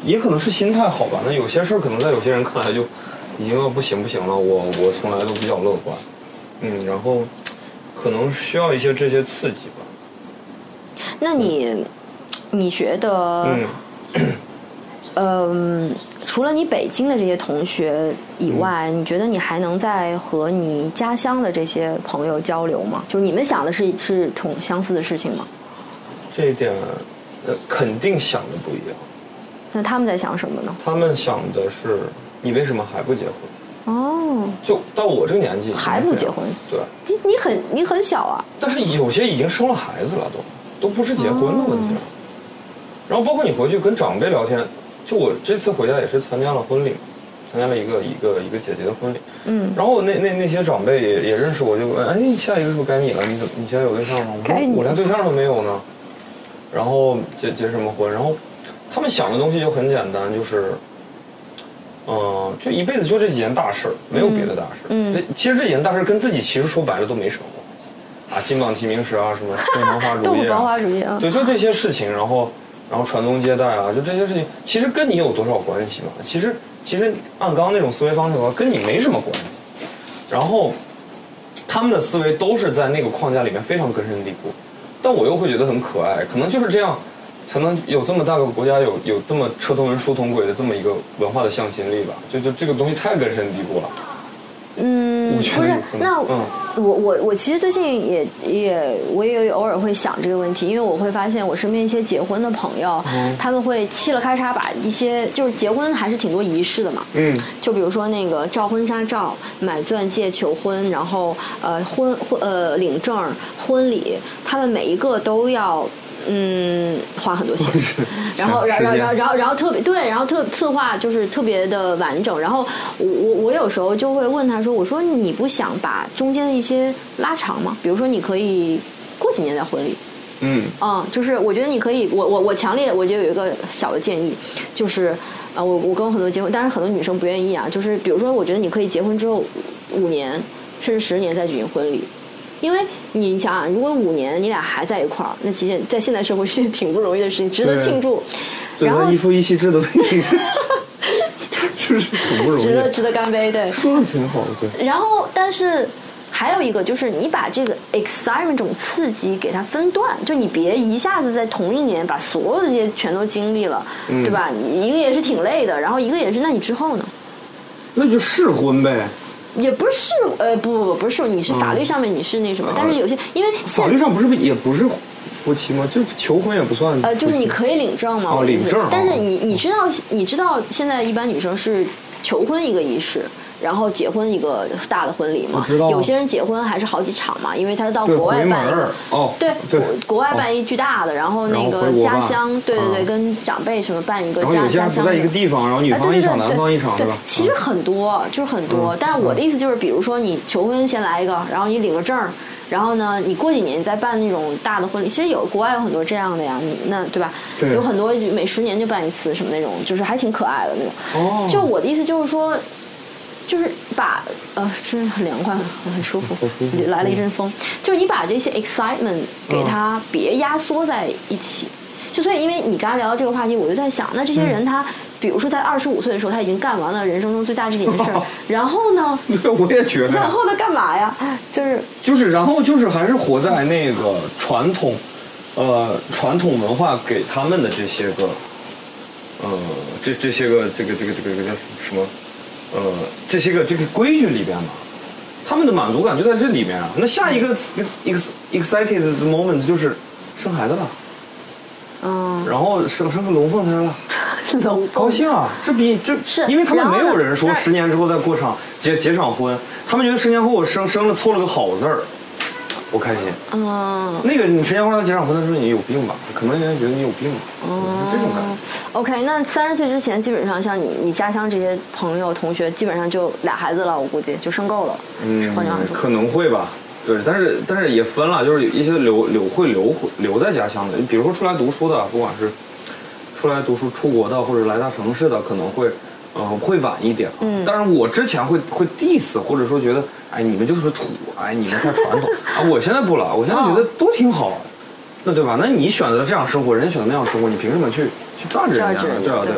也可能是心态好吧。那有些事儿可能在有些人看来就已经要不行不行了。我我从来都比较乐观，嗯，然后可能需要一些这些刺激吧。 那你、嗯、你觉得，嗯，呃，除了你北京的这些同学以外，嗯、你觉得你还能再和你家乡的这些朋友交流吗？就是你们想的是是同相似的事情吗？ 这一点，呃，肯定想的不一样。 那他们在想什么呢？ 他们想的是，你为什么还不结婚？ 哦， 就到我这个年纪还不结婚？ 对， 你你很你很小啊。 但是有些已经生了孩子了，都都不是结婚的问题了。哦、然后包括你回去跟长辈聊天，就我这次回家也是参加了婚礼，参加了一个一个一个姐姐的婚礼。嗯。然后那那那些长辈也也认识我，就问，哎，下一个是不是该你了？你怎么你现在有对象吗？我说我连对象都没有呢。然后结结什么婚？然后他们想的东西就很简单，就是，嗯、呃，就一辈子就这几件大事儿，没有别的大事。嗯，嗯其实这几件大事跟自己其实说白了都没什么关系啊，金榜题名时啊，什么东方花烛夜、啊， 东方花烛夜啊， 对，就这些事情，然后然后传宗接代啊，就这些事情，其实跟你有多少关系嘛？其实其实按刚刚那种思维方式的话，跟你没什么关系。然后他们的思维都是在那个框架里面非常根深蒂固。但我又会觉得很可爱，可能就是这样，才能有这么大个国家有有这么车同文书同轨的这么一个文化的向心力吧。就就这个东西太根深蒂固了。嗯，不是，那、嗯、我我我其实最近也也我也偶尔会想这个问题，因为我会发现我身边一些结婚的朋友，嗯、他们会嘁了咔嚓把一些就是结婚还是挺多仪式的嘛，嗯，就比如说那个照婚纱照、买钻戒求婚，然后呃婚婚呃领证、婚礼，他们每一个都要。嗯，花很多钱，然后，然后，然后，然后，然后特别对，然后特策划就是特别的完整。然后我我我有时候就会问他说：“我说你不想把中间的一些拉长吗？比如说你可以过几年再婚礼。”嗯，嗯，就是我觉得你可以，我我我强烈我觉得有一个小的建议，就是呃，我我跟很多结婚，但是很多女生不愿意啊。就是比如说，我觉得你可以结婚之后五年甚至十年再举行婚礼。因为你想想，如果五年你俩还在一块儿，那其实在现代社会是挺不容易的事情，值得庆祝。然后一夫一妻制的问题，是不是很不容易？ 值得值得干杯，对。 说的挺好的，对。 然后，但是还有一个就是，你把这个 excitement 这种刺激给它分段，就你别一下子在同一年把所有的这些全都经历了，嗯、对吧？一个也是挺累的，然后一个也是，那你之后呢？ 那就试婚呗。 也不是呃不不不不是，你是法律上面你是那什么，嗯、但是有些因为法律上不是也不是夫妻吗？就求婚也不算。 呃，就是你可以领证嘛， 哦、 我的意思。 领证。 但是你你知道你知道现在一般女生是求婚一个仪式，然后结婚一个大的婚礼嘛。 我知道。 有些人结婚还是好几场嘛，因为他到国外办一个。 哦。 对对。 国外办一巨大的，然后那个家乡，对对对，跟长辈什么办一个家家乡。 然后有些人不在一个地方，然后女方一场，男方一场， 对吧？ 其实很多，就是很多。但是我的意思就是，比如说你求婚先来一个，然后你领了证，然后呢，你过几年你再办那种大的婚礼。其实有国外有很多这样的呀，你那对吧？ 对。 有很多每十年就办一次什么那种，就是还挺可爱的那种。哦。就我的意思就是说。就是把呃，真是很凉快，很很舒服，来了一阵风。就是你把这些 excitement 给它别压缩在一起。嗯、就所以，因为你刚才聊到这个话题，我就在想，那这些人他，嗯、比如说在二十五岁的时候，他已经干完了人生中最大这件事儿，然后呢？ 我也觉得。 然后呢，干嘛呀？就是就是，然后就是还是活在那个传统，呃，传统文化给他们的这些个，呃，这这些个这个这个这个这个叫什么？呃，这些个这个规矩里边嘛，他们的满足感就在这里面啊。那下一个 ex excited 的 moment 就是生孩子了，嗯，然后生生个龙凤胎了， 龙高兴啊！这比这是因为他们没有人说十年之后再过场结结场婚，他们觉得十年后我生生了凑了个好字儿，我开心。嗯，那个你十年后再结场婚的时候，你有病吧？可能人家觉得你有病吧？嗯，是这种感觉。 OK， 那三十岁之前，基本上像你，你家乡这些朋友、同学，基本上就俩孩子了，我估计就生够了。嗯，换句话说， 可能会吧。对，但是但是也分了，就是一些留留会留留在家乡的，比如说出来读书的，不管是出来读书出国的，或者来大城市的，可能会呃会晚一点。嗯，但是我之前会会 diss， 或者说觉得，哎，你们就是土，哎，你们太传统啊。我现在不了，我现在觉得都挺好。那对吧？那你选择这样生活，人家选择那样生活，你凭什么去去榨着人家呢？对吧？对。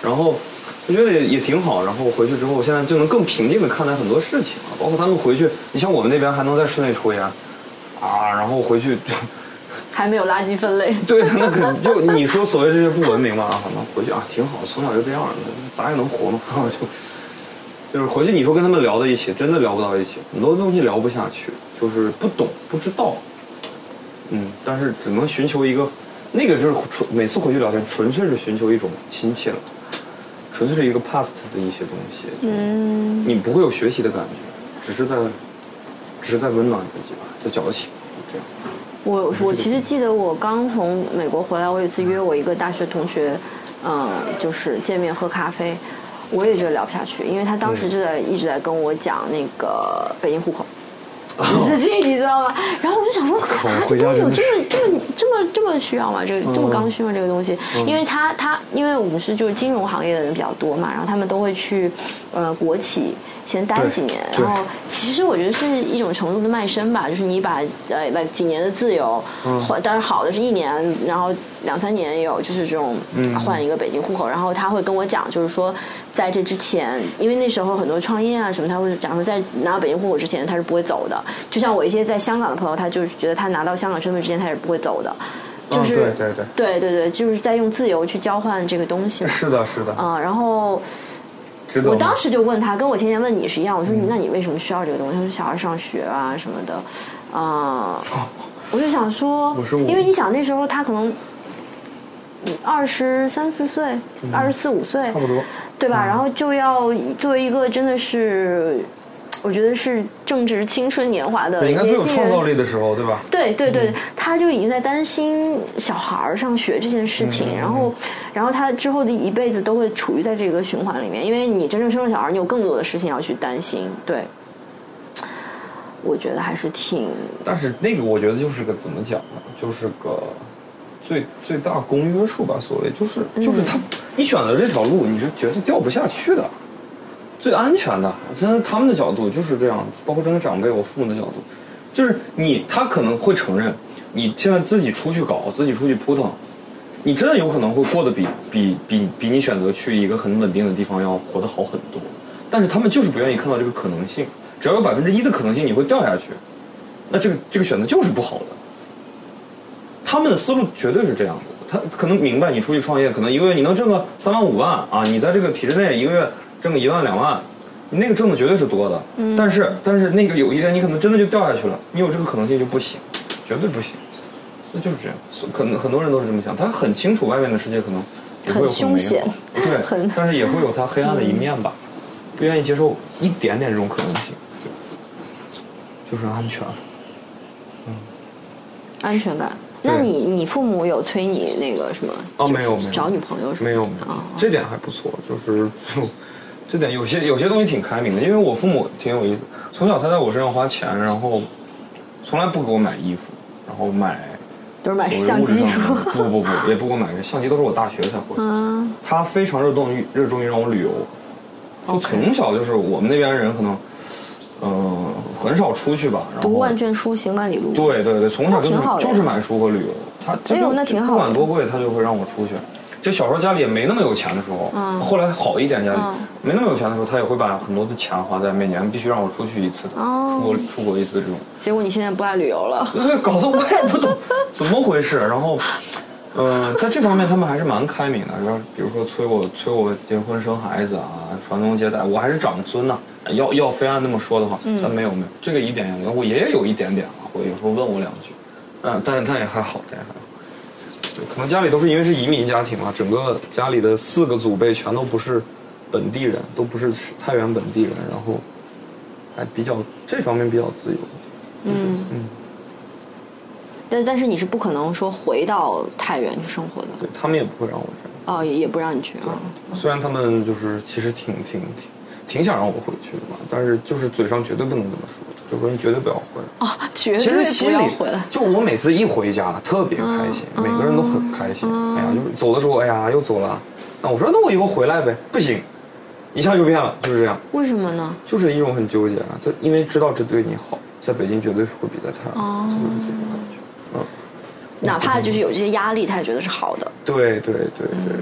然后我觉得也也挺好。然后回去之后，现在就能更平静的看待很多事情啊，包括他们回去，你像我们那边还能在室内抽烟，啊，然后回去就还没有垃圾分类。 对，那肯定就你说所谓这些不文明嘛，啊，那回去啊挺好，从小就这样，咱也能活嘛，然后就就是回去你说跟他们聊在一起，真的聊不到一起，很多东西聊不下去，就是不懂不知道，嗯，但是只能寻求一个，那个就是纯每次回去聊天，纯粹是寻求一种亲切了，纯粹是一个 past 的一些东西，嗯，你不会有学习的感觉，只是在只是在温暖自己吧，在矫情，这样。 我我其实记得我刚从美国回来，我有一次约我一个大学同学，嗯，就是见面喝咖啡，我也觉得聊不下去，因为他当时就在、嗯、一直在跟我讲那个北京户口的事情，你知道吗？然后我就想说，啊，这东西有这么这么这么这么需要吗？这个这么刚需吗？这个东西，嗯、因为他他因为我们是就是金融行业的人比较多嘛，然后他们都会去呃国企。先待几年，然后其实我觉得是一种程度的卖身吧，就是你把呃把几年的自由换，当然好的是一年，然后两三年也有，就是这种换一个北京户口。然后他会跟我讲，就是说在这之前，因为那时候很多创业啊什么，他会讲说在拿到北京户口之前他是不会走的。就像我一些在香港的朋友，他就是觉得他拿到香港身份之前他是不会走的。就是、 嗯、对对对对对对，就是在用自由去交换这个东西嘛。 是的，是的。 啊、嗯，然后。我当时就问他，跟我前年问你是一样。我说：“那你为什么需要这个东西？”他说：“小孩上学啊什么的。呃”啊，我就想说，因为你想那时候他可能二十三四岁，二十四五岁， 差不多， 对吧？嗯、然后就要作为一个真的是。我觉得是正值青春年华的， 应该最有创造力的时候，对吧？ 对对对，嗯、他就已经在担心小孩上学这件事情，嗯、然后，然后他之后的一辈子都会处于在这个循环里面，因为你真正生了小孩，你有更多的事情要去担心。对，我觉得还是挺…… 但是那个我觉得就是个怎么讲呢？就是个最最大公约数吧，所谓就是就是他，嗯、你选择这条路，你是绝对掉不下去的。最安全的，真的他们的角度就是这样，包括真的长辈，我父母的角度，就是你他可能会承认，你现在自己出去搞，自己出去扑腾，你真的有可能会过得比比比比你选择去一个很稳定的地方要活得好很多，但是他们就是不愿意看到这个可能性，只要有百分之一的可能性你会掉下去，那这个这个选择就是不好的。他们的思路绝对是这样的，他可能明白你出去创业，可能一个月你能挣个三万五万啊，你在这个体制内一个月。挣个一万两万，你那个挣的绝对是多的，嗯，但是但是那个有一天你可能真的就掉下去了，你有这个可能性就不行，绝对不行，那就是这样。可能很多人都是这么想，他很清楚外面的世界可能也会有很凶险， 对，但是也会有他黑暗的一面吧，嗯、不愿意接受一点点这种可能性，就是安全，嗯， 安全感。那你你父母有催你那个什么？ 哦，没有没有， 找女朋友是吗？ 没有没有，哦、这点还不错，就是这点有些有些东西挺开明的，因为我父母挺有意思，从小他在我身上花钱，然后从来不给我买衣服，然后买都是买相机是吧？ 不不不，也不给我买，相机都是我大学才会。嗯，他非常热衷于热衷于让我旅游，就从小就是我们那边人可能。嗯、呃，很少出去吧。 读万卷书，行万里路。 对对对，从小就是就是买书和旅游。他哎呦，那挺好。 不管多贵，他就会让我出去。就小时候家里也没那么有钱的时候，嗯、后来好一点，家里、嗯、没那么有钱的时候，他也会把很多的钱花在每年必须让我出去一次的，哦、出国出国一次这种。 结果你现在不爱旅游了， 对，搞得我也不懂怎么回事。然后，呃，在这方面他们还是蛮开明的，然后比如说催我催我结婚生孩子啊，传宗接代，我还是长孙呢、啊。要要非按那么说的话，嗯、但没有没有，这个一点也没有。我爷爷有一点点啊，我有时候问我两句，嗯，但是但也还好，但也还好。对，可能家里都是因为是移民家庭嘛，整个家里的四个祖辈全都不是本地人，都不是太原本地人，然后还比较这方面比较自由。嗯嗯。 但但是你是不可能说回到太原去生活的。 对，他们也不会让我这样。 哦，也也不让你去啊。 虽然他们就是其实挺挺挺。挺想让我回去的嘛，但是就是嘴上绝对不能这么说，就说你绝对不要回来啊、哦，绝对不要回来。 就我每次一回家，特别开心，嗯、每个人都很开心。嗯、哎呀，就是走的时候，哎呀，又走了。那我说，那我以后回来呗，不行，一下就变了，就是这样。 为什么呢？ 就是一种很纠结啊，就因为知道这对你好，在北京绝对是会比在太原好，这、哦、就是这种感觉。嗯， 哪怕就是有这些压力，他也觉得是好的。 对对对对对。嗯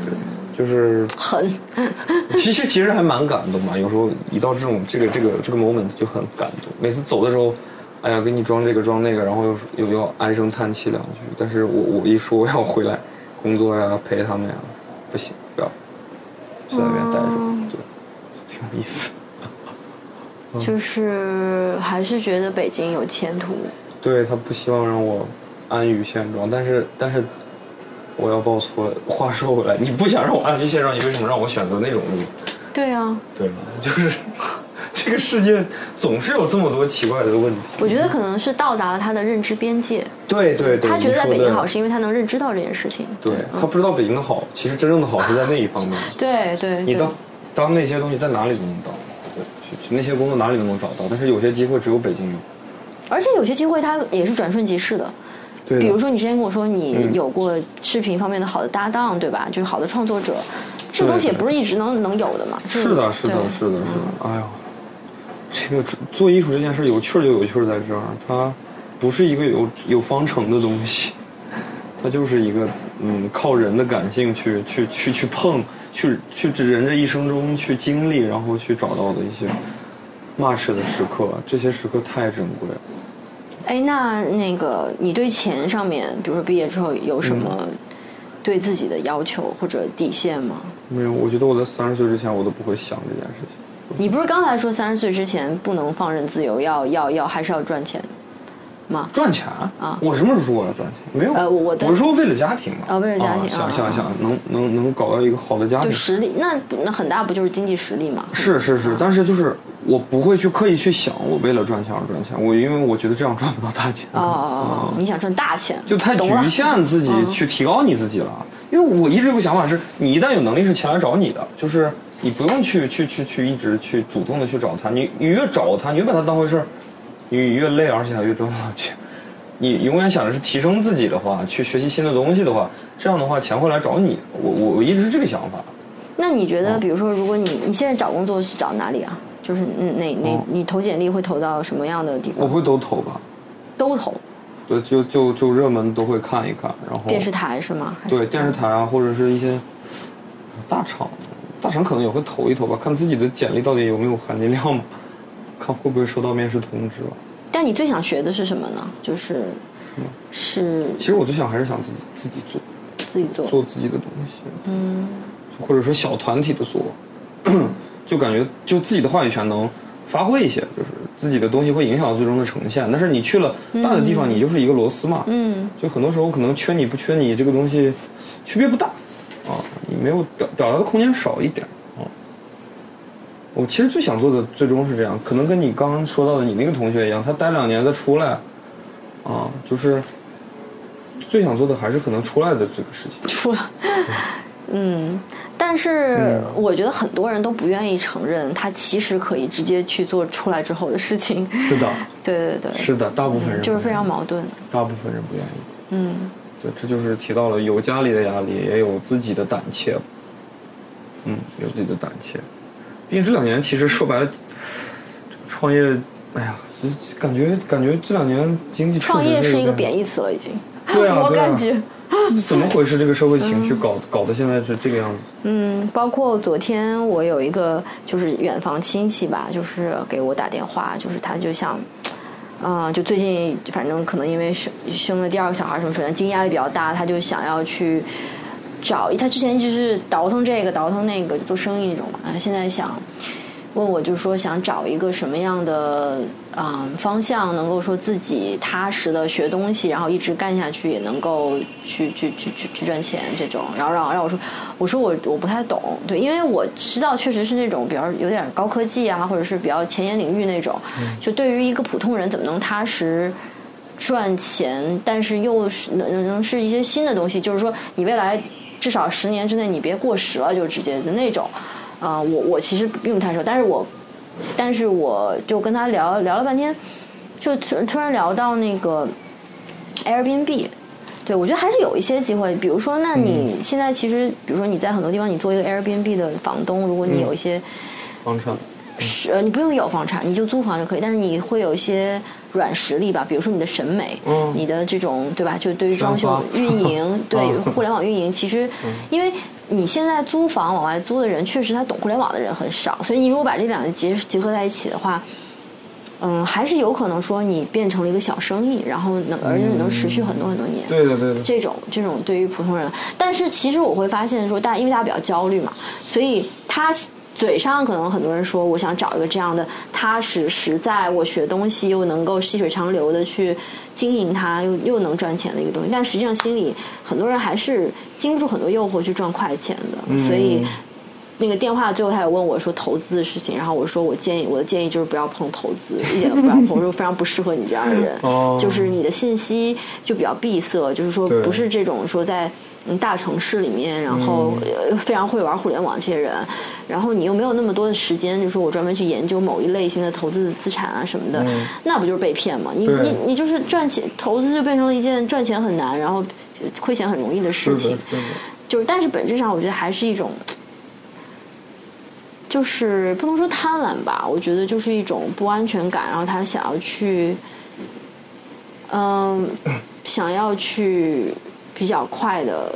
就是狠。 其实其实还蛮感动吧，有时候一到这种这个这个这个 moment 就很感动。每次走的时候，哎呀，给你装这个装那个，然后又又要唉声叹气两句。但是我我一说我要回来工作呀，陪他们呀，不行，不要，就在那边待着，嗯、对，挺有意思。 就是还是觉得北京有前途。 对，他不希望让我安于现状，但是但是我要报错了。话说回来，你不想让我安于现状，你为什么让我选择那种路？ 对啊， 对吧？就是这个世界总是有这么多奇怪的问题。 我觉得可能是到达了他的认知边界。 对对对， 他觉得在北京好，是因为他能认知到这件事情。 对、嗯、他不知道北京的好，其实真正的好是在那一方面。 对对， 你当当那些东西在哪里都能到，对，去那些工作哪里都能找到，但是有些机会只有北京有。而且有些机会它也是转瞬即逝的。 对的， 比如说你之前跟我说你有过视频方面的好的搭档，对吧？就是好的创作者，这东西也不是一直能能有的嘛。 是的，是的，是的，是的。哎呦，这个做艺术这件事有趣儿就有趣儿在这儿，它不是一个有有方程的东西，它就是一个嗯靠人的感性去去去去碰，去去人这一生中去经历，然后去找到的一些match的时刻，这些时刻太珍贵了。 哎，那那个你对钱上面，比如说毕业之后有什么对自己的要求或者底线吗？ 没有，我觉得我在三十岁之前我都不会想这件事情。 你不是刚才说三十岁之前不能放任自由，要要要还是要赚钱吗？ 赚钱啊！我什么时候说我要赚钱？没有。 呃，我的我是说为了家庭嘛。 啊、哦，为了家庭， 啊、想想想能能能搞到一个好的家庭， 就实力，那那很大不就是经济实力嘛？ 是是是，啊、但是就是我不会去刻意去想我为了赚钱而赚钱，我因为我觉得这样赚不到大钱。 哦哦哦，你想赚大钱， 就太局限自己去提高你自己了。嗯、因为我一直有个想法是，你一旦有能力是钱来找你的，就是你不用去去去去一直去主动的去找他，你你越找他，你越把他当回事儿，你越累，而且还越赚不到钱。你永远想的是提升自己的话，去学习新的东西的话，这样的话钱会来找你。我我我一直是这个想法。 那你觉得，比如说，如果你你现在找工作是找哪里啊？就是哪哪、哦、你投简历会投到什么样的地方？ 我会都投吧。 都投。 对，就就就热门都会看一看，然后。 电视台是吗？ 对，电视台啊，或者是一些大厂，大厂可能也会投一投吧，看自己的简历到底有没有含金量嘛，看会不会收到面试通知吧。 但你最想学的是什么呢？就是是。 其实我最想还是想自己自己做， 自己做做自己的东西。 嗯。 或者说小团体的做，就感觉就自己的话语权能发挥一些，就是自己的东西会影响最终的呈现。但是你去了大的地方，嗯、你就是一个螺丝嘛。 嗯。 就很多时候可能缺你不缺你这个东西，区别不大，啊，你没有表表达的空间少一点。我其实最想做的最终是这样，可能跟你刚刚说到的你那个同学一样，他待两年再出来，啊，就是最想做的还是可能出来的这个事情。 出来，嗯，但是我觉得很多人都不愿意承认，他其实可以直接去做出来之后的事情。 是的， 对对对， 是的，大部分人、嗯、 就是非常矛盾。 大部分人不愿意。 嗯， 对，这就是提到了有家里的压力，也有自己的胆怯。嗯，有自己的胆怯。毕竟这两年其实说白了，创业，哎呀，感觉感觉这两年经济创业是一个贬义词了，已经。 对啊， 我感觉。 怎么回事？这个社会情绪搞、嗯、搞得现在是这个样子。 嗯，包括昨天我有一个就是远房亲戚吧，就是给我打电话，就是他就想，啊、呃，就最近反正可能因为生生了第二个小孩什么，反正经济压力比较大，他就想要去。找他之前就是倒腾这个倒腾那个做生意那种嘛，啊，现在想问我就是说想找一个什么样的啊、嗯、方向能够说自己踏实的学东西，然后一直干下去也能够去去去去去赚钱这种，然后让让我说我说我我不太懂，对，因为我知道确实是那种比较有点高科技啊，或者是比较前沿领域那种，嗯、就对于一个普通人怎么能踏实赚钱，但是又是能能是一些新的东西，就是说你未来。至少十年之内你别过时了，就直接的那种，啊、呃，我我其实并不太熟，但是我，但是我就跟他聊聊了半天，就突然聊到那个 Airbnb， 对我觉得还是有一些机会，比如说，那你现在其实，比如说你在很多地方你做一个 Airbnb 的房东，如果你有一些房产， 是呃你不用有房产，你就租房就可以，但是你会有一些。软实力吧，比如说你的审美，嗯，你的这种对吧？就对于装修、运营，对互联网运营，其实，因为你现在租房往外租的人，确实他懂互联网的人很少，所以你如果把这两个结结合在一起的话，嗯，还是有可能说你变成了一个小生意，然后能而且能持续很多很多年。 对的对的。 这种这种对于普通人，但是其实我会发现说，大家因为大家比较焦虑嘛，所以他嘴上可能很多人说我想找一个这样的踏实实在，我学东西又能够细水长流的去经营它，又又能赚钱的一个东西，但实际上心里很多人还是经不住很多诱惑去赚快钱的，嗯、所以。那个电话最后他有问我说投资的事情，然后我说我建议我的建议就是不要碰投资，一点都不要碰，我说非常不适合你这样的人，哦、就是你的信息就比较闭塞，就是说不是这种说在嗯大城市里面，然后非常会玩互联网这些人，然后你又没有那么多的时间，就是说我专门去研究某一类型的投资的资产啊什么的，嗯、那不就是被骗吗？你你你就是赚钱，投资就变成了一件赚钱很难，然后亏钱很容易的事情， 是的， 就是但是本质上我觉得还是一种。就是不能说贪婪吧，我觉得就是一种不安全感，然后他想要去，嗯，想要去比较快的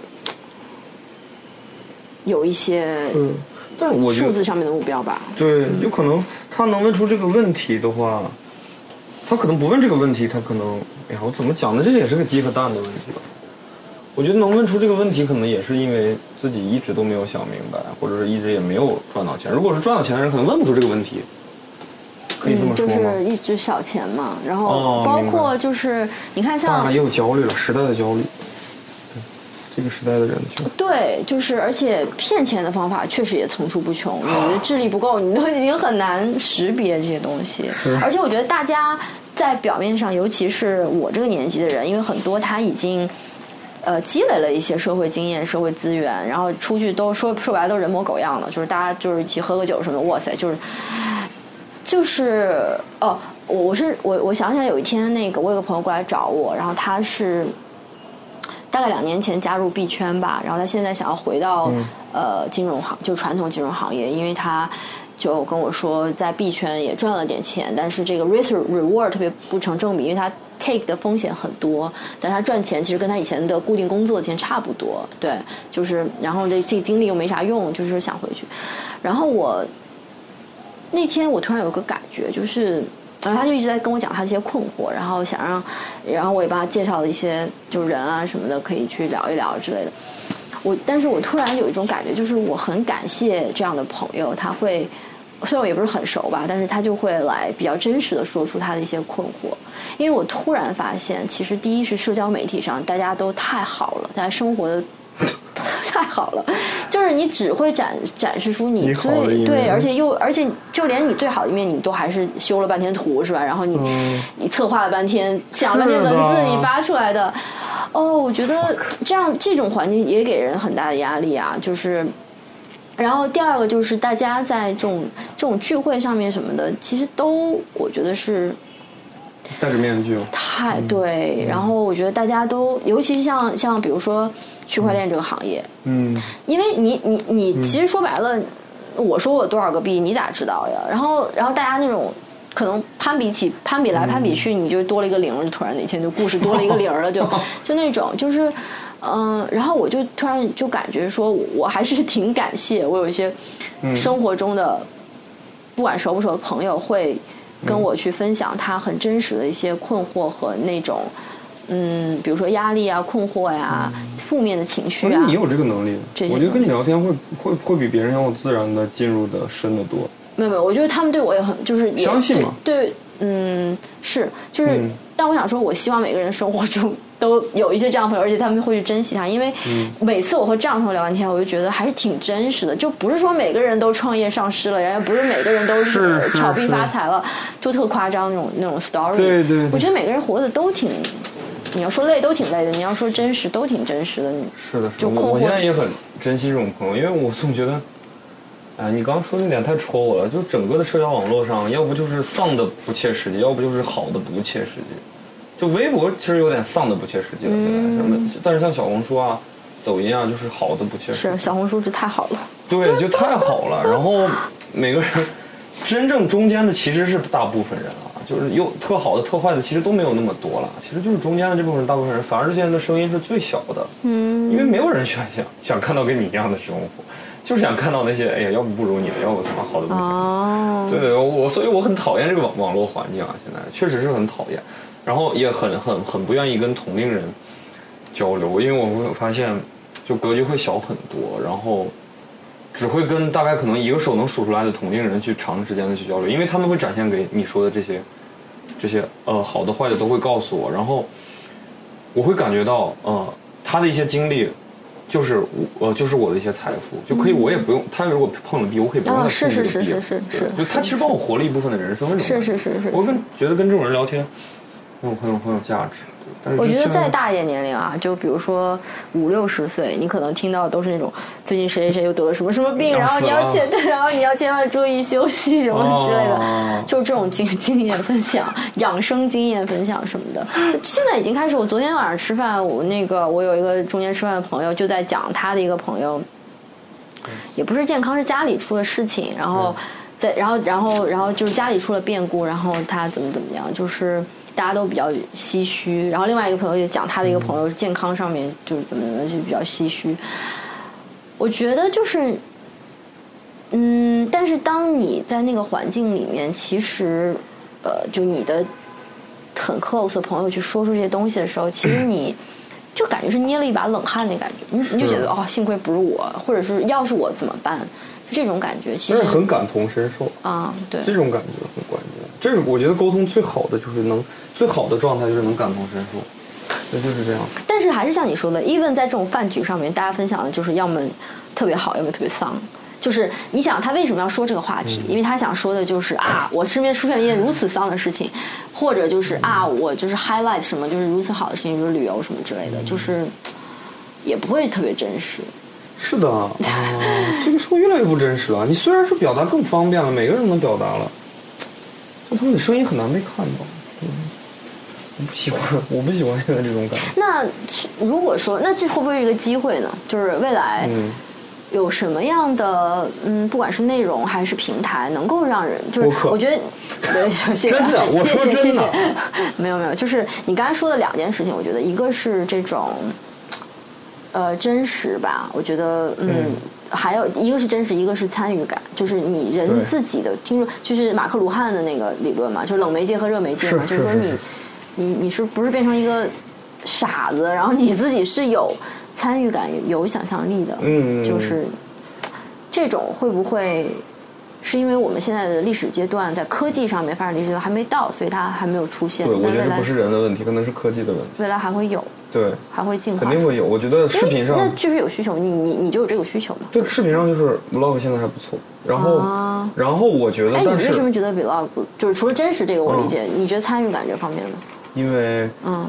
有一些， 嗯，但我数字上面的目标吧。 对，有可能他能问出这个问题的话，他可能不问这个问题，他可能，哎呀，我怎么讲呢？这也是个鸡和蛋的问题吧。我觉得能问出这个问题，可能也是因为自己一直都没有想明白，或者是一直也没有赚到钱。如果是赚到钱的人，可能问不出这个问题，可以这么说吗？ 嗯、就是一直小钱嘛，然后包括就是、哦、你看像， 当然也有焦虑了，时代的焦虑，对这个时代的人就对，就是而且骗钱的方法确实也层出不穷，你的智力不够，你都已经很难识别这些东西。而且我觉得大家在表面上，尤其是我这个年纪的人，因为很多他已经。呃，积累了一些社会经验、社会资源，然后出去都说说白了都人模狗样的，就是大家就是一起喝个酒什么的，哇塞，就是就是哦，我我是我我想起来有一天那个我有个朋友过来找我，然后他是大概两年前加入币圈吧，然后他现在想要回到、嗯、呃金融行，就传统金融行业，因为他就跟我说在币圈也赚了点钱，但是这个 risk reward 特别不成正比，因为他。take 的风险很多，但是他赚钱其实跟他以前的固定工作的钱差不多，对，就是然后这这经历又没啥用，就是想回去。然后我那天我突然有个感觉，就是然后他就一直在跟我讲他这些困惑，然后想让，然后我也帮他介绍了一些就是人啊什么的，可以去聊一聊之类的。我但是我突然有一种感觉，就是我很感谢这样的朋友，他会。虽然我也不是很熟吧，但是他就会来比较真实的说出他的一些困惑。因为我突然发现，其实第一是社交媒体上大家都太好了，大家生活的太好了，就是你只会展展示出你最对，而且又而且就连你最好的一面，你都还是修了半天图是吧？然后你、嗯、你策划了半天，想了半天文字，你发出来的。哦，我觉得这样这种环境也给人很大的压力啊，就是。然后第二个就是大家在这种这种聚会上面什么的，其实都我觉得是戴着面具。 太对、嗯，然后我觉得大家都，尤其是像像比如说区块链这个行业， 嗯， 因为你你你其实说白了，嗯、我说我有多少个币，你咋知道呀？然后然后大家那种可能攀比起攀比来攀比去，你就多了一个零，就突然哪天就故事多了一个零了，就就那种就是。嗯，然后我就突然就感觉说，我还是挺感谢我有一些生活中的、嗯、不管熟不熟的朋友会跟我去分享他很真实的一些困惑和那种嗯，比如说压力啊、困惑呀、嗯、负面的情绪啊。 你有这个能力，我觉得跟你聊天会会会比别人要自然的进入的深得多。 没有没有，我觉得他们对我也很就是也相信嘛。 对，嗯，是就是、嗯，但我想说，我希望每个人的生活中。都有一些这样的朋友，而且他们会去珍惜他，因为每次我和这样的朋友聊完天，我就觉得还是挺真实的，就不是说每个人都创业上市了，然后不是每个人都是炒币发财了，就特夸张那种那种 story。 对 对, 对， 我觉得每个人活的都挺，你要说累都挺累的，你要说真实都挺真实的。 是的， 就我我现在也很珍惜这种朋友，因为我总觉得，哎，你刚刚说那点太戳我了，就整个的社交网络上，要不就是丧的不切实际，要不就是好的不切实际。就微博其实有点丧的不切实际了，现在、嗯、但是像小红书啊、抖音啊，就是好的不切实际。 是小红书是太好了， 对，就太好了。然后每个人真正中间的其实是大部分人啊， 就是又特好的特坏的其实都没有那么多了，其实就是中间的这部分人，大部分人反而是现在的声音是最小的，嗯，因为没有人想想想看到跟你一样的生活，就是想看到那些哎呀要不不如你了，要不怎么好的不行，哦，对对，我所以我很讨厌这个网网络环境啊，现在确实是很讨厌，然后也很很很不愿意跟同龄人交流，因为我会发现就格局会小很多，然后只会跟大概可能一个手能数出来的同龄人去长时间的去交流，因为他们会展现给你说的这些这些呃好的坏的都会告诉我，然后我会感觉到呃他的一些经历就是呃就是我的一些财富，就可以我也不用他如果碰了壁，我可以不用再碰这个壁， 是是是是是， 就他其实帮我活了一部分的人生，为什么？ 是是是是， 我跟觉得跟这种人聊天很有很有很有价值。 我觉得再大一点年龄啊，就比如说五六十岁，你可能听到的都是那种最近谁谁谁又得了什么什么病，然后你要千对，然后你要千万注意休息什么之类的，哦、就这种经经验分享、养生经验分享什么的。现在已经开始，我昨天晚上吃饭，我那个我有一个中间吃饭的朋友就在讲他的一个朋友，也不是健康，是家里出了事情，然后在然后然后然后就是家里出了变故，然后他怎么怎么样，就是。大家都比较唏嘘，然后另外一个朋友也讲他的一个朋友健康上面就是怎么怎么就比较唏嘘。我觉得就是，嗯，但是当你在那个环境里面，其实，呃，就你的很 close 的朋友去说出这些东西的时候，其实你就感觉是捏了一把冷汗的感觉，你你就觉得哦，幸亏不是我，或者是要是我怎么办？这种感觉其实但是很感同身受啊，对， 这种感觉很关键。这是我觉得沟通最好的，就是能最好的状态就是能感同身受，那就是这样。 但是还是像你说的 ，even 在这种饭局上面，大家分享的就是要么特别好，要么特别丧。就是你想他为什么要说这个话题？嗯、因为他想说的就是啊，我身边出现了一件如此丧的事情，或者就是啊，我就是 highlight 什么，就是如此好的事情，比如旅游什么之类的，就是也不会特别真实。 是的啊，这个社会越来越不真实了。你虽然是表达更方便了，每个人都能表达了，但他们的声音很难被看到。嗯，我不喜欢，我不喜欢现在这种感觉。 那如果说，那这会不会是一个机会呢？就是未来有什么样的嗯，不管是内容还是平台，能够让人就是我觉得，对，谢谢， 真的，我说真的， 谢谢，没有没有，就是你刚才说的两件事情，我觉得一个是这种。呃，真实吧，我觉得，嗯，嗯还有一个是真实，一个是参与感，就是你人自己的听说，就是马克·卢汉的那个理论嘛，就是冷媒介和热媒介嘛， 是就是说你，你你是不是变成一个傻子，然后你自己是有参与感、有想象力的， 嗯， 就是这种会不会是因为我们现在的历史阶段在科技上面发展历史阶段还没到，所以它还没有出现？ 对，我觉得不是人的问题，可能是科技的问题。 未来还会有。 对， 还会进化， 肯定会有。我觉得视频上那确实有需求，你你你就有这个需求嘛？ 对，视频上就是 vlog 现在还不错。然后，啊、然后我觉得， 哎，你为什么觉得 vlog 就是除了真实这个我理解，嗯、你觉得参与感这方面呢？ 因为， 嗯，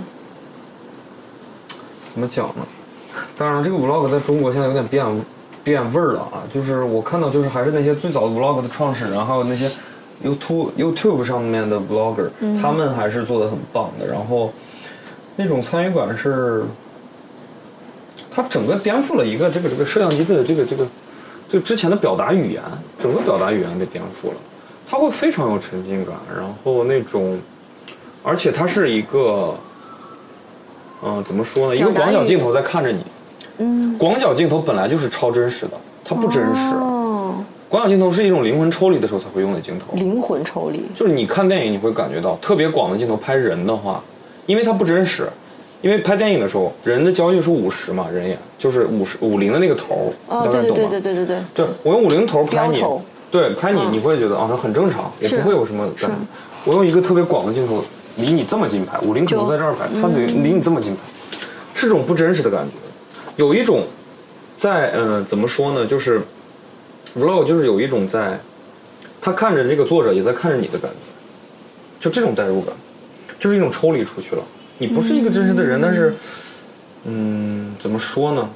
怎么讲呢？当然，这个 vlog 在中国现在有点变变味儿了啊。就是我看到，就是还是那些最早的 vlog 的创始人，还有那些 YouTube YouTube 上面的 vlogger，、嗯、他们还是做得很棒的。然后。那种参与感是，它整个颠覆了一个这个这个摄像机的这个这个这个之前的表达语言，整个表达语言给颠覆了。它会非常有沉浸感，然后那种，而且它是一个，嗯、呃，怎么说呢？一个广角镜头在看着你，嗯，广角镜头本来就是超真实的，它不真实。哦，广角镜头是一种灵魂抽离的时候才会用的镜头。 灵魂抽离就是你看电影你会感觉到，特别广的镜头拍人的话。因为它不真实，因为拍电影的时候，人的焦距是五十嘛，人眼就是五十五零的那个头， 哦，对对对对对对对， 对我用五零头拍你， 头对拍你，你会觉得啊，它很正常，也不会有什么感觉。我用一个特别广的镜头，离你这么近拍，五零可能在这儿拍，它离离你这么近拍，是种不真实的感觉。有一种在嗯、呃、怎么说呢，就是 vlog 就是有一种在，他看着这个作者也在看着你的感觉，就这种代入感。就是一种抽离出去了，你不是一个真实的人，嗯、但是，嗯，怎么说呢？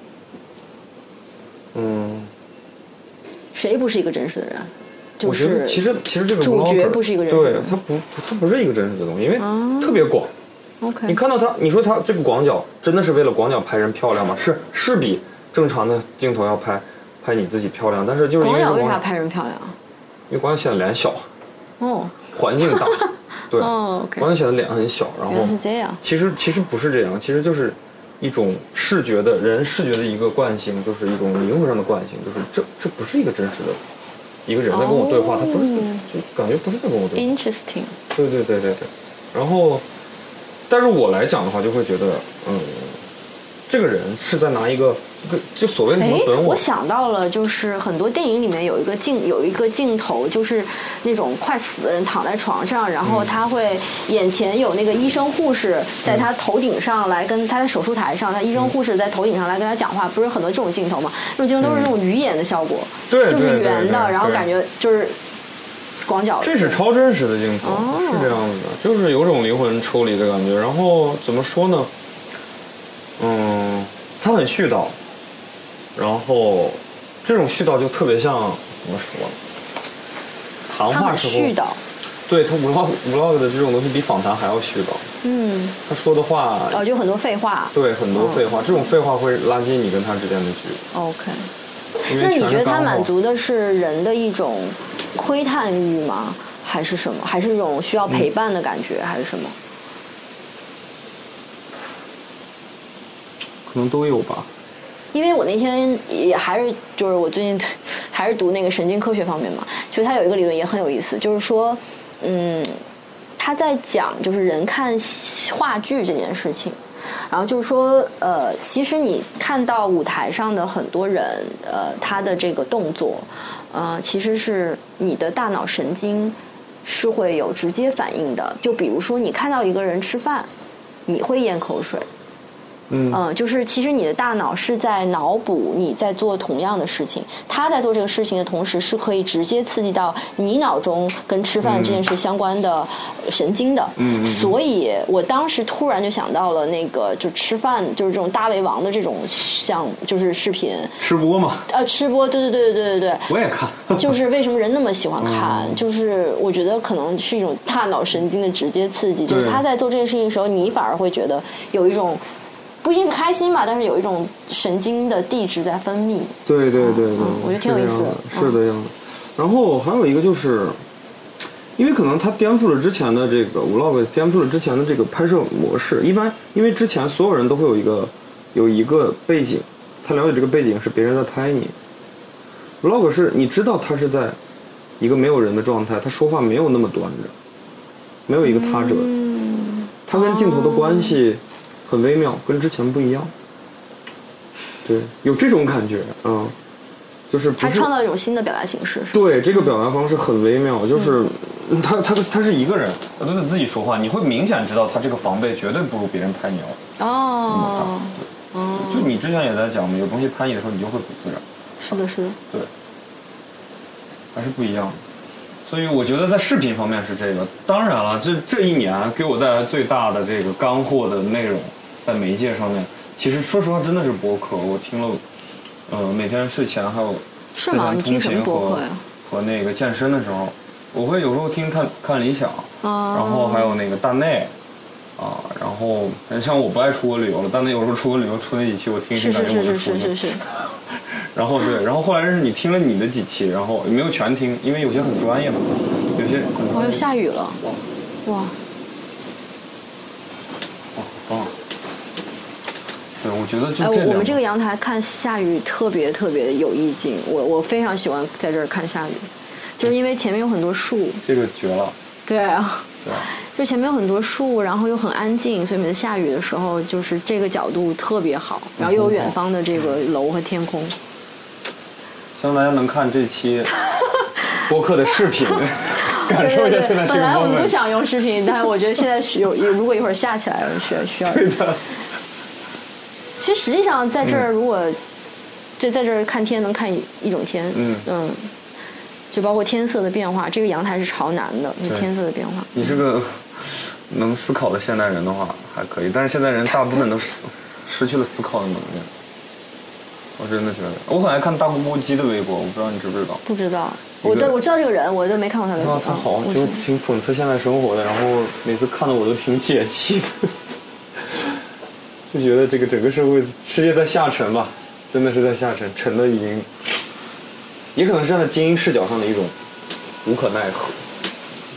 嗯， 谁不是一个真实的人？ 我觉得其实其实这个主角不是一个人， 对，他不他不是一个真实的东西，因为特别广。 OK， 你看到他，你说他这个广角真的是为了广角拍人漂亮吗？是是比正常的镜头要拍拍你自己漂亮，但是就是因为广角为啥拍人漂亮？ 因为广角显得脸小， 哦， 环境大。 对， 哦，OK， 光线显得脸很小，然后原来是这样。 其实其实不是这样，其实就是一种视觉的人视觉的一个惯性，就是一种灵魂上的惯性，就是这这不是一个真实的一个人在跟我对话，他不是就感觉不是在跟我对话。 Interesting。 对对对对对，然后，但是我来讲的话，就会觉得，嗯，这个人是在拿一个，就所谓的什么本我。 我想到了，就是很多电影里面有一个镜，有一个镜头，就是那种快死的人躺在床上，然后他会眼前有那个医生护士在他头顶上来跟他在手术台上，他医生护士在头顶上来跟他讲话，不是很多这种镜头嘛？这种镜头都是那种鱼眼的效果， 对， 就是圆的，然后感觉就是广角。 这是超真实的镜头，哦、是这样子的，就是有种灵魂抽离的感觉。然后怎么说呢？嗯，他很絮叨。然后，这种絮叨就特别像怎么说？谈话时候， 他很絮叨。 对他 vlog vlog 的这种东西比访谈还要絮叨。嗯。他说的话。 哦，就很多废话。 对，很多废话，哦、这种废话会拉近你跟他之间的距离。 OK。那你觉得他满足的是人的一种窥探欲吗？还是什么？还是一种需要陪伴的感觉？嗯、还是什么？ 可能都有吧。 因为我那天也还是就是我最近还是读那个神经科学方面嘛，就他有一个理论也很有意思，就是说，嗯，他在讲就是人看话剧这件事情，然后就是说，呃，其实你看到舞台上的很多人，呃，他的这个动作，呃，其实是你的大脑神经是会有直接反应的。就比如说你看到一个人吃饭，你会咽口水。嗯、呃，就是其实你的大脑是在脑补你在做同样的事情，他在做这个事情的同时是可以直接刺激到你脑中跟吃饭这件事相关的神经的。嗯，所以我当时突然就想到了那个就吃饭，就是这种大胃王的这种像就是视频吃播嘛。 呃，吃播，对对对对对对。 我也看。 就是为什么人那么喜欢看，嗯、就是我觉得可能是一种大脑神经的直接刺激，就是他在做这件事情的时候，你反而会觉得有一种。不一定是开心吧，但是有一种神经的递质在分泌。 对对对对， 嗯、我觉得挺有意思的。 是的样子。然后还有一个就是，因为可能它颠覆了之前的这个 vlog， 颠覆了之前的这个拍摄模式。一般因为之前所有人都会有一个有一个背景，他了解这个背景是别人在拍你。vlog 是你知道他是在一个没有人的状态，他说话没有那么端着，没有一个他者，嗯、他跟镜头的关系。哦很微妙，跟之前不一样。对，有这种感觉，嗯，就是他创造一种新的表达形式。 对，这个表达方式很微妙，就是、嗯、他他他是一个人，他都得自己说话，你会明显知道他这个防备绝对不如别人拍你要哦。 对，哦，就你之前也在讲嘛，有东西拍你的时候，你就会不自然。 是的，是的。 对，还是不一样的。所以我觉得在视频方面是这个。当然了，这这一年给我带来最大的这个干货的内容。在媒介上面，其实说实话真的是播客，我听了，呃，每天睡前还有是吗？你听什么播客呀？ 和那个健身的时候，我会有时候听看看理想，啊、然后还有那个大内，啊，然后像我不爱出国旅游了，大内有时候出国旅游出那几期我听一听，感觉我就出去。 是是是是是。 然后对，然后后来认识你，听了你的几期，然后没有全听，因为有些很专业嘛，有些很专业。 哦，又下雨了，哇！哇， 好棒！对，我觉得就哎， 这我们这个阳台看下雨特别特别有意境，我我非常喜欢在这儿看下雨，就是因为前面有很多树。 这个绝了。 对啊。对。就前面有很多树，然后又很安静，所以每次下雨的时候，就是这个角度特别好，然后又有远方的这个楼和天空。 希望大家能看这期播客的视频，感受一下现在这个氛围。 本来我们不想用视频，但是我觉得现在需有，如果一会儿下起来了，需要需要。 对的。 其实实际上在这儿，如果就在这儿看天，能看一一种天，嗯嗯，就包括天色的变化。这个阳台是朝南的，那天色的变化。 你是个能思考的现代人的话还可以，但是现在人大部分都失去了思考的能力。我真的觉得，我很爱看大咕咕鸡的微博，我不知道你知不知道？ 不知道，我都我知道这个人，我都没看过他的微博。 他好，就挺讽刺现代生活的，然后每次看的我都挺解气的。就觉得这个整个社会世界在下沉吧，真的是在下沉，沉的已经，也可能是站在精英视角上的一种无可奈何。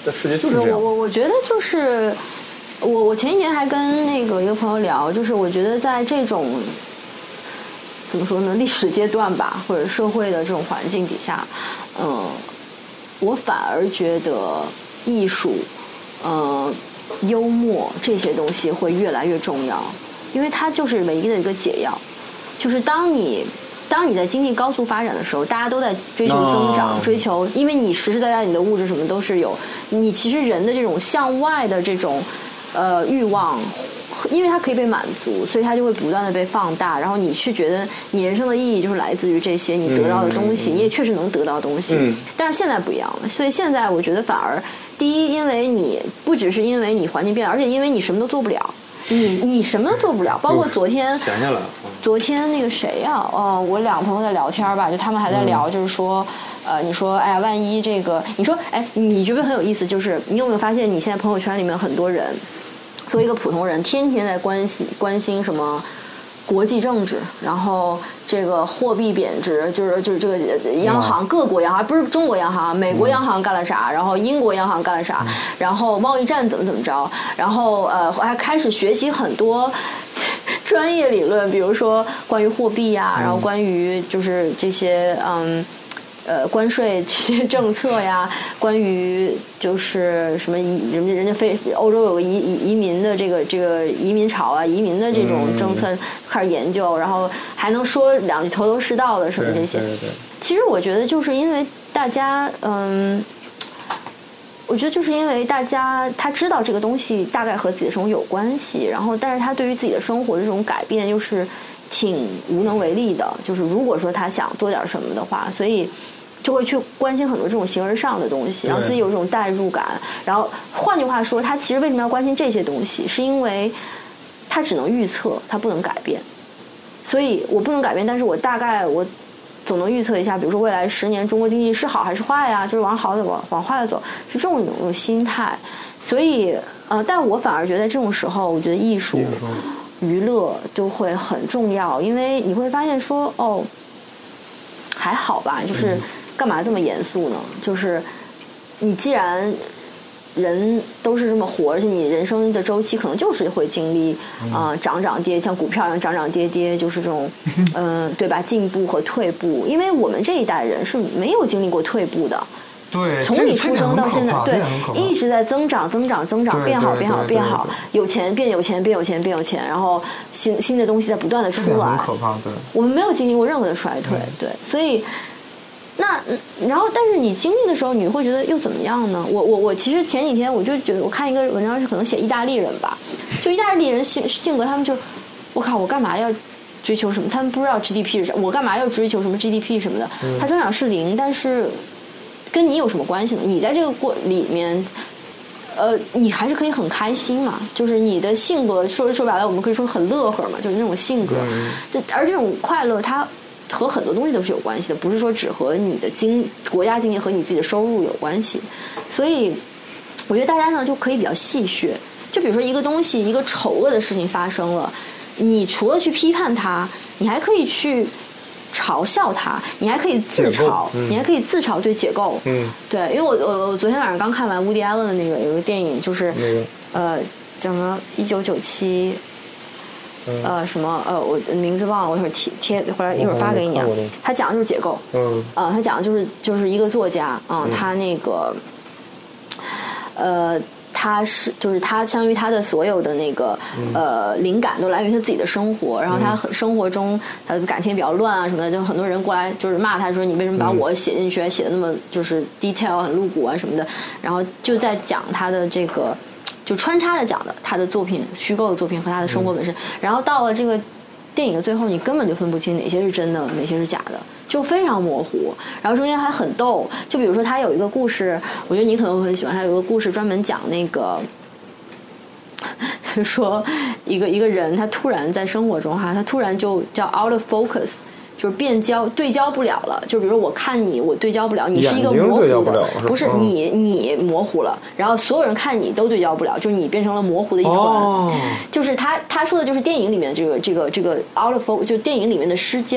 这世界就是这样。 我我我觉得就是我我前几年还跟那个一个朋友聊，就是我觉得在这种怎么说呢历史阶段吧，或者社会的这种环境底下，嗯，我反而觉得艺术，呃，幽默这些东西会越来越重要，因为它就是唯一的一个解药。就是当你当你在经济高速发展的时候，大家都在追求增长， oh. 追求，因为你实实在在你的物质什么都是有，你其实人的这种向外的这种呃欲望，因为它可以被满足，所以它就会不断的被放大，然后你是觉得你人生的意义就是来自于这些你得到的东西，嗯、你也确实能得到东西， 嗯、 但是现在不一样了，所以现在我觉得反而第一，因为你不只是因为你环境变了，而且因为你什么都做不了。你你什么都做不了，包括昨天， 闲下来。 昨天那个谁呀、啊？哦，我两个朋友在聊天吧，就他们还在聊，就是说，嗯、呃，你说，哎呀，万一这个，你说，哎，你觉得很有意思？就是你有没有发现，你现在朋友圈里面很多人，作为一个普通人，天天在关心关心什么国际政治，然后这个货币贬值，就是就是这个央行各国央行，不是中国央行，美国央行干了啥，然后英国央行干了啥，然后贸易战怎么怎么着，然后呃还开始学习很多专业理论，比如说关于货币呀、啊，然后关于就是这些嗯。呃，关税这些政策呀，关于就是什么移人家人家非欧洲有个移移移民的这个这个移民潮啊，移民的这种政策开始研究，嗯、然后还能说两句头头是道的什么这些。 对对对。 其实我觉得就是因为大家，嗯，我觉得就是因为大家他知道这个东西大概和自己的生活有关系，然后但是他对于自己的生活的这种改变又是挺无能为力的。就是如果说他想做点什么的话，所以。就会去关心很多这种形而上的东西，然后自己有这种代入感。然后换句话说，他其实为什么要关心这些东西，是因为他只能预测，他不能改变。所以我不能改变，但是我大概我总能预测一下，比如说未来十年中国经济是好还是坏呀、啊，就是往好的往往坏的走，是这种一种心态。所以呃，但我反而觉得在这种时候，我觉得艺术、娱乐就会很重要，因为你会发现说哦，还好吧，就是。嗯干嘛这么严肃呢？就是你既然人都是这么活，而且你人生的周期可能就是会经历啊、呃、涨涨跌，像股票一样涨涨跌跌，就是这种嗯、呃、对吧？进步和退步，因为我们这一代人是没有经历过退步的。 对， 从你出生到现在，对，一直在增长、增长、增长，变好、变好、变好，有钱变有钱，变有钱变有钱，然后新新的东西在不断的出来， 很可怕。对， 我们没有经历过任何的衰退，对，所以。那然后，但是你经历的时候，你会觉得又怎么样呢？我我我其实前几天我就觉得，我看一个文章是可能写意大利人吧，就意大利人性性格，他们就，我靠，我干嘛要追求什么？他们不知道 G D P 是什么，我干嘛要追求什么 G D P 什么的？嗯、它增长是零，但是跟你有什么关系呢？你在这个过里面，呃，你还是可以很开心嘛，就是你的性格说说白了，我们可以说很乐呵嘛，就是那种性格。嗯、这而这种快乐，它。和很多东西都是有关系的，不是说只和你的经国家经济和你自己的收入有关系，所以我觉得大家呢就可以比较细谑。就比如说一个东西，一个丑恶的事情发生了，你除了去批判它，你还可以去嘲笑它，你还可以自嘲，嗯、你还可以自嘲对解构。嗯，对，因为我我我昨天晚上刚看完 Woody Allen 的那个有个电影，就是、那个、呃叫什么一九九七。呃，什么呃，我名字忘了，我一会儿贴贴回来一会儿发给你啊。他讲的就是解构，嗯，呃，他讲的就是就是一个作家啊、呃，他那个，呃，他是就是他相当于他的所有的那个呃灵感都来源于他自己的生活，然后他生活中他的感情比较乱啊什么的，就很多人过来就是骂他说你为什么把我写进去，写的那么就是 detail 很露骨啊什么的，然后就在讲他的这个。就穿插着讲的他的作品，虚构的作品和他的生活本身、嗯、然后到了这个电影的最后，你根本就分不清哪些是真的哪些是假的，就非常模糊，然后中间还很逗。就比如说他有一个故事，我觉得你可能会很喜欢，他有一个故事专门讲那个说一个一个人他突然在生活中哈，他突然就叫 out of focus，就是变焦对焦不了了，就比如说我看你我对焦不了，你是一个模糊的，不 是, 不是你你模糊了，然后所有人看你都对焦不了，就是你变成了模糊的一团、哦、就是他他说的就是电影里面的这个这个这个 out of focus，就电影里面的失焦，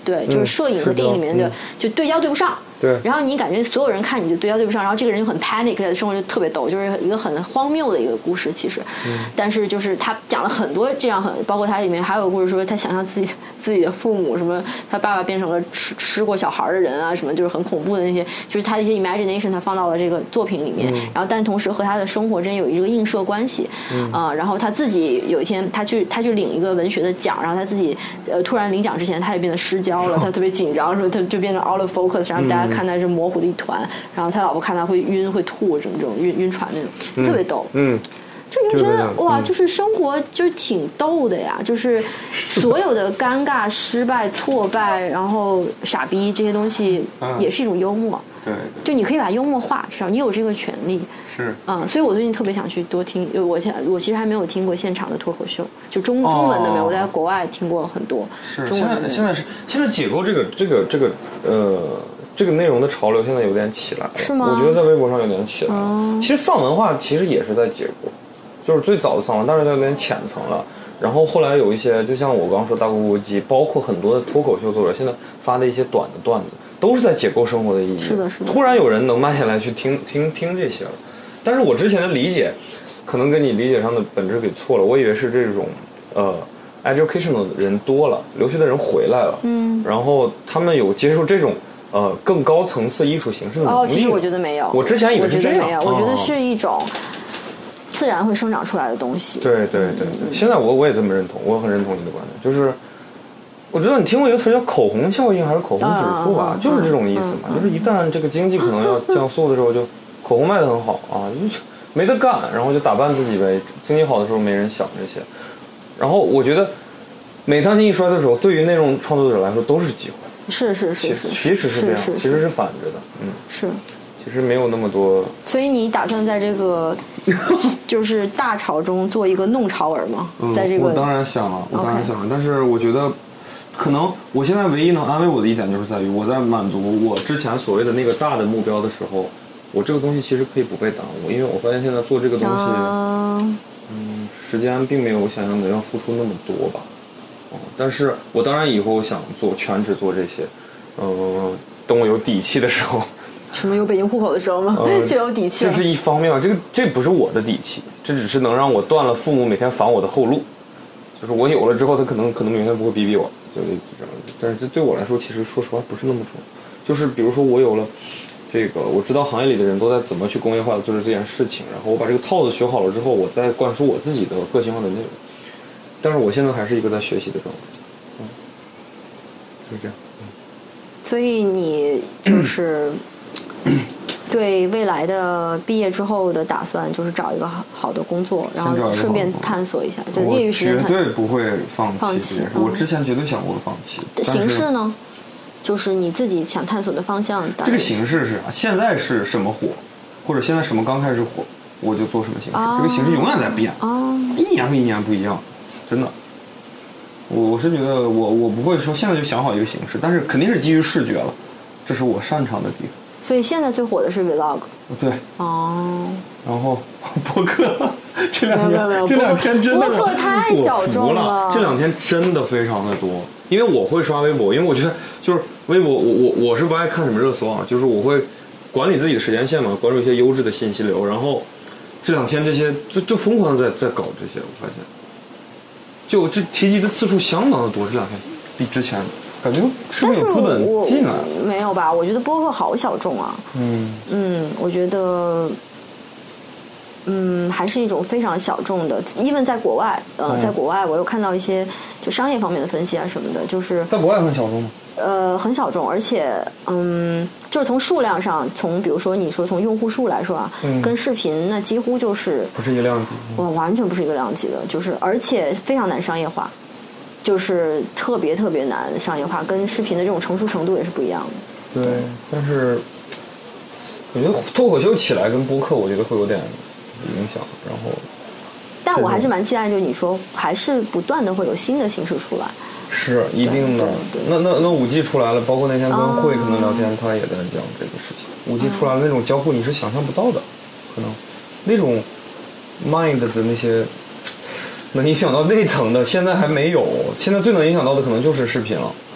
对，就是摄影和电影里面的、嗯、就对焦对不上。 对， 然后你感觉所有人看你就对焦对不上，然后这个人就很 panic， 他的生活就特别逗，就是一个很荒谬的一个故事其实。嗯、但是就是他讲了很多这样很，包括他里面还有个故事说他想象自己自己的父母什么，他爸爸变成了吃吃过小孩的人啊什么，就是很恐怖的那些，就是他的一些 imagination 他放到了这个作品里面，嗯、然后但同时和他的生活之间有一个映射关系。嗯、呃，然后他自己有一天他去他去领一个文学的奖，然后他自己呃突然领奖之前他也变得失焦了，他特别紧张，说他就变成 out of focus， 然后大家看他是模糊的一团，然后他老婆看他会晕会吐什么这种晕晕船那种，嗯、特别逗。嗯，就你觉得哇，嗯、就是生活就是挺逗的呀，就是所有的尴尬、失败、挫败，然后傻逼这些东西也是一种幽默。 对， 就你可以把幽默化上，你有这个权利。 是， 嗯，所以我最近特别想去多听，我现我其实还没有听过现场的脱口秀，就中中文的没有，我在国外听过很多。 是，现在现在是现在解构这个这个这个呃这个内容的潮流现在有点起来了， 是吗？ 我觉得在微博上有点起来了。哦、其实丧文化其实也是在解构，就是最早的丧文，但是它有点浅层了。然后后来有一些，就像我刚刚说大锅锅鸡，包括很多的脱口秀作者现在发的一些短的段子，都是在解构生活的意义。 是的，是的。 突然有人能慢下来去听听听这些了，但是我之前的理解，可能跟你理解上的本质给错了。我以为是这种呃 educational 的人多了，留学的人回来了，嗯，然后他们有接受这种呃更高层次艺术形式的能力。 哦，其实我觉得没有。 我之前以为是这样， 我觉得没有，我觉得是一种自然会生长出来的东西。 对对对对，嗯、现在我我也这么认同，我很认同你的观点，就是我知道你听过一个词叫口红效应还是口红指数吧，啊、就是这种意思嘛，嗯、就是一旦这个经济可能要降速的时候，就口红卖得很好啊，就没得干，然后就打扮自己呗。经济好的时候没人想这些，然后我觉得每当经济衰退的时候，对于那种创作者来说都是机会。 是是是是， 其实是这样， 是是是其实是反着的，嗯， 是。 其实没有那么多。 所以你打算在这个就是大潮中做一个弄潮儿吗？ 嗯、 在这个我当然想了，我当然想了， okay. 但是我觉得可能我现在唯一能安慰我的一点就是在于我在满足我之前所谓的那个大的目标的时候，我这个东西其实可以不被耽误，因为我发现现在做这个东西，啊、嗯，时间并没有想象的要付出那么多吧。哦、嗯，但是我当然以后想做全职做这些，嗯，等我有底气的时候。 什么有北京户口的时候吗？呃、就有底气了。 这是一方面，这个这不是我的底气，这只是能让我断了父母每天烦我的后路。就是我有了之后，他可能可能明天不会逼逼我，就是这样。但是这对我来说，其实说实话不是那么重要。就是比如说我有了这个，我知道行业里的人都在怎么去工业化的做这件事情，然后我把这个套子学好了之后，我再灌输我自己的个性化的内容。但是我现在还是一个在学习的状态，嗯，就是这样。嗯、 所以你就是对未来的毕业之后的打算，就是找一个好好的工作，然后顺便探索一下，就业余时间。 绝对不会放弃。 放弃。 我之前绝对想过放弃。 形式呢？就是你自己想探索的方向。 这个形式是现在是什么火，或者现在什么刚开始火，我就做什么形式。哦、这个形式永远在变，哦、一年和一年不一样，真的。我我是觉得我我不会说现在就想好一个形式，但是肯定是基于视觉了，这是我擅长的地方。 所以现在最火的是 vlog。 对。 哦。 然后播客，这两天这两天真的播客太小众了，这两天真的非常的多。因为我会刷微博，因为我觉得就是微博，我我我是不爱看什么热搜啊，就是我会管理自己的时间线嘛，关注一些优质的信息流。然后这两天这些就就疯狂的在在搞这些，我发现，就这提及的次数相当的多，这两天比之前。感觉是不是有资本进来？ 没有吧？我觉得播客好小众啊。嗯嗯，我觉得，嗯，还是一种非常小众的。因为在国外，呃，嗯、在国外我有看到一些就商业方面的分析啊什么的，就是在国外很小众吗？ 呃，很小众，而且，嗯，就是从数量上，从比如说你说从用户数来说啊，嗯、跟视频那几乎就是不是一个量级， 我、嗯、完全不是一个量级的，就是而且非常难商业化。就是特别特别难商业化，跟视频的这种成熟程度也是不一样的。对，但是我觉得脱口秀起来跟播客，我觉得会有点影响。然后， 但我还是蛮期待，就你说还是不断的会有新的形式出来。 是一定的。那那那五 G 出来了，包括那天跟慧可能聊天，他也在讲这个事情。五 G 出来了，那种交互你是想象不到的，可能那种 mind 的那些。能影响到内层的，现在还没有。现在最能影响到的可能就是视频了，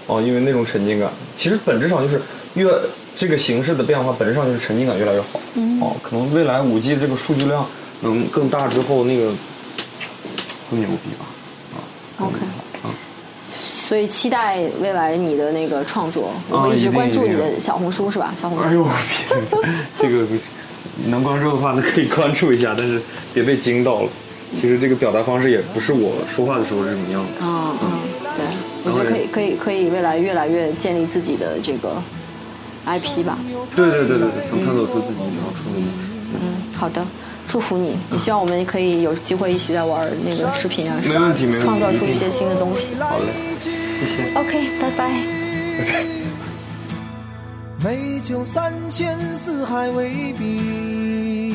哦，因为那种沉浸感，其实本质上就是越这个形式的变化，本质上就是沉浸感越来越好。嗯，哦，可能未来五 G 这个数据量能更大之后，那个更牛逼吧。啊 ，OK。所以期待未来你的那个创作，我会一直关注你的小红书是吧？小红书。 哎呦，这个能关注的话，那可以关注一下，但是别被惊到了。其实这个表达方式也不是我说话的时候是什么样的。 嗯嗯，对，我觉得可以可以可以未来越来越建立自己的这个 I P 吧。 对对对对对，能探索出自己想要出的模式。 嗯，好的。祝福你！也希望我们可以有机会一起在玩那个视频啊， 没问题，没问题， 创造出一些新的东西。 好嘞，谢谢。 OK， 拜拜。 拜拜。 美酒三千，四海为笔。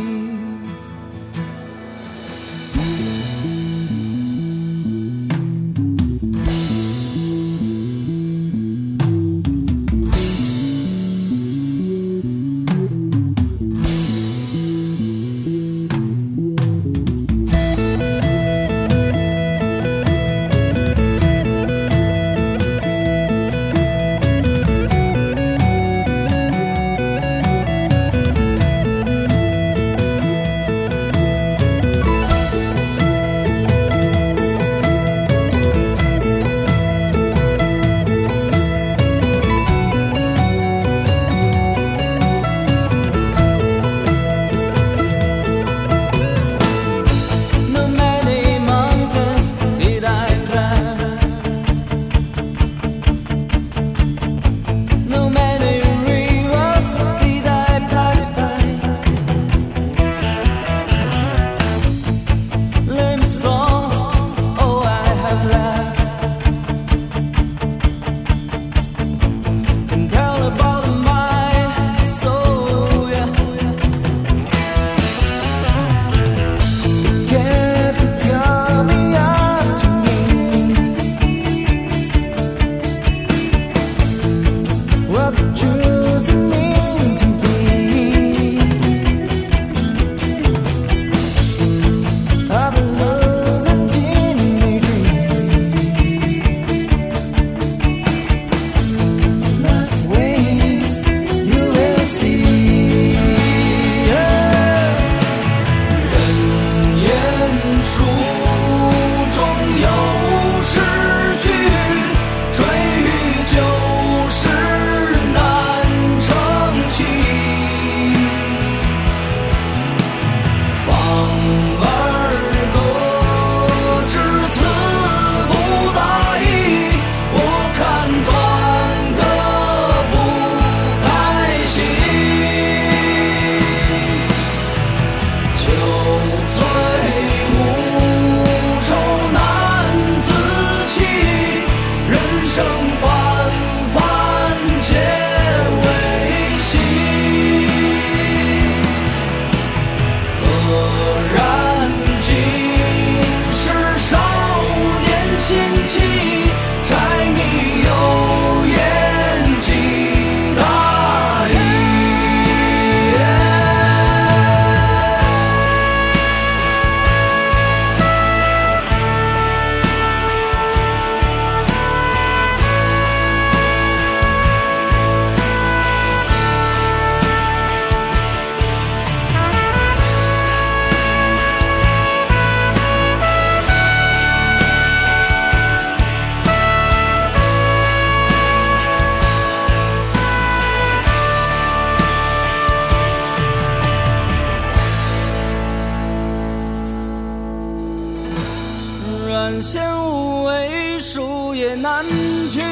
转线无为，树也难去。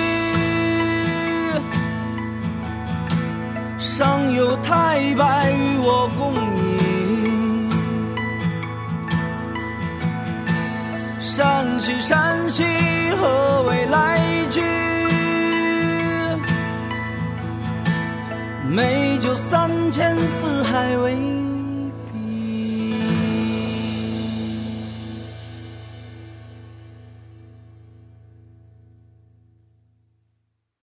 上有太白与我共饮，山西山西何为来居？美酒三千，四海为